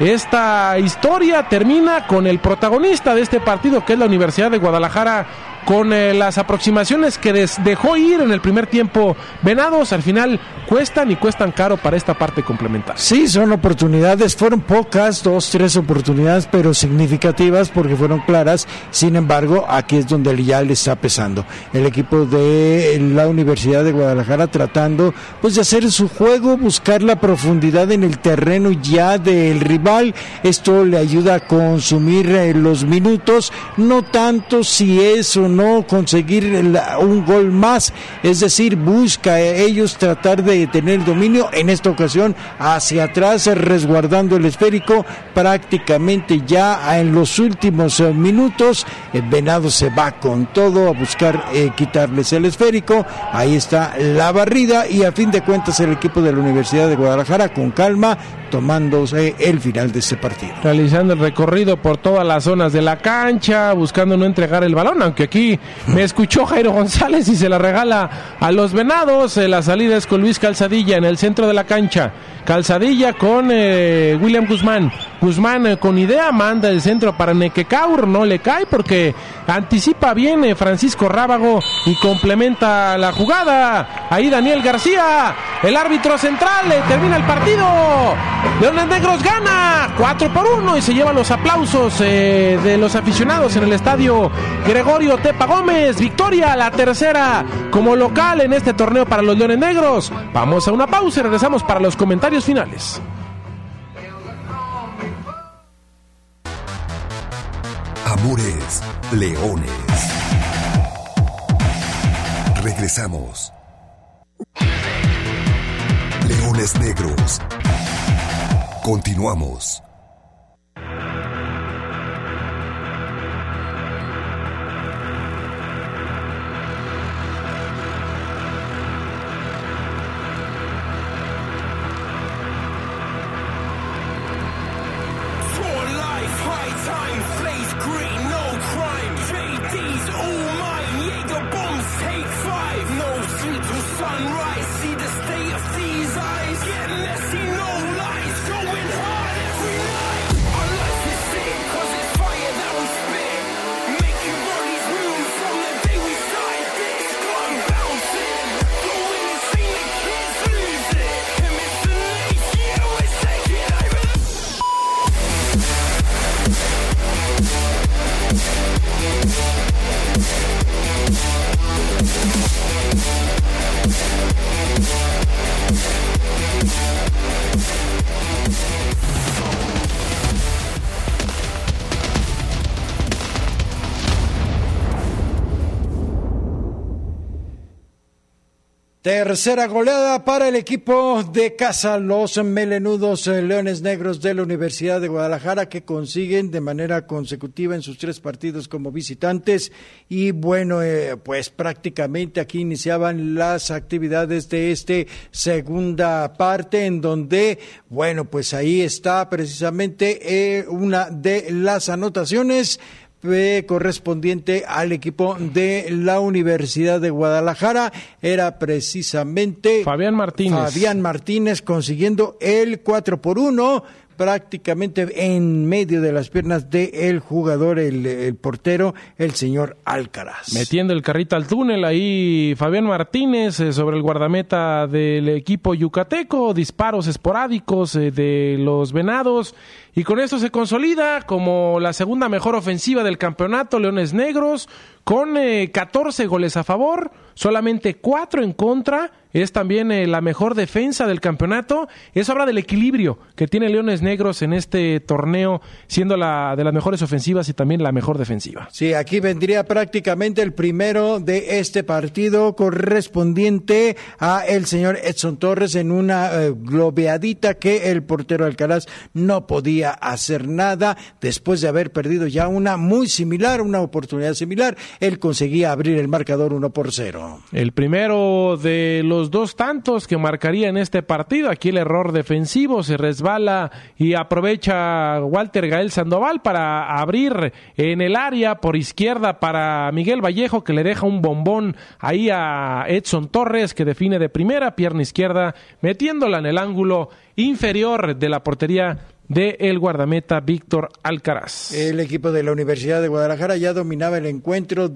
Esta historia termina con el protagonista de este partido, que es la Universidad de Guadalajara, con las aproximaciones que dejó ir en el primer tiempo Venados. Al final cuestan caro para esta parte complementaria. Sí, son oportunidades, fueron pocas, 2-3 oportunidades, pero significativas porque fueron claras. Sin embargo, aquí es donde ya le está pesando el equipo de la Universidad de Guadalajara, tratando pues de hacer su juego, buscar la profundidad en el terreno ya del rival. Esto le ayuda a consumir los minutos, no tanto si es o no conseguir un gol más, es decir, busca ellos tratar de tener dominio, en esta ocasión hacia atrás, resguardando el esférico. Prácticamente ya en los últimos minutos el Venado se va con todo a buscar quitarles el esférico. Ahí está la barrida, y a fin de cuentas el equipo de la Universidad de Guadalajara con calma tomándose el final de este partido, realizando el recorrido por todas las zonas de la cancha, buscando no entregar el balón, aunque aquí me escuchó Jairo González y se la regala a los Venados. La salida es con Luis Calzadilla en el centro de la cancha, Calzadilla con William Guzmán con idea, manda el centro para Nequecaur, no le cae porque anticipa bien Francisco Rábago y complementa la jugada. Ahí Daniel García, el árbitro central, termina el partido. Leones Negros gana 4-1 y se lleva los aplausos de los aficionados en el estadio Gregorio Tepa Gómez. Victoria, la tercera como local en este torneo para los Leones Negros. Vamos a una pausa y regresamos para los comentarios finales. Amores Leones. Regresamos. Leones Negros. Continuamos. Tercera goleada para el equipo de casa, los melenudos Leones Negros de la Universidad de Guadalajara, que consiguen de manera consecutiva en sus 3 partidos como visitantes. Y bueno, pues prácticamente aquí iniciaban las actividades de segunda parte, en donde, bueno, pues ahí está precisamente una de las anotaciones correspondiente al equipo de la Universidad de Guadalajara. Era precisamente Fabián Martínez consiguiendo el 4-1, prácticamente en medio de las piernas del jugador, el portero, el señor Alcaraz. Metiendo el carrito al túnel ahí Fabián Martínez sobre el guardameta del equipo yucateco, disparos esporádicos de los Venados, y con esto se consolida como la segunda mejor ofensiva del campeonato Leones Negros, con 14 goles a favor, solamente 4 en contra. Es también la mejor defensa del campeonato. Eso habla del equilibrio que tiene Leones Negros en este torneo, siendo la de las mejores ofensivas y también la mejor defensiva. Sí, aquí vendría prácticamente el primero de este partido, correspondiente a el señor Edson Torres, en una globeadita que el portero Alcaraz no podía hacer nada. Después de haber perdido ya una oportunidad similar, él conseguía abrir el marcador 1-0. El primero de los 2 tantos que marcaría en este partido. Aquí el error defensivo, se resbala y aprovecha Walter Gael Sandoval para abrir en el área por izquierda para Miguel Vallejo, que le deja un bombón ahí a Edson Torres, que define de primera, pierna izquierda, metiéndola en el ángulo inferior de la portería de el guardameta Víctor Alcaraz. El equipo de la Universidad de Guadalajara ya dominaba el encuentro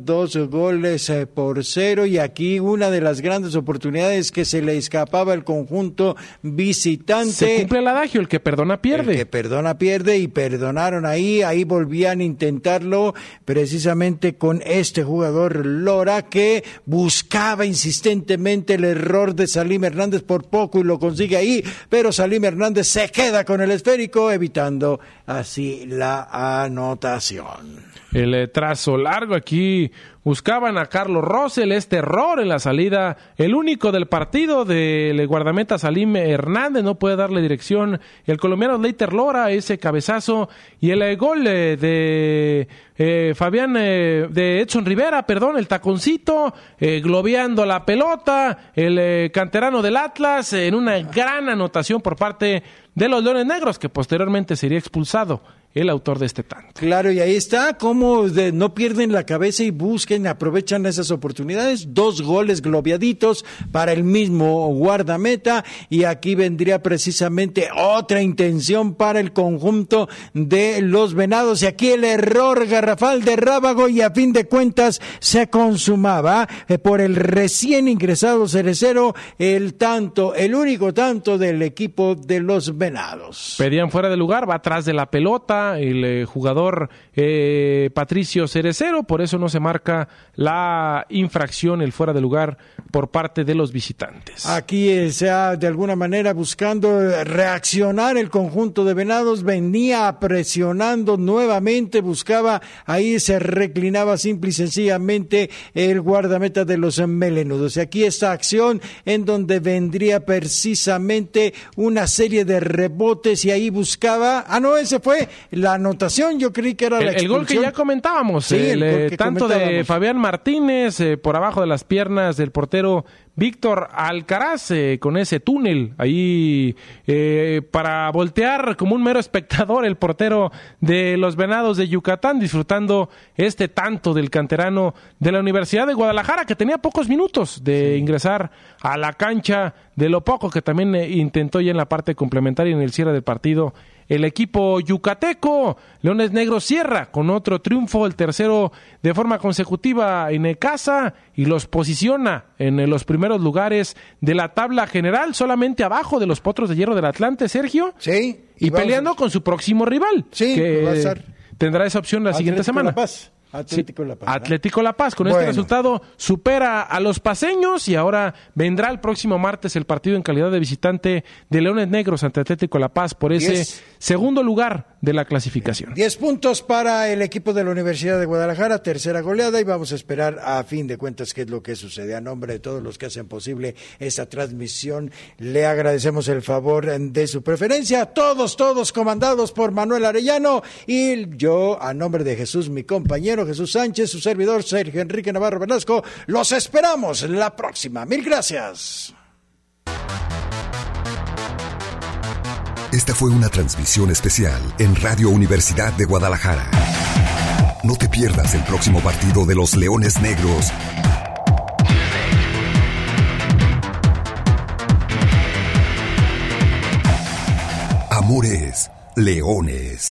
2-0, y aquí una de las grandes oportunidades que se le escapaba al conjunto visitante. Se cumple el adagio, el que perdona pierde. El que perdona pierde, y perdonaron ahí volvían a intentarlo precisamente con este jugador Lora, que buscaba insistentemente el error de Salim Hernández, por poco y lo consigue ahí, pero Salim Hernández se queda con el esférico, evitando así la anotación. El trazo largo aquí. Buscaban a Carlos Rosell, este error en la salida, el único del partido del guardameta Salim Hernández, no puede darle dirección el colombiano Leiter Lora, ese cabezazo, y el gol de Edson Rivera, el taconcito, globeando la pelota, el canterano del Atlas, en una gran anotación por parte de los Leones Negros, que posteriormente sería expulsado el autor de este tanto. Claro, y ahí está, como no pierden la cabeza y aprovechan esas oportunidades. 2 goles globeaditos para el mismo guardameta, y aquí vendría precisamente otra intención para el conjunto de los Venados, y aquí el error garrafal de Rábago, y a fin de cuentas se consumaba por el recién ingresado Cerecero el único tanto del equipo de los Venados. Pedían fuera de lugar, va atrás de la pelota el jugador Patricio Cerecero, por eso no se marca la infracción, el fuera de lugar por parte de los visitantes. Aquí sea de alguna manera buscando reaccionar el conjunto de Venados, venía presionando nuevamente, buscaba, ahí se reclinaba simple y sencillamente el guardameta de los melenudos. Y aquí esta acción en donde vendría precisamente una serie de rebotes, y ahí buscaba, ese fue la anotación, yo creí que era la expulsión. El gol que ya comentábamos, sí, tanto de Fabián Martínez por abajo de las piernas del portero Víctor Alcaraz, con ese túnel ahí para voltear como un mero espectador el portero de los Venados de Yucatán, disfrutando este tanto del canterano de la Universidad de Guadalajara, que tenía pocos minutos de ingresar a la cancha, de lo poco que también intentó ya en la parte complementaria en el cierre del partido el equipo yucateco. Leones Negros cierra con otro triunfo, el tercero de forma consecutiva en casa, y los posiciona en los primeros lugares de la tabla general, solamente abajo de los Potros de Hierro del Atlante, Sergio. Sí. Y peleando con su próximo rival, sí, que va a ser tendrá esa opción la siguiente semana. La Paz. Atlético La Paz. Atlético La Paz, con este resultado supera a los paceños, y ahora vendrá el próximo martes el partido en calidad de visitante de Leones Negros ante Atlético La Paz por ese segundo lugar de la clasificación. 10 puntos para el equipo de la Universidad de Guadalajara, tercera goleada, y vamos a esperar a fin de cuentas qué es lo que sucede. A nombre de todos los que hacen posible esta transmisión, le agradecemos el favor de su preferencia, todos comandados por Manuel Arellano, y yo, a nombre de Jesús, mi compañero Jesús Sánchez, su servidor Sergio Enrique Navarro Velasco, los esperamos la próxima. Mil gracias. Esta fue una transmisión especial en Radio Universidad de Guadalajara. No te pierdas el próximo partido de los Leones Negros. Amores, Leones.